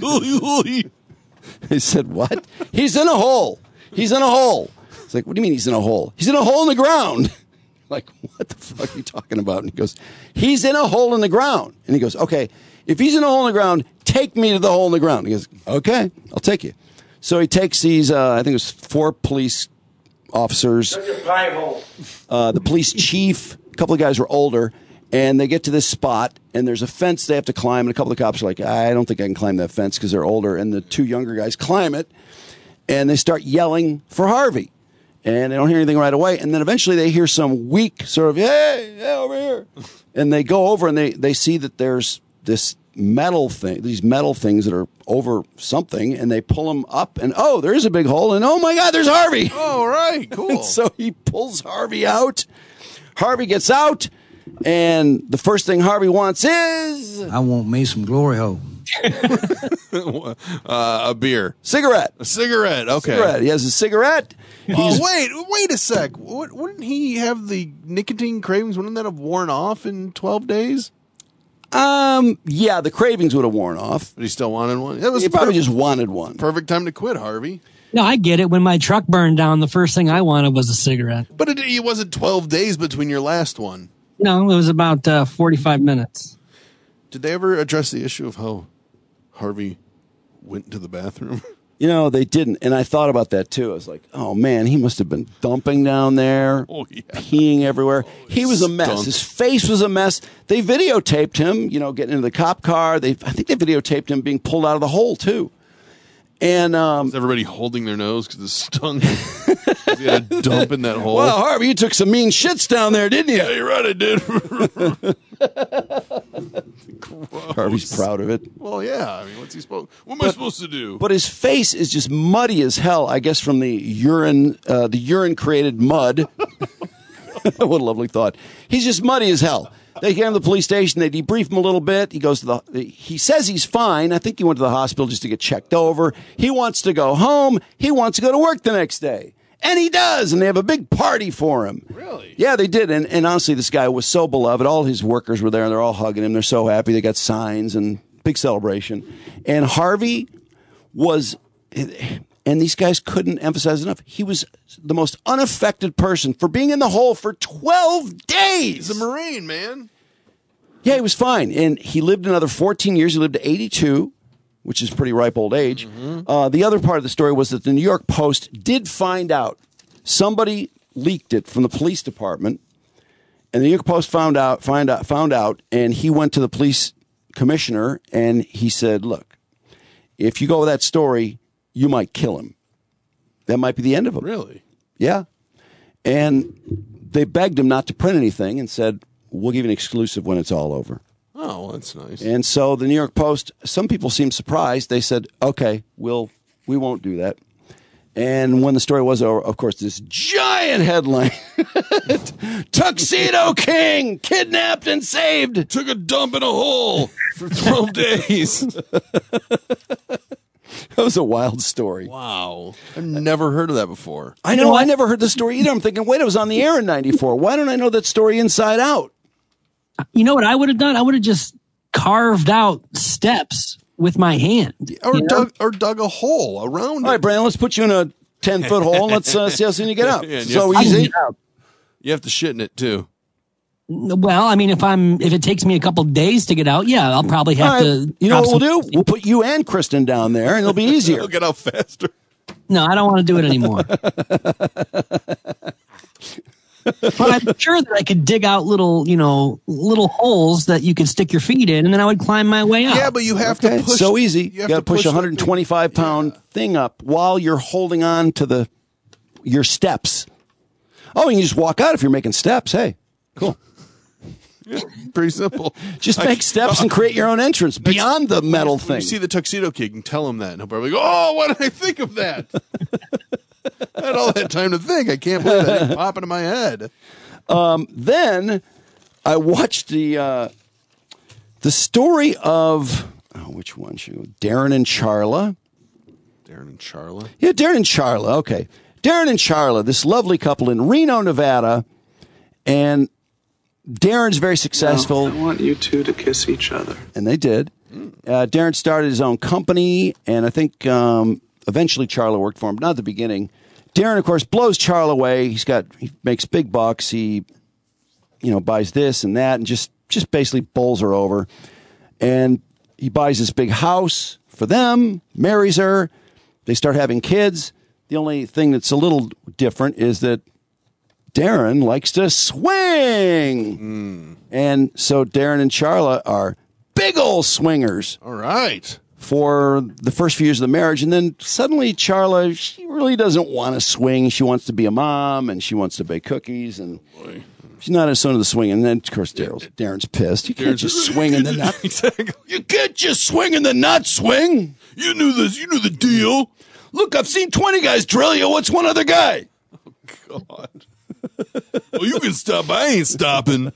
He said, what? He's in a hole. He's in a hole. It's like, what do you mean he's in a hole? He's in a hole in the ground. Like, what the fuck are you talking about? And he goes, he's in a hole in the ground. And he goes, okay, if he's in a hole in the ground, take me to the hole in the ground. He goes, okay, I'll take you. So he takes these, uh, I think it was four police officers, uh, the police chief, a couple of guys were older, and they get to this spot, and there's a fence they have to climb, and a couple of cops are like, I don't think I can climb that fence because they're older, and the two younger guys climb it, and they start yelling for Harvey, and they don't hear anything right away, and then eventually they hear some weak sort of, hey, hey, over here, and they go over, and they, they see that there's this metal thing, these metal things that are over something, and they pull them up, and oh, there is a big hole, and oh my God, there's Harvey. Oh, right, cool. So he pulls Harvey out. Harvey gets out, and the first thing Harvey wants is I want me some glory hole. uh, a beer, cigarette, a cigarette. Okay, cigarette. He has a cigarette. Oh wait, wait a sec. What, wouldn't he have the nicotine cravings? Wouldn't that have worn off in twelve days? Um, yeah, the cravings would have worn off. But he still wanted one? It was he probably perfect, just wanted one. Perfect time to quit, Harvey. No, I get it. When my truck burned down, the first thing I wanted was a cigarette. But it, it wasn't twelve days between your last one. No, it was about uh, forty-five minutes. Did they ever address the issue of how Harvey went to the bathroom? You know, they didn't. And I thought about that, too. I was like, oh, man, he must have been dumping down there, oh, yeah. peeing everywhere. Oh, he was a mess. Stunk. His face was a mess. They videotaped him, you know, getting into the cop car. They, I think they videotaped him being pulled out of the hole, too. And um, was everybody holding their nose because it stunk? He had a dump in that hole. Well, Harvey, you took some mean shits down there, didn't you? Yeah, you're right, I did. Harvey's proud of it. Well, yeah. I mean, what's he supposed? What am but, I supposed to do? But his face is just muddy as hell. I guess from the urine, uh, the urine created mud. What a lovely thought. He's just muddy as hell. They get him to the police station. They debrief him a little bit. He goes to the. He says he's fine. I think he went to the hospital just to get checked over. He wants to go home. He wants to go to work the next day. And he does, and they have a big party for him. Really? Yeah, they did. And, and honestly, this guy was so beloved. All his workers were there, and they're all hugging him. They're so happy. They got signs and big celebration. And Harvey was, and these guys couldn't emphasize enough, he was the most unaffected person for being in the hole for twelve days. He's a Marine, man. Yeah, he was fine. And he lived another fourteen years. He lived to eighty-two, which is pretty ripe old age. Mm-hmm. Uh, the other part of the story was that the New York Post did find out. Somebody leaked it from the police department. And the New York Post found out, find out, found out, and he went to the police commissioner, and he said, look, if you go with that story, you might kill him. That might be the end of him. Really? Yeah. And they begged him not to print anything and said, we'll give you an exclusive when it's all over. Oh, well, that's nice. And so the New York Post, some people seemed surprised. They said, okay, we'll, we won't do that. And when the story was over, of course, this giant headline, Tuxedo King, kidnapped and saved. Took a dump in a hole for twelve days. That was a wild story. Wow. I've never heard of that before. I know. I never heard the story either. I'm thinking, wait, it was on the air in ninety-four. Why don't I know that story inside out? You know what I would have done? I would have just carved out steps with my hand. Or you know? dug, or dug a hole around it. All right, Brandon, let's put you in a ten-foot hole and let's uh, see how soon you get out. Yeah, so you easy. You have to shit in it, too. Well, I mean, if I'm if it takes me a couple days to get out, yeah, I'll probably have right. to. You know what we'll do? We'll put you and Kristen down there, and it'll be easier. We'll get out faster. No, I don't want to do it anymore. But I'm sure that I could dig out little, you know, little holes that you could stick your feet in, and then I would climb my way out. Yeah, but you have okay. to push. So easy. You, You got to push a the- one hundred twenty-five pound Yeah. thing up while you're holding on to the your steps. Oh, you can just walk out if you're making steps. Hey, cool. Yeah, pretty simple. Just make I- steps and create your own entrance beyond the metal When thing. you see the Tuxedo King, and tell him that, and he'll probably go, "Oh, why did I think of that? I had all that time to think. I can't believe that didn't pop into my head." Um, then I watched the uh, the story of oh, which one should we go? Darren and Charla. Darren and Charla. Yeah, Darren and Charla. Okay, Darren and Charla, this lovely couple in Reno, Nevada, and Darren's very successful. I want you two to kiss each other. And they did. Uh, Darren started his own company, and I think um, eventually Charla worked for him, but not at the beginning. Darren, of course, blows Charla away. He's got he makes big bucks. He, you know, buys this and that, and just just basically bowls her over. And he buys this big house for them, marries her. They start having kids. The only thing that's a little different is that Darren likes to swing. Mm. And so Darren and Charla are big old swingers. All right. For the first few years of the marriage. And then suddenly Charla, she really doesn't want to swing. She wants to be a mom and she wants to bake cookies. And Boy. she's not as soon to the swing. And then, of course, Daryl's, Darren's pissed. You can't Darren's- just swing and then not. Exactly. You can't just swing and then not swing. You knew this. You knew the deal. Look, I've seen twenty guys drill you. What's one other guy? God. Well, you can stop. I ain't stopping.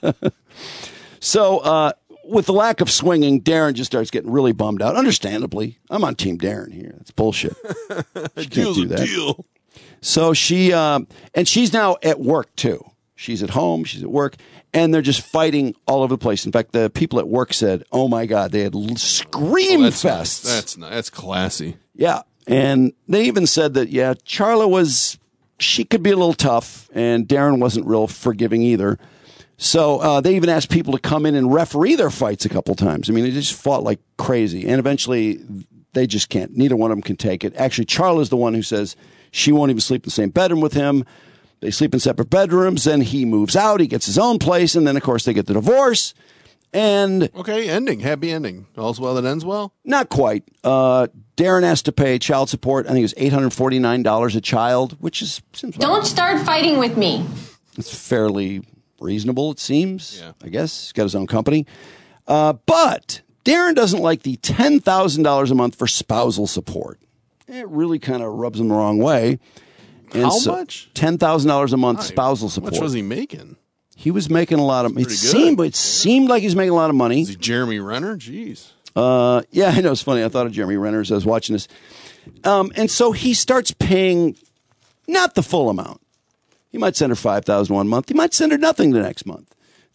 So, uh, with the lack of swinging, Darren just starts getting really bummed out. Understandably, I'm on Team Darren here. That's bullshit. She can't Deal's do a that. deal. So she, uh, and she's now at work too. She's at home. She's at work, and they're just fighting all over the place. In fact, the people at work said, "Oh my God, they had l- scream Oh, that's fests." nice. That's nice. That's classy. Yeah, and they even said that yeah, Charla was she could be a little tough, and Darren wasn't real forgiving either. So uh, they even asked people to come in and referee their fights a couple times. I mean, they just fought like crazy. And eventually, they just can't. Neither one of them can take it. Actually, Charla's the one who says she won't even sleep in the same bedroom with him. They sleep in separate bedrooms. Then he moves out. He gets his own place. And then, of course, they get the divorce. And Okay, ending. Happy ending. All's well that ends well. not quite. Uh, Darren has to pay child support. I think it was eight hundred forty-nine dollars a child, which is seems Don't start fighting with me. It's fairly reasonable, it seems. Yeah. I guess he's got his own company. Uh, but Darren doesn't like the ten thousand dollars a month for spousal support. It really kind of rubs him the wrong way. And How so, much? ten thousand dollars a month Hi. spousal How support. much was he making? He was making a lot of. It Pretty good. seemed, it seemed like he was making a lot of money. Is he Jeremy Renner? Jeez. Uh, yeah, I know it's funny. I thought of Jeremy Renner as I was watching this, um, and so he starts paying not the full amount. He might send her five thousand one month. He might send her nothing the next month.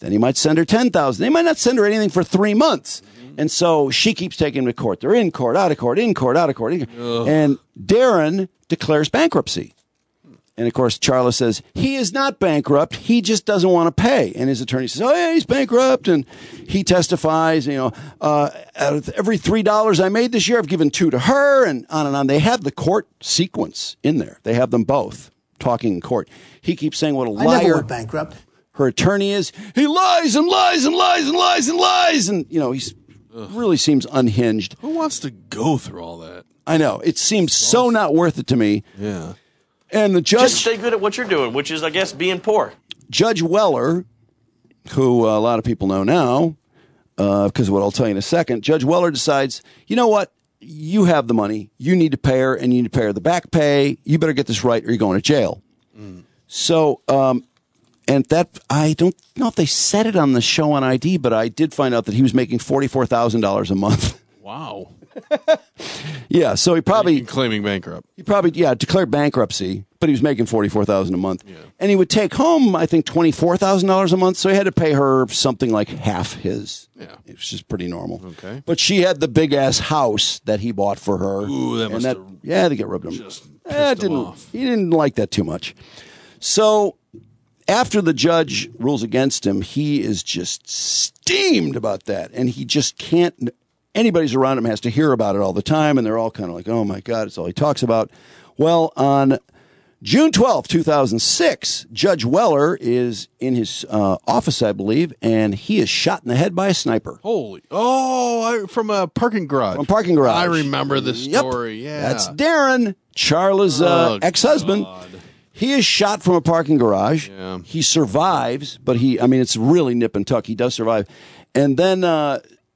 Then he might send her ten thousand. They might not send her anything for three months. Mm-hmm. And so she keeps taking him to court. They're in court, out of court, in court, out of court. In court. And Darren declares bankruptcy. And, of course, Charla says, he is not bankrupt. He just doesn't want to pay. And his attorney says, oh, yeah, he's bankrupt. And he testifies, you know, uh, out of every three dollars I made this year, I've given two to her, and on and on. They have the court sequence in there. They have them both talking in court. He keeps saying what a liar. I never went bankrupt. Her attorney is. He lies and lies and lies and lies and lies. And, you know, he's really seems unhinged. Who wants to go through all that? I know. It seems so not worth it to me. Yeah. And the judge... Just stay good at what you're doing, which is, I guess, being poor. Judge Weller, who uh, a lot of people know now, because uh, of what I'll tell you in a second, Judge Weller decides, you know what? You have the money. You need to pay her, and you need to pay her the back pay. You better get this right, or you're going to jail. Mm. So, um, and that, I don't know if they said it on the show on I D, but I did find out that he was making forty-four thousand dollars a month. Wow. Yeah, so he probably claiming bankrupt. He probably yeah declared bankruptcy, but he was making forty four thousand a month, yeah. And he would take home I think twenty four thousand dollars a month. So he had to pay her something like half his. Yeah, it was just pretty normal. Okay, but she had the big ass house that he bought for her. Ooh, that must that, have yeah, they get rubbed him. Just eh, didn't off. He didn't like that too much. So after the judge rules against him, he is just steamed about that, and he just can't. Anybody's around him has to hear about it all the time, and they're all kind of like, oh, my God, it's all he talks about. Well, on June twelfth, two thousand six, Judge Weller is in his uh, office, I believe, and he is shot in the head by a sniper. Holy. Oh, I, from a parking garage. From a parking garage. I remember this story, yep. yeah. That's Darren, Charla's uh, oh, ex-husband. God. He is shot from a parking garage. Yeah. He survives, but he, I mean, it's really nip and tuck. He does survive. And then... Uh,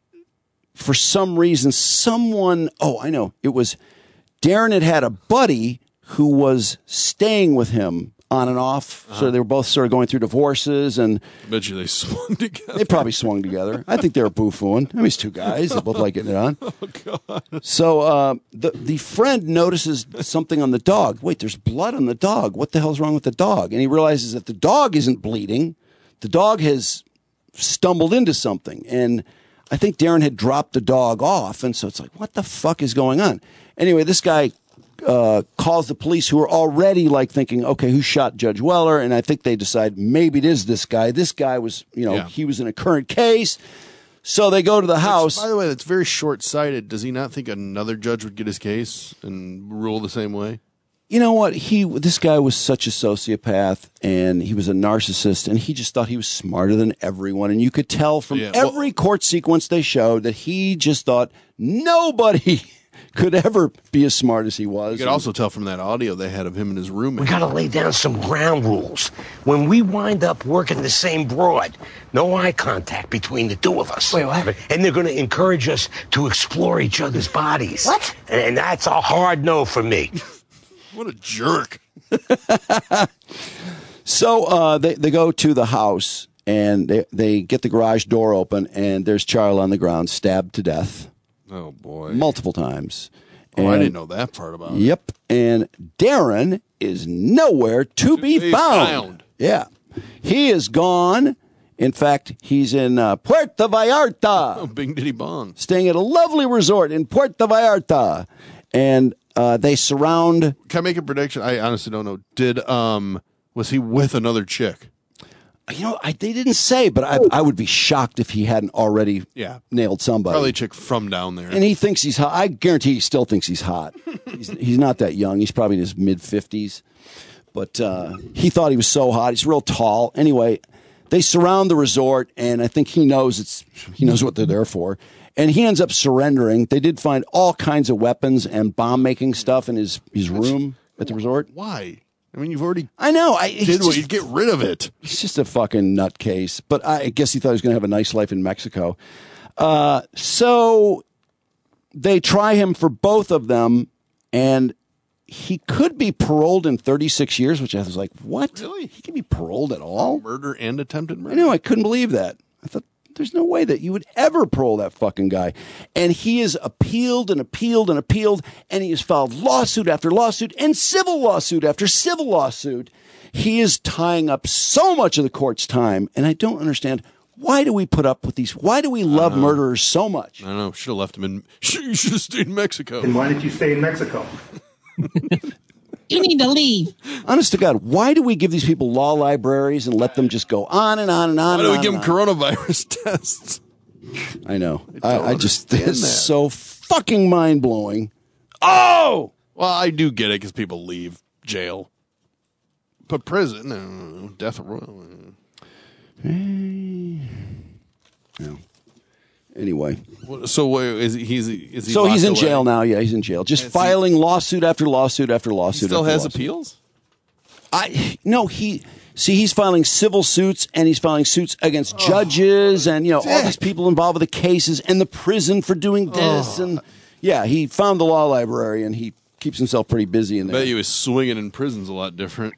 For some reason, someone, oh, I know, it was Darren had had a buddy who was staying with him on and off. Uh-huh. So they were both sort of going through divorces. And I bet you they swung together. They probably swung together. I think they were boo-fooing. I mean, it's two guys. They both like getting it on. Oh, God. So uh, the, the friend notices something on the dog. Wait, there's blood on the dog. What the hell's wrong with the dog? And he realizes that the dog isn't bleeding. The dog has stumbled into something. And I think Darren had dropped the dog off, and so it's like, what the fuck is going on? Anyway, this guy uh, calls the police, who are already like thinking, okay, who shot Judge Weller? And I think they decide maybe it is this guy. This guy was, you know, yeah. he was in a current case. So they go to the house. Which, by the way, that's very short-sighted. Does he not think another judge would get his case and rule the same way? You know what? He this guy was such a sociopath, and he was a narcissist, and he just thought he was smarter than everyone. And you could tell from yeah, well, every court sequence they showed that he just thought nobody could ever be as smart as he was. You could also tell from that audio they had of him in his room. We got to lay down some ground rules. When we wind up working the same broad, no eye contact between the two of us. Wait, what? And they're going to encourage us to explore each other's bodies. What? And that's a hard no for me. What a jerk. So uh, they, they go to the house, and they, they get the garage door open, and there's Charla on the ground, stabbed to death. Oh, boy. Multiple times. Oh, and, I didn't know that part about it. Yep. And Darren is nowhere to, to be, be found. found. Yeah. He is gone. In fact, he's in uh, Puerto Vallarta. Oh, bing diddy bong. Staying at a lovely resort in Puerto Vallarta. And uh, they surround... Can I make a prediction? I honestly don't know. Did um was he with another chick? You know, I, they didn't say, but I, I would be shocked if he hadn't already yeah. nailed somebody. Probably a chick from down there. And he thinks he's hot. I guarantee he still thinks he's hot. he's, he's not that young. He's probably in his mid-fifties. But uh, he thought he was so hot. He's real tall. Anyway, they surround the resort, and I think he knows it's he knows what they're there for. And he ends up surrendering. They did find all kinds of weapons and bomb-making stuff in his, his room at the resort. Why? I mean, you've already I know. I did what you get rid of it. He's just a fucking nutcase. But I guess he thought he was going to have a nice life in Mexico. Uh, so they try him for both of them, and he could be paroled in thirty-six years, which I was like, what? Really? He can be paroled at all? Murder and attempted murder? I know. I couldn't believe that. I thought, there's no way that you would ever parole that fucking guy. And he is appealed and appealed and appealed, and he has filed lawsuit after lawsuit and civil lawsuit after civil lawsuit. He is tying up so much of the court's time, and I don't understand Why do we put up with these? Why do we love murderers so much? I don't know. Should have left him in. You should have stayed in Mexico. And why did you stay in Mexico? You need to leave. Honest to God, why do we give these people law libraries and let them just go on and on and on? Why do and we on give them coronavirus tests? I know. I, I, I just, understand it's that. so fucking mind blowing. Oh! Well, I do get it because people leave jail. But prison, uh, death row. No. Anyway. So wait, is he, he's is he So he's in locked away? jail now. Yeah, he's in jail. Just Has filing lawsuit after lawsuit after lawsuit. He still after has lawsuit. appeals? I no, he see he's filing civil suits and he's filing suits against judges and you know all these people involved with the cases and the prison for doing this Oh. and yeah, he found the law library and he keeps himself pretty busy in I there. bet you his swinging in prison's a lot different.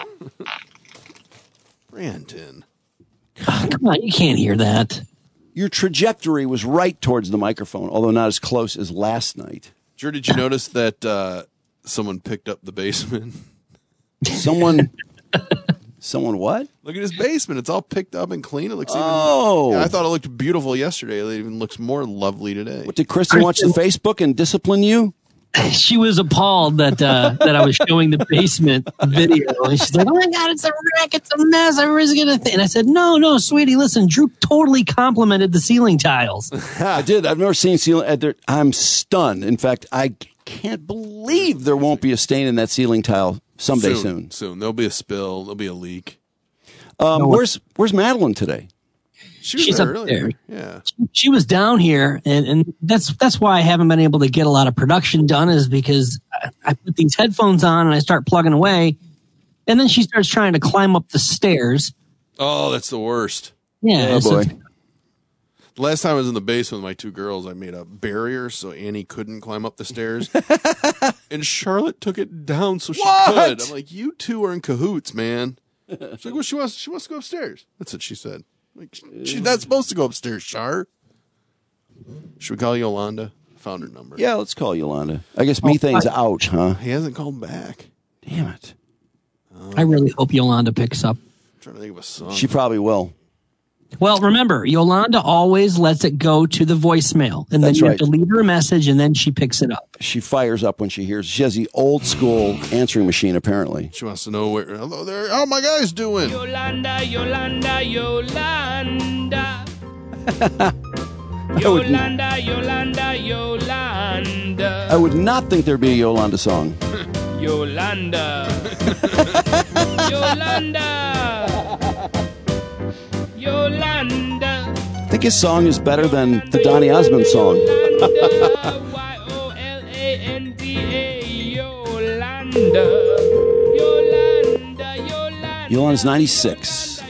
Brandon. Oh, come on, you can't hear that. Your trajectory was right towards the microphone, although not as close as last night. Sure, did you notice that uh, someone picked up the basement? Someone, someone what? Look at his basement. It's all picked up and clean. It looks even. Oh. Yeah, I thought it looked beautiful yesterday. It even looks more lovely today. What, did Kristen watch the Facebook and discipline you? She was appalled that uh, that I was showing the basement video. And she's like, "Oh my God, it's a wreck! It's a mess! Everybody's gonna." Th-. And I said, "No, no, sweetie, listen. Drew totally complimented the ceiling tiles." I did. I've never seen ceiling. I'm stunned. In fact, I can't believe there won't be a stain in that ceiling tile someday soon. Soon. Soon. There'll be a spill. There'll be a leak. Um, No, where's Where's Madeline today? She was She's there up earlier. there. Yeah. She was down here, and, and that's that's why I haven't been able to get a lot of production done. Is because I, I put these headphones on and I start plugging away, and then she starts trying to climb up the stairs. Oh, that's the worst. Yeah, Oh, so- boy. The last time I was in the basement with my two girls, I made a barrier so Annie couldn't climb up the stairs. And Charlotte took it down so she What? could. I'm like, you two are in cahoots, man. She's like, well, she wants, she wants to go upstairs. That's what she said. Like, she's not supposed to go upstairs, Char. Should we call Yolanda? Found her number. Yeah, let's call Yolanda. I guess methane's out, huh? He hasn't called back. Damn it. I really hope Yolanda picks up. I'm trying to think of a song. She probably will. Well, remember, Yolanda always lets it go to the voicemail, and then That's you right. have to leave her a message, and then she picks it up. She fires up when she hears. She has the old school answering machine, apparently. She wants to know where. Hello there. How my guys doing? Yolanda, Yolanda, Yolanda. I would, Yolanda, Yolanda, Yolanda. I would not think there'd be a Yolanda song. Yolanda. Yolanda. Yolanda. I think his song is better than the Donny Osmond song. Y O L A N D A. Yolanda. Yolanda. Yolanda. Yolanda's ninety-six.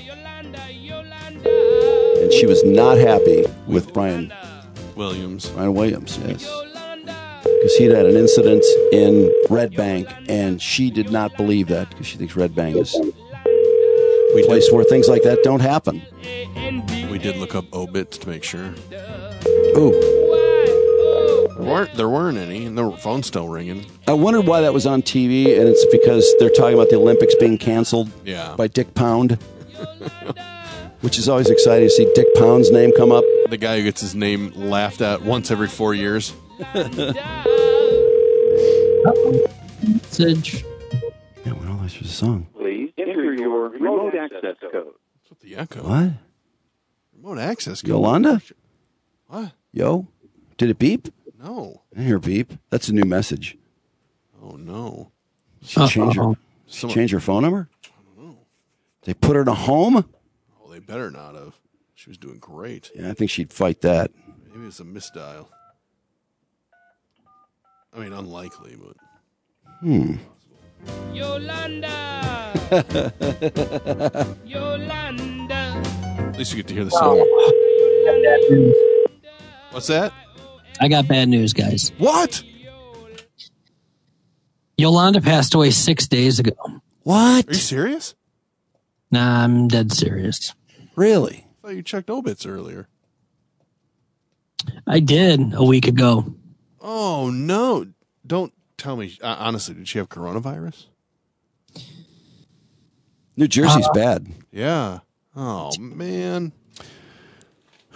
And she was not happy with Brian Williams. Brian Williams, yes. Because he'd had an incident in Red Bank, and she did not believe that because she thinks Red Bank is a place where things like that don't happen. We did look up obits to make sure. Ooh. There weren't, there weren't any, and the phone's still ringing. I wondered why that was on T V, and it's because they're talking about the Olympics being canceled Yeah. by Dick Pound. Which is always exciting to see Dick Pound's name come up. The guy who gets his name laughed at once every four years. Message. Yeah, well, that's just a song. Please enter your remote access code. What's with the echo? What? Remote access code. Yolanda? What? Yo? Did it beep? No. I didn't hear beep. That's a new message. Oh, no. She changed her, she Someone- changed her phone number? They put her in a home? Oh, they better not have. She was doing great. Yeah, I think she'd fight that. Maybe it's a misdial. I mean, unlikely, but. Hmm. Yolanda. Yolanda. At least you get to hear the song. What's that? I got bad news, guys. What? Yolanda passed away six days ago. What? Are you serious? Nah, I'm dead serious. Really? I thought you checked obits earlier. I did a week ago. Oh, no. Don't tell me. Uh, honestly, did she have coronavirus? New Jersey's Uh, bad. Yeah. Oh, man.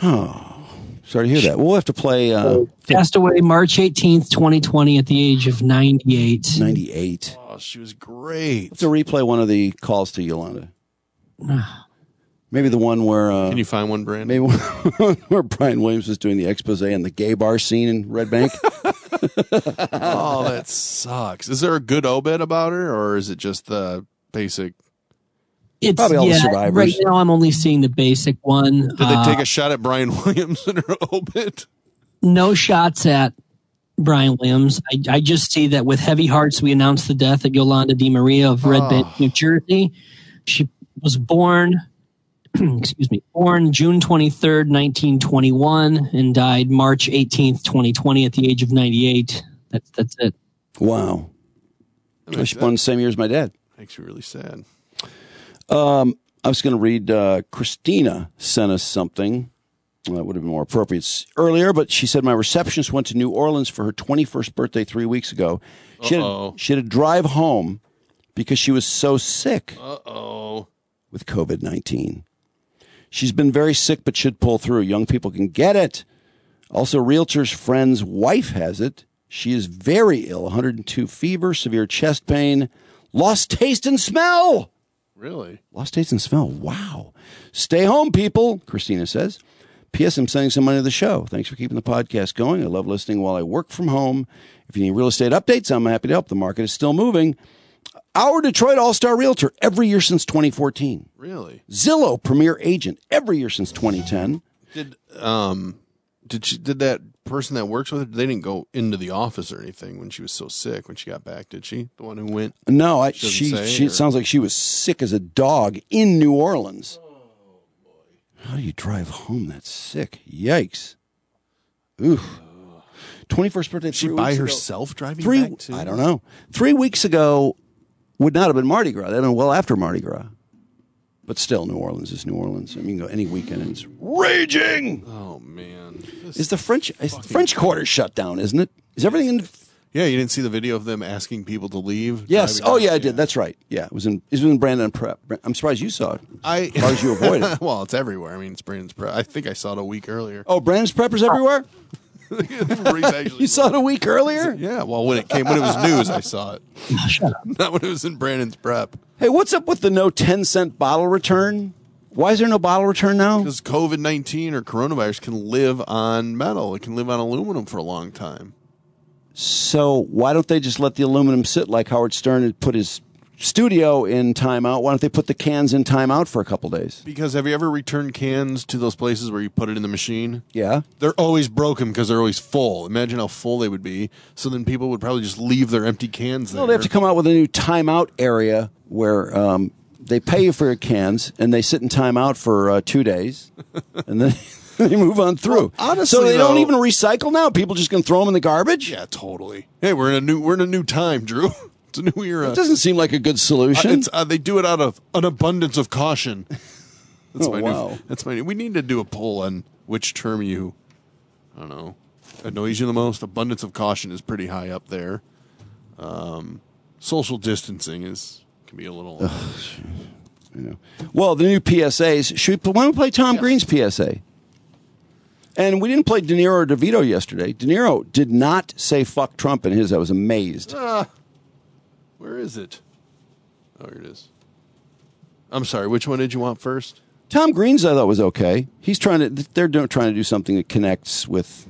Oh, sorry to hear that. We'll have to play. Uh, Passed away March eighteenth, twenty twenty at the age of ninety-eight. ninety-eight. Oh, she was great. Let's replay one of the calls to Yolanda. Maybe the one where... Uh, Can you find one, Brandon? Maybe one where Brian Williams was doing the expose on the gay bar scene in Red Bank. Oh, that sucks. Is there a good obit about her, or is it just the basic... It's, Probably all yeah, the survivors. Right now, I'm only seeing the basic one. Did they Uh, take a shot at Brian Williams in her obit? No shots at Brian Williams. I, I just see that with heavy hearts, we announced the death of Yolanda Di Maria of Red Oh. Bank, New Jersey. She was born, excuse me, born June twenty-third, nineteen twenty-one, and died March eighteenth, twenty twenty, at the age of ninety-eight. That's that's it. Wow. That I makes, was born the same year as my dad. makes me really sad. Um, I was going to read, uh, Christina sent us something. Well, that would have been more appropriate s- earlier, but she said my receptionist went to New Orleans for her twenty-first birthday three weeks ago. She had, Uh-oh. she had to drive home because she was so sick Uh-oh. with COVID nineteen. She's been very sick, but should pull through. Young people can get it. Also, realtor's friend's wife has it. She is very ill, one hundred two fever, severe chest pain, lost taste and smell. Really? Lost taste and smell. Wow. Stay home, people, Christina says. P S. I'm sending some money to the show. Thanks for keeping the podcast going. I love listening while I work from home. If you need real estate updates, I'm happy to help. The market is still moving. Our Detroit All-Star Realtor every year since twenty fourteen. Really? Zillow Premier Agent every year since twenty ten. Did um did she did that person that works with her, they didn't go into the office or anything when she was so sick when she got back, did she? The one who went? No, I, She she, doesn't say, she or- it sounds like she was sick as a dog in New Orleans. How do you drive home that sick? Yikes. Oof. twenty-first birthday. Is she three by weeks ago. herself driving Three, back too? I don't know. Three weeks ago would not have been Mardi Gras. That would have been well after Mardi Gras. But still, New Orleans is New Orleans. I mean, you can go any weekend and it's raging. Oh man. This Is the French is the French Quarter shut down, isn't it? Is everything in... Yeah, you didn't see the video of them asking people to leave? Yes. driving Oh, down? yeah, I did. That's right. Yeah, it was in it was in Brandon Prep. I'm surprised you saw it. I As far as you avoided it. Well, it's everywhere. I mean, it's Brandon's prep. I think I saw it a week earlier. Oh, Brandon's Preppers everywhere? Actually, You saw it a week earlier? yeah, well, when it came, when it was news, I saw it. Shut up. Not when it was in Brandon's prep. Hey, what's up with the no ten cent bottle return? Why is there no bottle return now? Because COVID nineteen or coronavirus can live on metal. It can live on aluminum for a long time. So why don't they just let the aluminum sit like Howard Stern had put his studio in timeout? Why don't they put the cans in timeout for a couple days? Because have you ever returned cans to those places where you put it in the machine? Yeah. They're always broken because they're always full. Imagine how full they would be. So then people would probably just leave their empty cans there. Well, they have to come out with a new timeout area where um, they pay you for your cans and they sit in timeout for uh, two days, and then they move on through. Well, honestly, so they don't though- even recycle now. People just gonna throw them in the garbage. Yeah, totally. Hey, we're in a new we're in a new time, Drew. It's a new era. It doesn't seem like a good Uh, solution. it's, uh, they do it out of an abundance of caution. That's Oh, my wow. new. That's my. New, we need to do a poll on which term you, I don't know, annoys you the most. Abundance of caution is pretty high up there. Um, social distancing is can be a little. You know. Well, the new P S As. Should we, why don't we play Tom Green's P S A? And we didn't play De Niro or DeVito yesterday. De Niro did not say fuck Trump in his. I was amazed. Ah, where is it? Oh, here it is. I'm sorry. Which one did you want first? Tom Green's I thought was okay. He's trying to. They're doing, trying to do something that connects with.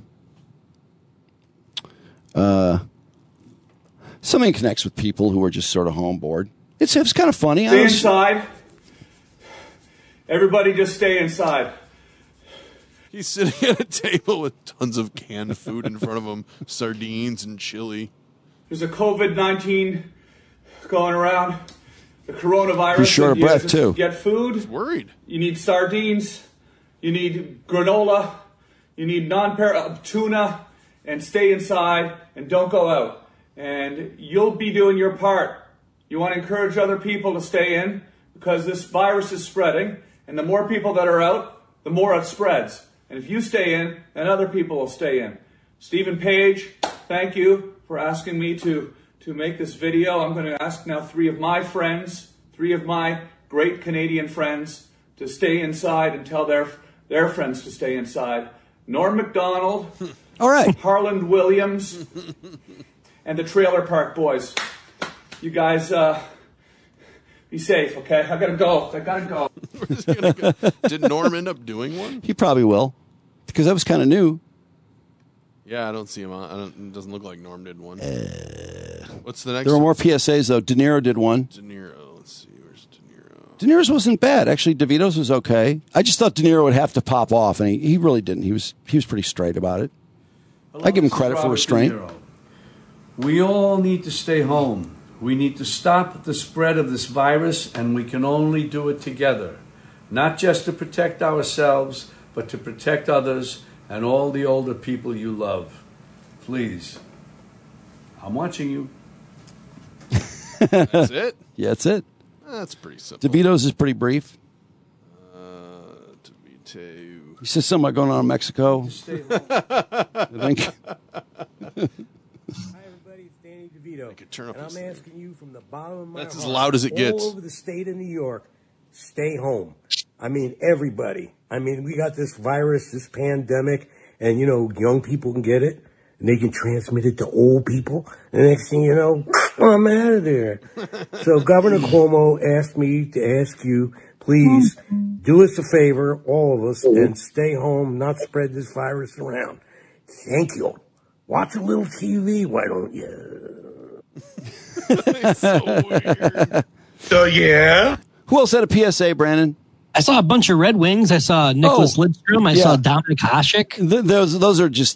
Uh, something that connects with people who are just sort of home bored. It's it's kind of funny. I Stay was- inside. Everybody just stay inside. He's sitting at a table with tons of canned food in front of him, sardines and chili. There's a COVID nineteen going around. The coronavirus. He's short of You breath, just too. Get food. He's worried. You need sardines. You need granola. You need non-per uh, tuna. And stay inside and don't go out. And you'll be doing your part. You want to encourage other people to stay in because this virus is spreading. And the more people that are out, the more it spreads. And if you stay in, then other people will stay in. Stephen Page, thank you for asking me to, to make this video. I'm going to ask now three of my friends, three of my great Canadian friends, to stay inside and tell their their friends to stay inside. Norm MacDonald. All right. Harland Williams. And the Trailer Park Boys. You guys, uh, be safe, okay? I gotta go. I gotta go. Where's he gonna go? Did Norm end up doing one? He probably will, because that was kind of new. Yeah, I don't see him on. I don't, it doesn't look like Norm did one. Uh, What's the next There were one? more P S As, though. De Niro did one. De Niro. Let's see. Where's De Niro? De Niro's wasn't bad. Actually, DeVito's was okay. I just thought De Niro would have to pop off, and he, he really didn't. He was he was pretty straight about it. Hello, I give him this is credit for Robert restraint. De Niro. We all need to stay home. We need to stop the spread of this virus, and we can only do it together. Not just to protect ourselves, but to protect others and all the older people you love. Please. I'm watching you. That's it? Yeah, that's it. That's pretty simple. DeVito's is pretty brief. Uh, DeVito. He says something about going on in Mexico. Stay I think. I could turn up And his I'm thing. asking you from the bottom of my That's heart, as loud as it gets. all over the state of New York, stay home. I mean, everybody. I mean, we got this virus, this pandemic, and, you know, young people can get it, and they can transmit it to old people. And the next thing you know, I'm out of there. So Governor Cuomo asked me to ask you, please, do us a favor, all of us, and stay home, not spread this virus around. Thank you. Watch a little T V, why don't you? It's so weird. So, yeah? Who else had a P S A, Brandon? I saw a bunch of Red Wings. I saw Nicholas Oh, Lidstrom. I yeah. saw Dominic Hasek. Th- those those are just.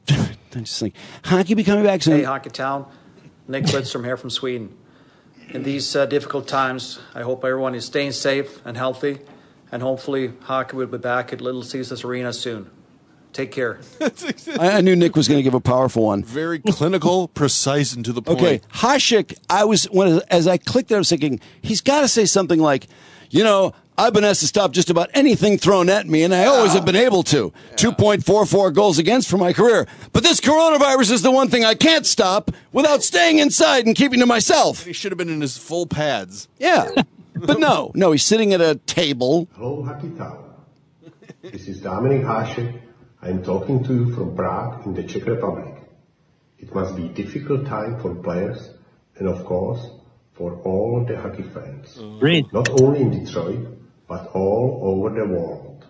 I just think hockey be coming back soon. Hey, Hockey Town. Nick Lidstrom here from Sweden. In these uh, difficult times, I hope everyone is staying safe and healthy, and hopefully hockey will be back at Little Caesars Arena soon. Take care. I, I knew Nick was going to give a powerful one. Very clinical, precise, and to the point. Okay, Hasek. I was when as I clicked, I was thinking he's got to say something like, you know, I've been asked to stop just about anything thrown at me, and I always have been able to. Yeah. two point four four goals against for my career. But this coronavirus is the one thing I can't stop without staying inside and keeping to myself. He should have been in his full pads. Yeah. But no, no, he's sitting at a table. Hello, Hockey Town. This is Dominic Hasek. I'm talking to you from Prague in the Czech Republic. It must be a difficult time for players and, of course, for all the hockey fans. Great. Not only in Detroit, but all over the world.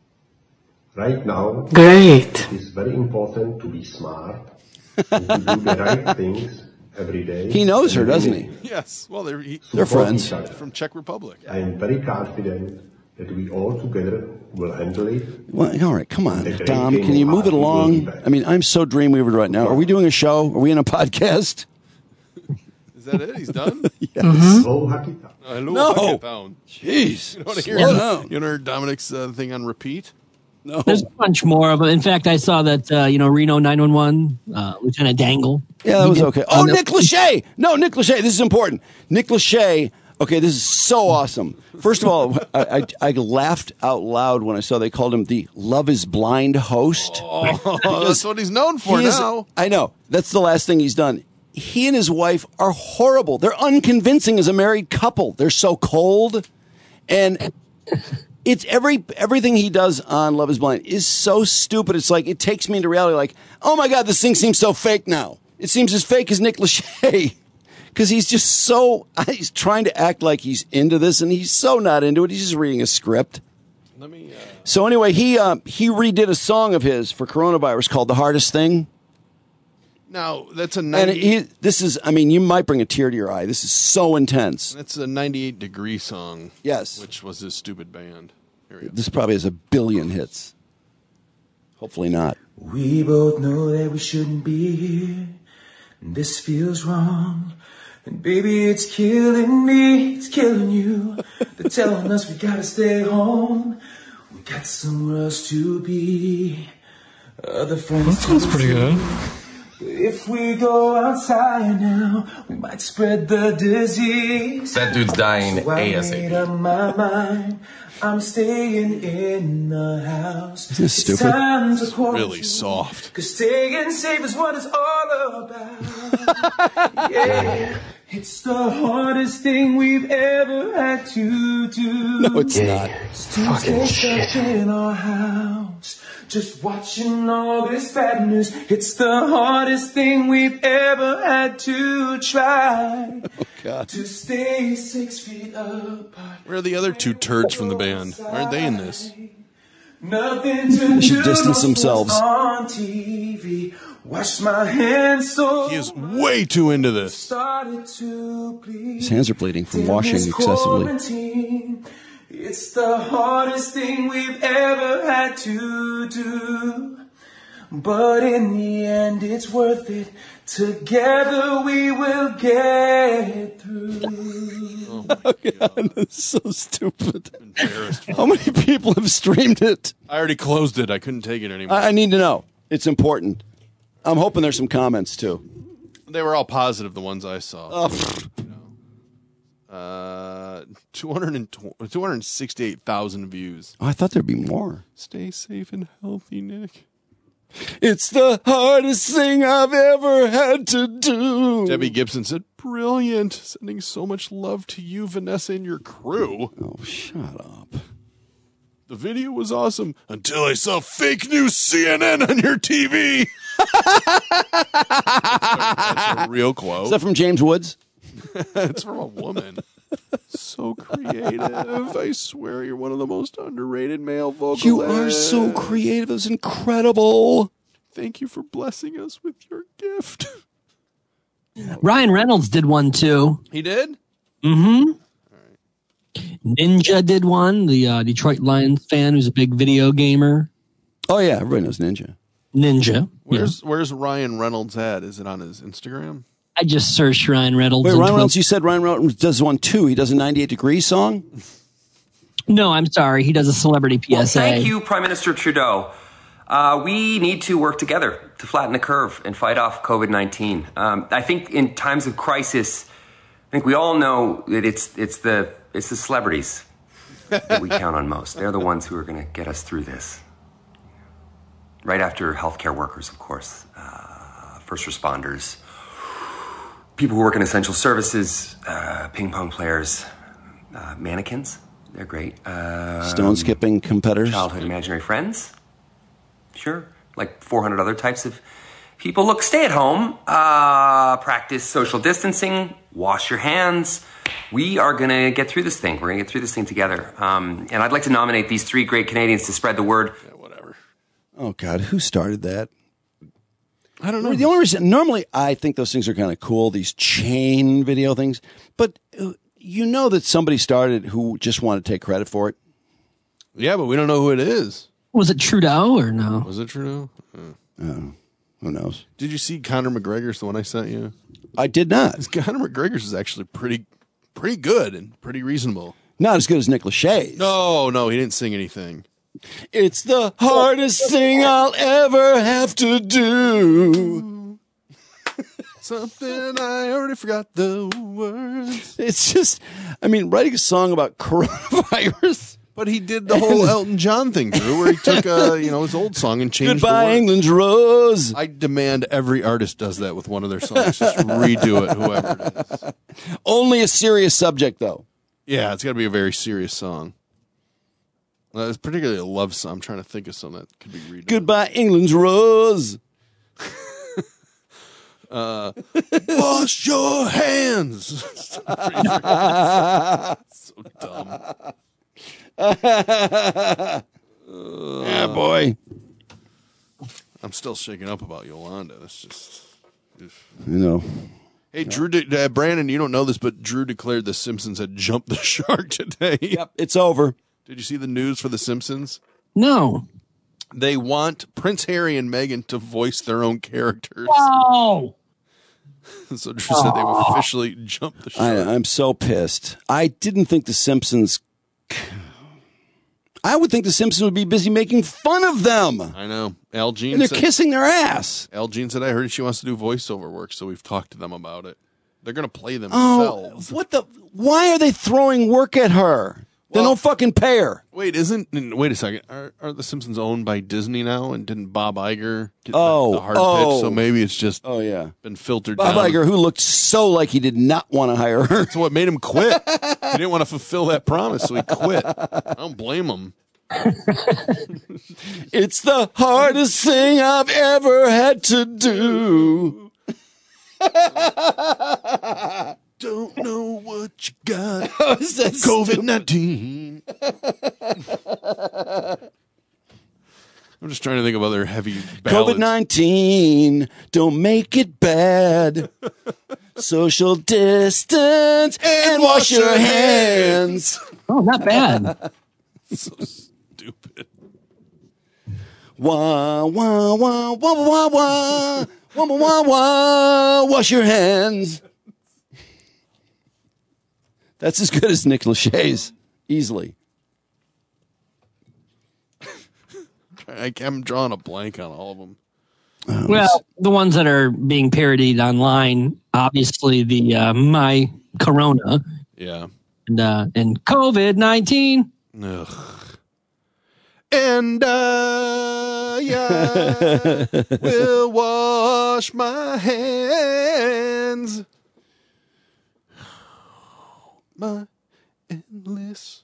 Right now, Great. it is very important to be smart and to do the right things every day. He knows her, doesn't he? Yes. Well, they're, he, They're friends. From Czech Republic. I am very confident that we all together will handle it. Well, all right, come on, Dom. Can you move it along? I mean, I'm so Dreamweaver right now. Are we doing a show? Are we in a podcast? Is that it? He's done? Yes. Mm-hmm. Hello, Hockey Town. Uh, hello, No. Hockey Town. Jeez. You want to hear, Slow down. you want to hear Dominic's uh, thing on repeat? No. There's a bunch more of it. In fact, I saw that, uh, you know, Reno nine one one, uh, Lieutenant Dangle. Yeah, that He was did- okay. Oh, on the- Nick Lachey. No, Nick Lachey. This is important. Nick Lachey. Okay, this is so awesome. First of all, I, I, I laughed out loud when I saw they called him the Love is Blind host. Oh, that's what he's known for He is- now. I know. That's the last thing he's done. He and his wife are horrible. They're unconvincing as a married couple. They're so cold. And it's every everything he does on Love is Blind is so stupid. It's like it takes me into reality like, oh my God, this thing seems so fake now. It seems as fake as Nick Lachey. Because he's just so, he's trying to act like he's into this, and he's so not into it. He's just reading a script. Let me. Uh... So anyway, he uh, he redid a song of his for coronavirus called "The Hardest Thing." Now that's a And ninety. he, this is, I mean, you might bring a tear to your eye. This is so intense. That's a ninety-eight degree song. Yes, which was his stupid band. Here we go. This probably has a billion hits. Hopefully not. We both know that we shouldn't be here. And this feels wrong. And baby, it's killing me, it's killing you. They're telling us we gotta stay home. We got somewhere else to be. Other friends. That sounds pretty good. But if we go outside now, we might spread the disease. That dude's dying So I made ASAP. up my mind. I'm staying in the house. Isn't this It's stupid? time to quarantine. Really soft. Cause staying safe is what it's all about. Yeah. It's the hardest thing we've ever had to do. No, it's yeah. not. To stay stuck in our house, just watching all this badness. It's the hardest thing we've ever had to try. Oh, God. To stay six feet apart. Where are the other two turds from the band? Why aren't they in this? Nothing to They should do distance themselves. on T V. Wash my hands so He is way too into this. started to bleed. His hands are bleeding from washing excessively. It's the hardest thing we've ever had to do. But in the end, it's worth it. Together we will get through. Oh, my Oh, God. God, that's so stupid. Embarrassed. How many people have streamed it? I already closed it. I couldn't take it anymore. I, I need to know. It's important. I'm hoping there's some comments, too. They were all positive, the ones I saw. Oh, pfft. Uh, two hundred sixty-eight thousand views. Oh, I thought there'd be more. Stay safe and healthy, Nick. It's the hardest thing I've ever had to do. Debbie Gibson said, brilliant. Sending so much love to you, Vanessa, and your crew. Oh, shut up. The video was awesome until I saw fake news C N N on your T V. That's a real quote. Is that from James Woods? It's from a woman. So creative. I swear you're one of the most underrated male vocalists. You are so creative. It's incredible. Thank you for blessing us with your gift. Ryan Reynolds did one too. He did? Mm-hmm. Ninja did one, the uh, Detroit Lions fan who's a big video gamer. Oh, yeah. Everybody knows Ninja. Ninja. Where's yeah. Where's Ryan Reynolds at? Is it on his Instagram? I just searched Ryan Reynolds. Wait, on Ryan Twitter. Reynolds, you said Ryan Reynolds does one too. He does a ninety-eight Degrees song? No, I'm sorry. He does a celebrity P S A. Well, thank you, Prime Minister Trudeau. Uh, we need to work together to flatten the curve and fight off COVID nineteen. Um, I think in times of crisis, I think we all know that it's it's the it's the celebrities that we count on most. They're the ones who are going to get us through this. Right after healthcare workers, of course, uh, first responders, people who work in essential services, uh, ping pong players, uh, mannequins. They're great. Um, Stone skipping competitors. Childhood imaginary friends. Sure. Like four hundred other types of people. Look, stay at home. Uh, practice social distancing. Wash your hands. We are going to get through this thing. We're going to get through this thing together. Um, and I'd like to nominate these three great Canadians to spread the word. Yeah, whatever. Oh, God. Who started that? I don't know. The only reason, normally I think those things are kind of cool, these chain video things, but uh, you know that somebody started who just wanted to take credit for it. Yeah, but we don't know who it is. Was it Trudeau or no? Was it Trudeau? Uh, Oh, who knows? Did you see Conor McGregor's, the one I sent you? I did not. Conor McGregor's is actually pretty pretty good and pretty reasonable. Not as good as Nick Lachey's. No, no, he didn't sing anything. It's the hardest thing I'll ever have to do. Something I already forgot the words. It's just, I mean, writing a song about coronavirus. But he did the whole Elton John thing, Drew, where he took uh, you know his old song and changed Goodbye, the words. England's Rose. I demand every artist does that with one of their songs. Just redo it, whoever it is. Only a serious subject, though. Yeah, it's got to be a very serious song. Uh, it's particularly a love song. I'm trying to think of something that could be redone. Goodbye, England's Rose. Uh, wash your hands. So dumb. Yeah, boy. I'm still shaken up about Yolanda. That's just. Oof. You know. Hey, Drew, de- uh, Brandon, you don't know this, but Drew declared The Simpsons had jumped the shark today. Yep, it's over. Did you see the news for The Simpsons? No. They want Prince Harry and Meghan to voice their own characters. Wow. So Drew said they've officially jumped the shark. I, I'm so pissed. I didn't think The Simpsons. I would think The Simpsons would be busy making fun of them. I know. Al Jean And they're said, kissing their ass. Al Jean said, I heard she wants to do voiceover work, so we've talked to them about it. They're going to play themselves. Oh, what the? Why are they throwing work at her? then don't fucking pay her. Wait, isn't? Wait a second. Are, are the Simpsons owned by Disney now? And didn't Bob Iger get Oh, the, the hard oh. pitch? So maybe it's just Oh, yeah. been filtered Bob down. Iger, who looked so like he did not want to hire her. That's what made him quit. He didn't want to fulfill that promise, so he quit. I don't blame him. It's the hardest thing I've ever had to do. Don't know what you got. Oh, is that COVID nineteen. I'm just trying to think of other heavy ballads. COVID nineteen, don't make it bad. Social distance and wash your hands. Oh, not bad. So stupid. Wah, wah, wah, wah, wah, wah, wah, wah, wah, wah, wash your hands. That's as good as Nick Lachey's, easily. I, I'm drawing a blank on all of them. Um, Well, the ones that are being parodied online, obviously the uh, My Corona Yeah. and, uh, and COVID nineteen. Ugh. And uh, yeah, will wash my hands. My endless.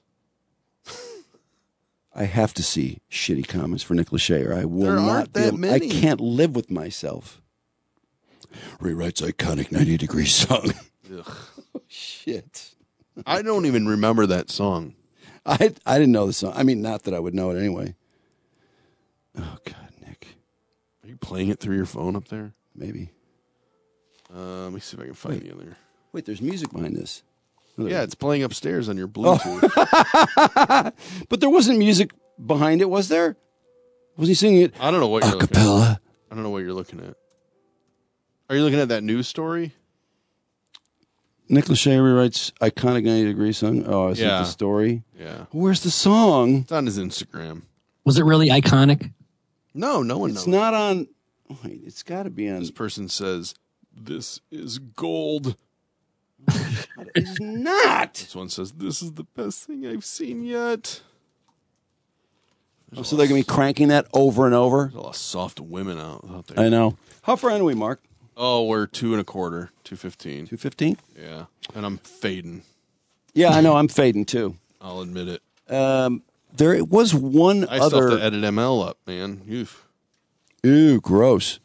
I have to see shitty comments for Nick Lachey, or I will There not aren't be that able- many. I can't live with myself. Rewrites iconic ninety degree song. Ugh. Shit. I don't even remember that song. I I didn't know the song. I mean, not that I would know it anyway. Oh God, Nick. Are you playing it through your phone up there? Maybe. Uh, let me see if I can find the other. Wait, there's music behind this. Yeah, it's playing upstairs on your Bluetooth. Oh. But there wasn't music behind it, was there? Was he singing it? I don't know what you're looking Acapella. at. I don't know what you're looking at. Are you looking at that news story? Nick Lachey rewrites iconic ninety degree song. Oh, is Yeah. it the story? Yeah. Where's the song? It's on his Instagram. Was it really iconic? No, no one It's knows. not on. Wait, it's got to be on. This person says, "This is gold." It's not. This one says, "This is the best thing I've seen yet." Oh, so they're going to be cranking that over and over? There's a lot of soft women out, out there. I know. How far in are we, Mark? Oh, we're two and a quarter, two fifteen. two fifteen? Yeah, and I'm fading. Yeah, I know. I'm fading too. I'll admit it. Um, there was one I still other. have to edit M L up, man. Oof. Ew, gross.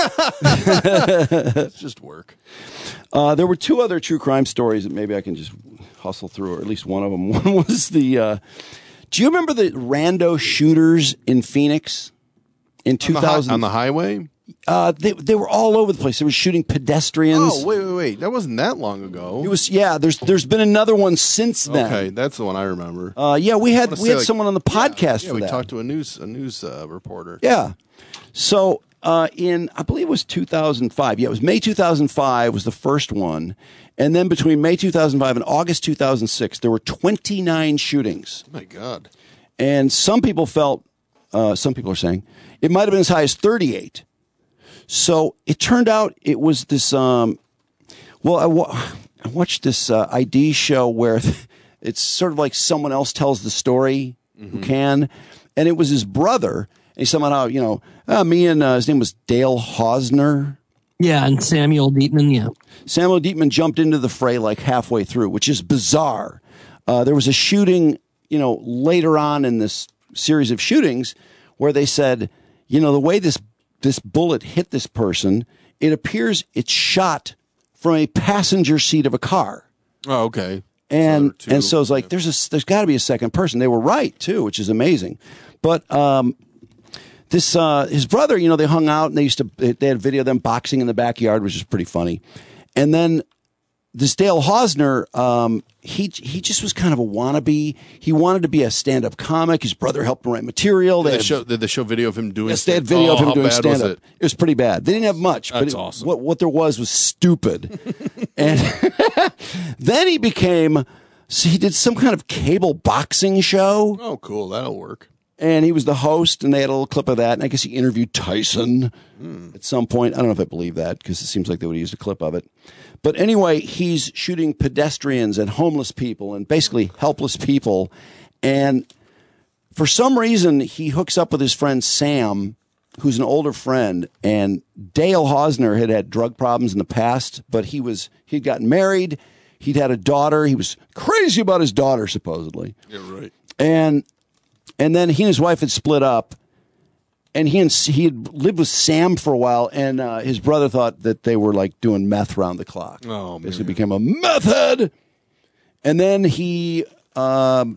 It's just work. Uh, there were two other true crime stories that maybe I can just hustle through, or at least one of them. One was the. Uh, do you remember the rando shooters in Phoenix in two thousand? On the, hi- on the highway? Uh, they they were all over the place. They were shooting pedestrians. Oh, wait, wait, wait. That wasn't that long ago. It was yeah. There's there's been another one since then. Okay, that's the one I remember. Uh, yeah, we had wanna we say, had like- someone on the podcast Yeah, for we that. talked to a news a news uh, reporter. Yeah. So uh, in, I believe it was two thousand five. Yeah, it was May two thousand five was the first one. And then between May two thousand five and August two thousand six, there were twenty-nine shootings. Oh my God. And some people felt, uh, some people are saying, it might have been as high as thirty-eight. So it turned out it was this, um, well, I, wa- I watched this uh, I D show where it's sort of like someone else tells the story who can. And it was his brother. And he somehow, you know, uh, me and uh, his name was Dale Hausner. Yeah, and Samuel Dietman, yeah. Samuel Dietman jumped into the fray like halfway through, which is bizarre. Uh, there was a shooting, you know, later on in this series of shootings where they said, you know, the way this this bullet hit this person, it appears it's shot from a passenger seat of a car. Oh, okay. And So, and so it's like there's a there's got to be a second person. They were right too, which is amazing. But um, this uh, his brother, you know, they hung out and they used to they had video of them boxing in the backyard, which is pretty funny. And then this Dale Hausner, um, he he just was kind of a wannabe. He wanted to be a stand up comic. His brother helped him write material. Did they, had- show, did they show video of him doing Yes, they had stand- video oh, of him how doing bad was stand up. it? It was pretty bad. They didn't have much, but That's it- awesome. what what there was was stupid. And then he became so he did some kind of cable boxing show. Oh, cool. That'll work. And he was the host, and they had a little clip of that. And I guess he interviewed Tyson mm. at some point. I don't know if I believe that because it seems like they would have used a clip of it. But anyway, he's shooting pedestrians and homeless people and basically helpless people. And for some reason, he hooks up with his friend Sam, who's an older friend. And Dale Hosner had had drug problems in the past, but he was he'd gotten married. He'd had a daughter. He was crazy about his daughter, supposedly. Yeah, right. And and then he and his wife had split up. And he and he had lived with Sam for a while, and uh, his brother thought that they were like doing meth round the clock. Oh, man. Basically became a meth head. And then he, um,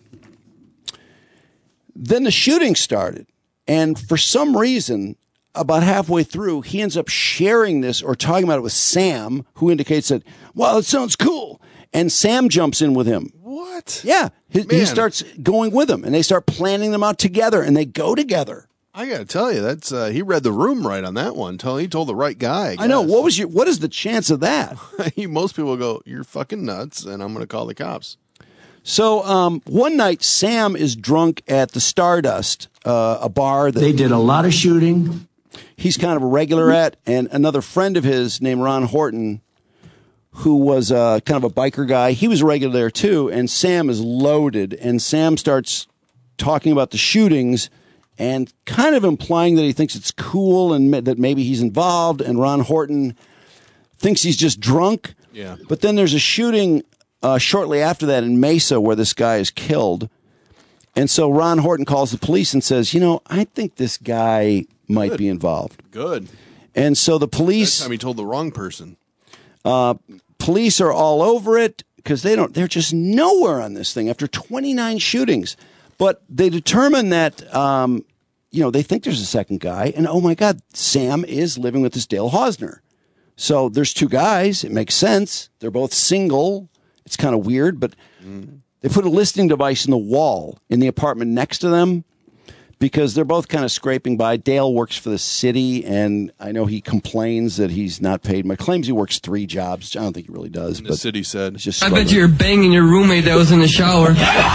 then the shooting started, and for some reason, about halfway through, he ends up sharing this or talking about it with Sam, who indicates that, wow, it sounds cool. And Sam jumps in with him. What? Yeah, he, he starts going with him, and they start planning them out together, and they go together. I got to tell you, that's uh, he read the room right on that one. Tell he told the right guy. I, I know. What was your? What is the chance of that? Most people go, "You're fucking nuts," and I'm going to call the cops. So um, one night, Sam is drunk at the Stardust, uh, a bar that They did a lot of shooting. he's kind of a regular at, and another friend of his named Ron Horton, who was uh, kind of a biker guy. He was a regular there too, and Sam is loaded, and Sam starts talking about the shootings. And kind of implying that he thinks it's cool and ma- that maybe he's involved. And Ron Horton thinks he's just drunk. Yeah. But then there's a shooting uh, shortly after that in Mesa where this guy is killed. And so Ron Horton calls the police and says, you know, I think this guy might Good. be involved. Good. And so the police. That time he told the wrong person. Uh, police are all over it because they don't. They're just nowhere on this thing after twenty-nine shootings. But they determine that, um, you know, they think there's a second guy. And, oh, my God, Sam is living with this Dale Hosner. So there's two guys. It makes sense. They're both single. It's kind of weird. But mm. they put a listening device in the wall in the apartment next to them because they're both kind of scraping by. Dale works for the city, and I know he complains that he's not paid much. Claims he works three jobs. I don't think he really does. And but the city said. It's just I bet you're banging your roommate that was in the shower.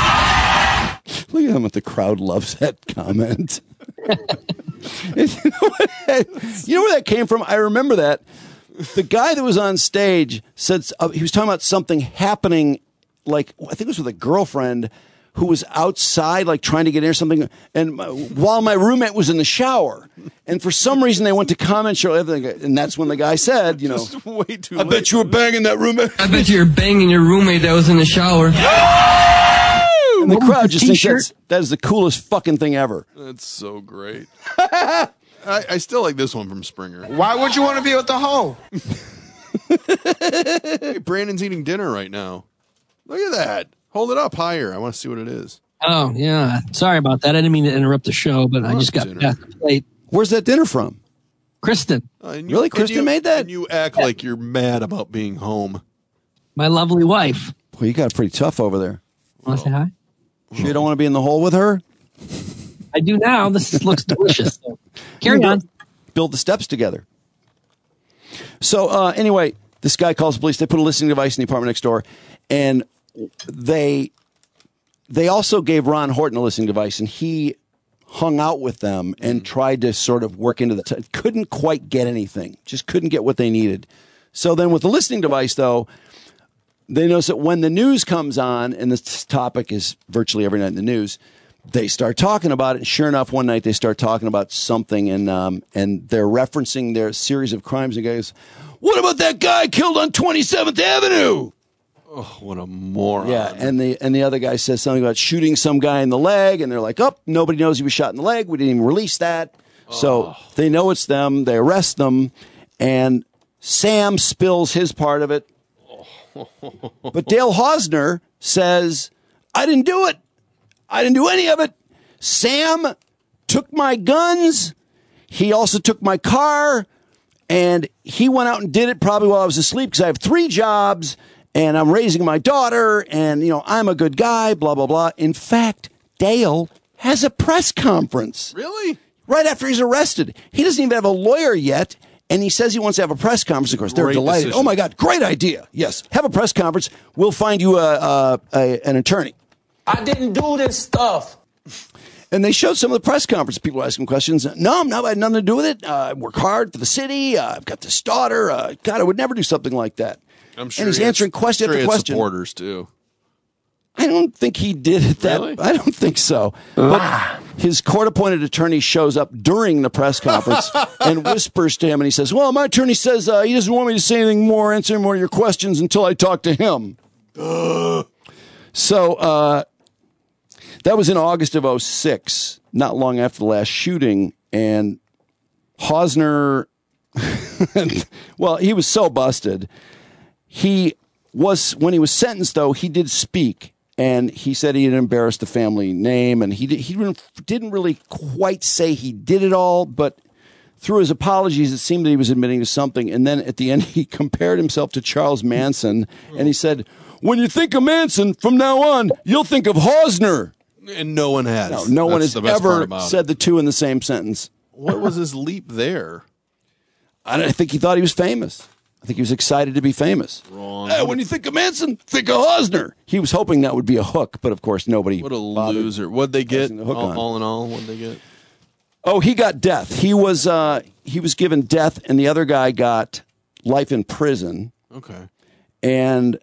Look at him, the crowd loves that comment. you, know what, you know where that came from? I remember that. The guy that was on stage said uh, he was talking about something happening, like, I think it was with a girlfriend who was outside, like, trying to get in or something, and my, while my roommate was in the shower. And for some reason, they went to comment show everything, and that's when the guy said, you know, Just way too I late. bet you were banging that roommate. I bet you're banging your roommate that was in the shower. And the What was crowd the just thinks t-shirt? that's, that is the coolest fucking thing ever. That's so great. I, I still like this one from Springer. Why would you want to be with the hoe? Hey, Brandon's eating dinner right now. Look at that. Hold it up higher. I want to see what it is. Oh, yeah. Sorry about that. I didn't mean to interrupt the show, but I Oh, just got dinner. past the plate. Where's that dinner from? Kristen, Uh, and you- Really? and Kristen you- made that? And you act like you're mad about being home. my lovely wife. Well, you got it pretty tough over there. Want to say hi? Sure you don't want to be in the hole with her? I do now. This looks delicious. So carry We on. build- Build the steps together. So uh, anyway, this guy calls the police. They put a listening device in the apartment next door, and they they also gave Ron Horton a listening device, and he hung out with them and tried to sort of work into the. Couldn't quite get anything. Just couldn't get what they needed. So then, with the listening device, though, they notice that when the news comes on, and this topic is virtually every night in the news, they start talking about it. And sure enough, one night they start talking about something, and um, and they're referencing their series of crimes. And goes, "What about that guy killed on twenty-seventh Avenue?" Oh, what a moron. Yeah, and the and the other guy says something about shooting some guy in the leg, and they're like, "Oh, nobody knows he was shot in the leg. We didn't even release that." So they know it's them. They arrest them, and Sam spills his part of it. But Dale Hosner says, "I didn't do it. I didn't do any of it. Sam took my guns. He also took my car, and he went out and did it probably while I was asleep because I have three jobs, and I'm raising my daughter, and, you know, I'm a good guy, blah, blah, blah." In fact, Dale has a press conference. Really? Right after he's arrested. He doesn't even have a lawyer yet, and he says he wants to have a press conference. Of course, they're Great delighted. decision. Oh, my God, great idea. Yes, have a press conference. We'll find you a, a, a, an attorney. I didn't do this stuff. And they showed some of the press conference. People asking questions. No, I'm not. I had nothing to do with it. Uh, I work hard for the city. Uh, I've got this daughter. Uh, God, I would never do something like that. I'm sure and he's he answering had, question sure after he had question. Supporters too. I don't think he did it that. Really? I don't think so. But his court-appointed attorney shows up during the press conference and whispers to him, and he says, "Well, my attorney says uh, he doesn't want me to say anything more, answer any more of your questions until I talk to him." So uh, that was in August of oh six, not long after the last shooting, and Hosner, well, he was so busted. He was, when he was sentenced, though, he did speak, and he said he had embarrassed the family name, and he did, he didn't really quite say he did it all, but through his apologies, it seemed that he was admitting to something. And then at the end, he compared himself to Charles Manson, and he said, "When you think of Manson, from now on, you'll think of Hosner." And no one has. No, no one That's has the best part ever about said it. the two in the same sentence. What was his leap there? I, I think he thought he was famous. I think he was excited to be famous. Wrong. Hey, when you think of Manson, think of Hosner. He was hoping that would be a hook, but of course nobody. What a bothered loser! What'd they get? pressing the hook All, on. all in all, what'd they get? Oh, he got death. He was uh, he was given death, and the other guy got life in prison. Okay. And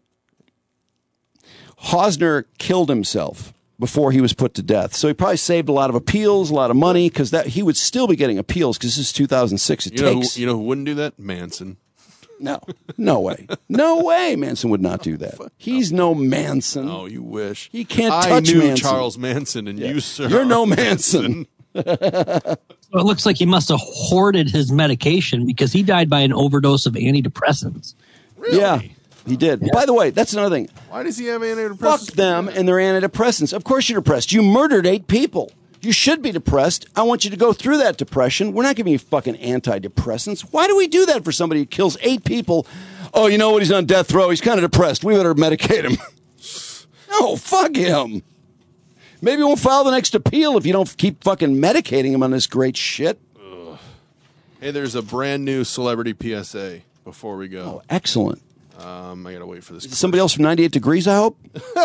Hosner killed himself before he was put to death. So he probably saved a lot of appeals, a lot of money, because that he would still be getting appeals because this is two thousand six. It You know, takes who, you know who wouldn't do that? Manson. no, no way, no way. Manson would not do that. He's no Manson. Oh, you wish He can't I touch knew Manson. Charles Manson, and you, sir, You're no are Manson. So it looks like he must have hoarded his medication because he died by an overdose of antidepressants. Really? Yeah, he did. By the way, that's another thing. Why does he have antidepressants? Fuck them and their antidepressants. Of course you're depressed. You murdered eight people. You should be depressed. I want you to go through that depression. We're not giving you fucking antidepressants. Why do we do that for somebody who kills eight people? Oh, you know what? He's on death row. He's kind of depressed. We better medicate him. No, fuck him. Maybe we'll file the next appeal if you don't keep fucking medicating him on this great shit. Ugh. Hey, there's a brand new celebrity P S A before we go. Oh, excellent. Um, I gotta wait for this. Is it somebody else from ninety-eight degrees, I hope?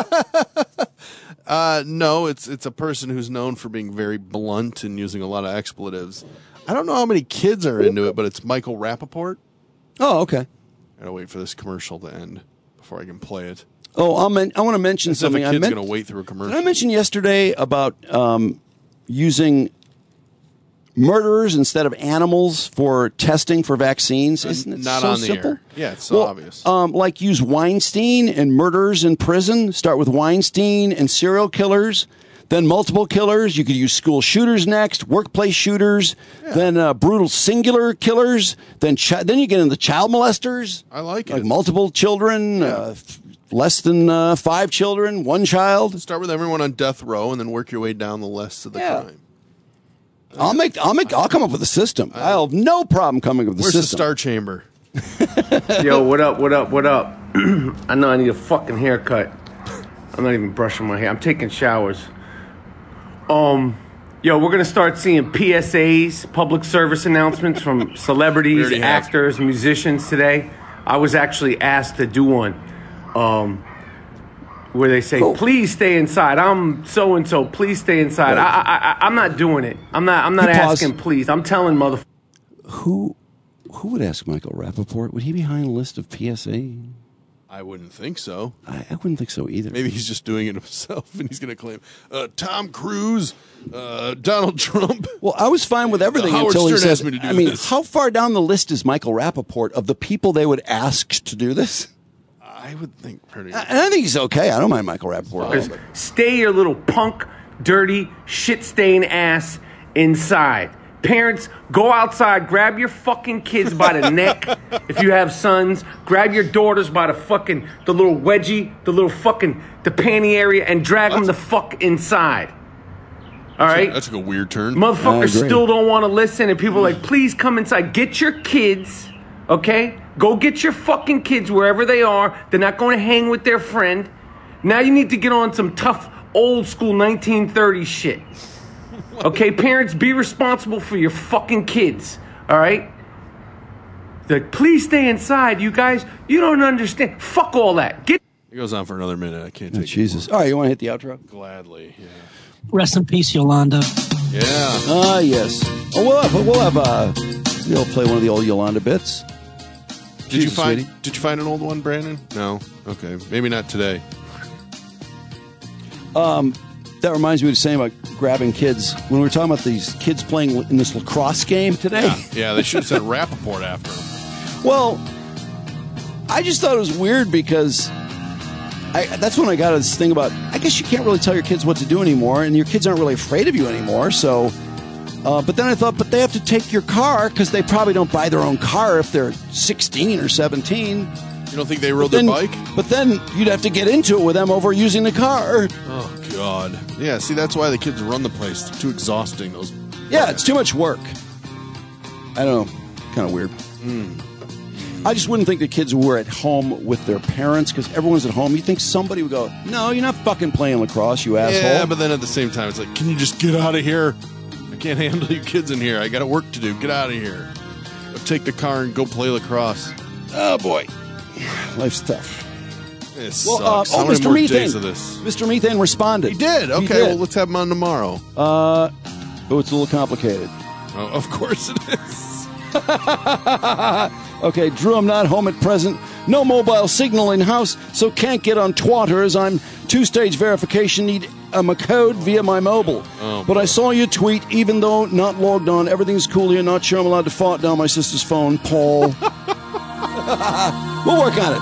Uh, no, it's it's a person who's known for being very blunt and using a lot of expletives. I don't know how many kids are into it, but it's Michael Rappaport. Oh, okay. I gotta wait for this commercial to end before I can play it. Oh, I'll men- I want to mention As if a something. I kid's meant- gonna wait through a commercial. Did I mention yesterday about um, using murderers instead of animals for testing for vaccines? Isn't it Not so on the simple? air. Yeah, it's so Well, obvious. Um, like use Weinstein and murderers in prison. Start with Weinstein and serial killers, then multiple killers. You could use school shooters next, workplace shooters, then uh, brutal singular killers. Then chi- then you get into child molesters. I like like it. multiple children, uh, f- less than uh, five children, one child. Start with everyone on death row and then work your way down the list of the Yeah. crime. I'll make. I'll make. I'll come up with a system. I'll have no problem coming up with a Where's the system. Star Chamber? Yo, what up, what up, what up? I know I need a fucking haircut. I'm not even brushing my hair. I'm taking showers. Um, yo, we're gonna start seeing P S As, public service announcements from We celebrities, already have. actors, musicians today. I was actually asked to do one. Um, where they say, please stay inside. I'm so and so. Please stay inside. I, I, I, I'm not doing it. I'm not. I'm not You pause. asking. Please. I'm telling mother. Who who would ask Michael Rappaport? Would he be behind a list of P S A? I wouldn't think so. I, I wouldn't think so either. Maybe he's just doing it himself, and he's going to claim uh, Tom Cruise, uh, Donald Trump. Well, I was fine with everything Howard until he Stern said. asked me to do I mean, this. how far down the list is Michael Rappaport of the people they would ask to do this? I would think pretty. And I think he's okay. I don't mind Michael Rappaport. Is stay your little punk, dirty, shit-stained ass inside. Parents, go outside, grab your fucking kids by the neck. If you have sons, grab your daughters by the fucking, the little wedgie, the little fucking, the panty area, and drag them the fuck inside. All right? That's a weird turn. Motherfuckers still don't want to listen, and people are like, please come inside. Get your kids, okay? Go get your fucking kids wherever they are. They're not going to hang with their friend. Now you need to get on some tough, old school nineteen thirties shit. Okay, parents, be responsible for your fucking kids, all right? They're like, please stay inside, you guys. You don't understand. Fuck all that. Get. It goes on for another minute. I can't Oh, take Jesus. All right, you want to hit the outro? it. Gladly, yeah. Rest in peace, Yolanda. Yeah. Ah, yes. Oh, we'll have, we'll have, uh, we'll play one of the old Yolanda bits. Did Jesus, you find, sweetie. did you find an old one, Brandon? No? Okay. Maybe not today. Um, that reminds me of saying about grabbing kids. When we were talking about these kids playing in this lacrosse game today. Yeah, yeah they should have sent Rappaport after them. Well, I just thought it was weird because I, that's when I got this thing about, I guess you can't really tell your kids what to do anymore, and your kids aren't really afraid of you anymore. So, uh, but then I thought, but they have to take your car because they probably don't buy their own car if they're sixteen or seventeen. You don't think they rode but then, their bike? But then you'd have to get into it with them over using the car. Oh, God. Yeah, see, that's why the kids run the place. It's too exhausting. Those. Yeah, it's too much work. I don't know. Kind of weird. Mm. I just wouldn't think the kids were at home with their parents because everyone's at home. You think somebody would go, no, you're not fucking playing lacrosse, you asshole. Yeah, but then at the same time, it's like, can you just get out of here? I can't handle you kids in here. I got work to do. Get out of here. Take the car and go play lacrosse. Oh, boy. Life's tough. It Well, uh, sucks. oh, How many Mister more Methane. days of this? Mister Methane responded. He did? Okay, He did. well, let's have him on tomorrow. Uh, oh, it's a little complicated. Oh, of course it is. Okay, Drew, I'm not home at present. No mobile signal in house, so can't get on Twatters. I'm two-stage verification. Need um, a code via my mobile. Oh, but I saw your tweet. Even though not logged on, everything's cool here. Not sure I'm allowed to fart down my sister's phone. Paul. We'll work on it.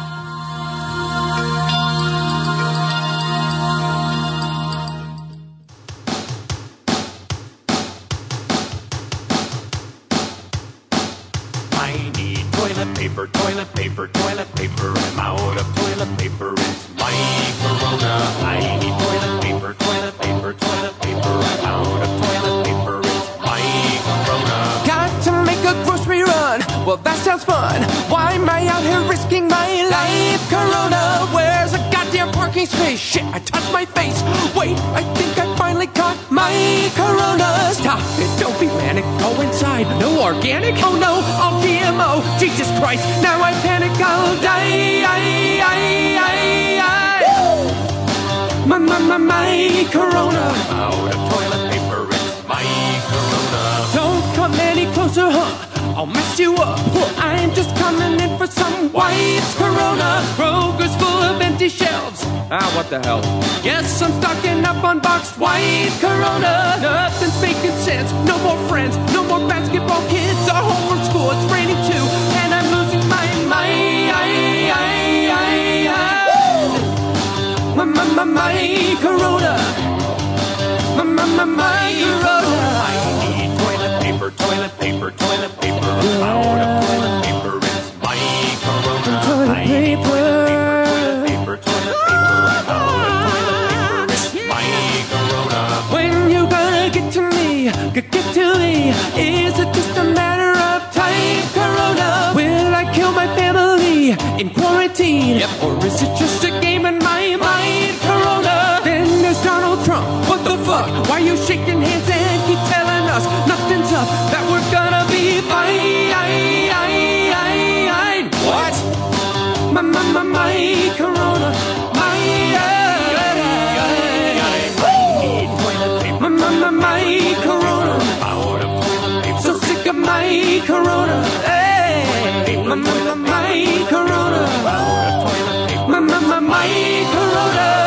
I need toilet paper, toilet paper, toilet paper. I'm out of toilet paper. It's my corona. I need toilet paper, toilet paper, toilet paper. I'm out of toilet paper. It's my corona. Got to make a grocery run. Well, that sounds fun. Why am I out here risking my life? Corona, where's a goddamn parking space? Shit, I touched my face. Wait, I think I finally caught my corona. Stop it, don't be manic. Go inside. No organic? Oh no, all G M O. Jesus Christ, now I panic. I'll die. I, I, I, I. My, my, my, my corona. I'm out of toilet paper. It's my corona. Don't come any closer, huh? I'll mess you up. I'm just coming in for some wipes. Corona. Kroger's full of empty shelves. Ah, what the hell? Yes, I'm stocking up on boxed white Corona. Nothing's making sense. No more friends. No more basketball kids. Are home from school. It's raining too. And I'm losing my mind. I, I, I, I. My, my, my, my Corona. My, my, my, my Corona. I need toilet paper, toilet paper, toilet paper. I'm out of toilet paper. It's my corona. Toilet I need paper. toilet paper, toilet paper, toilet paper. I'm out of toilet paper. It's my corona. When you gonna get to me? Get, get to me. Is it just a matter of time? Corona. Will I kill my family in quarantine? Yep. Or is it just a game in my mind? Corona. Then there's Donald Trump. What the fuck? Why you shaking hands and keep telling us nothing's up? That we're gonna be fine. What? My, my, my, my Corona. My, my, my, my, my Corona. So sick of my Corona. Hey, my, my, my, my Corona. My, my, my, my Corona.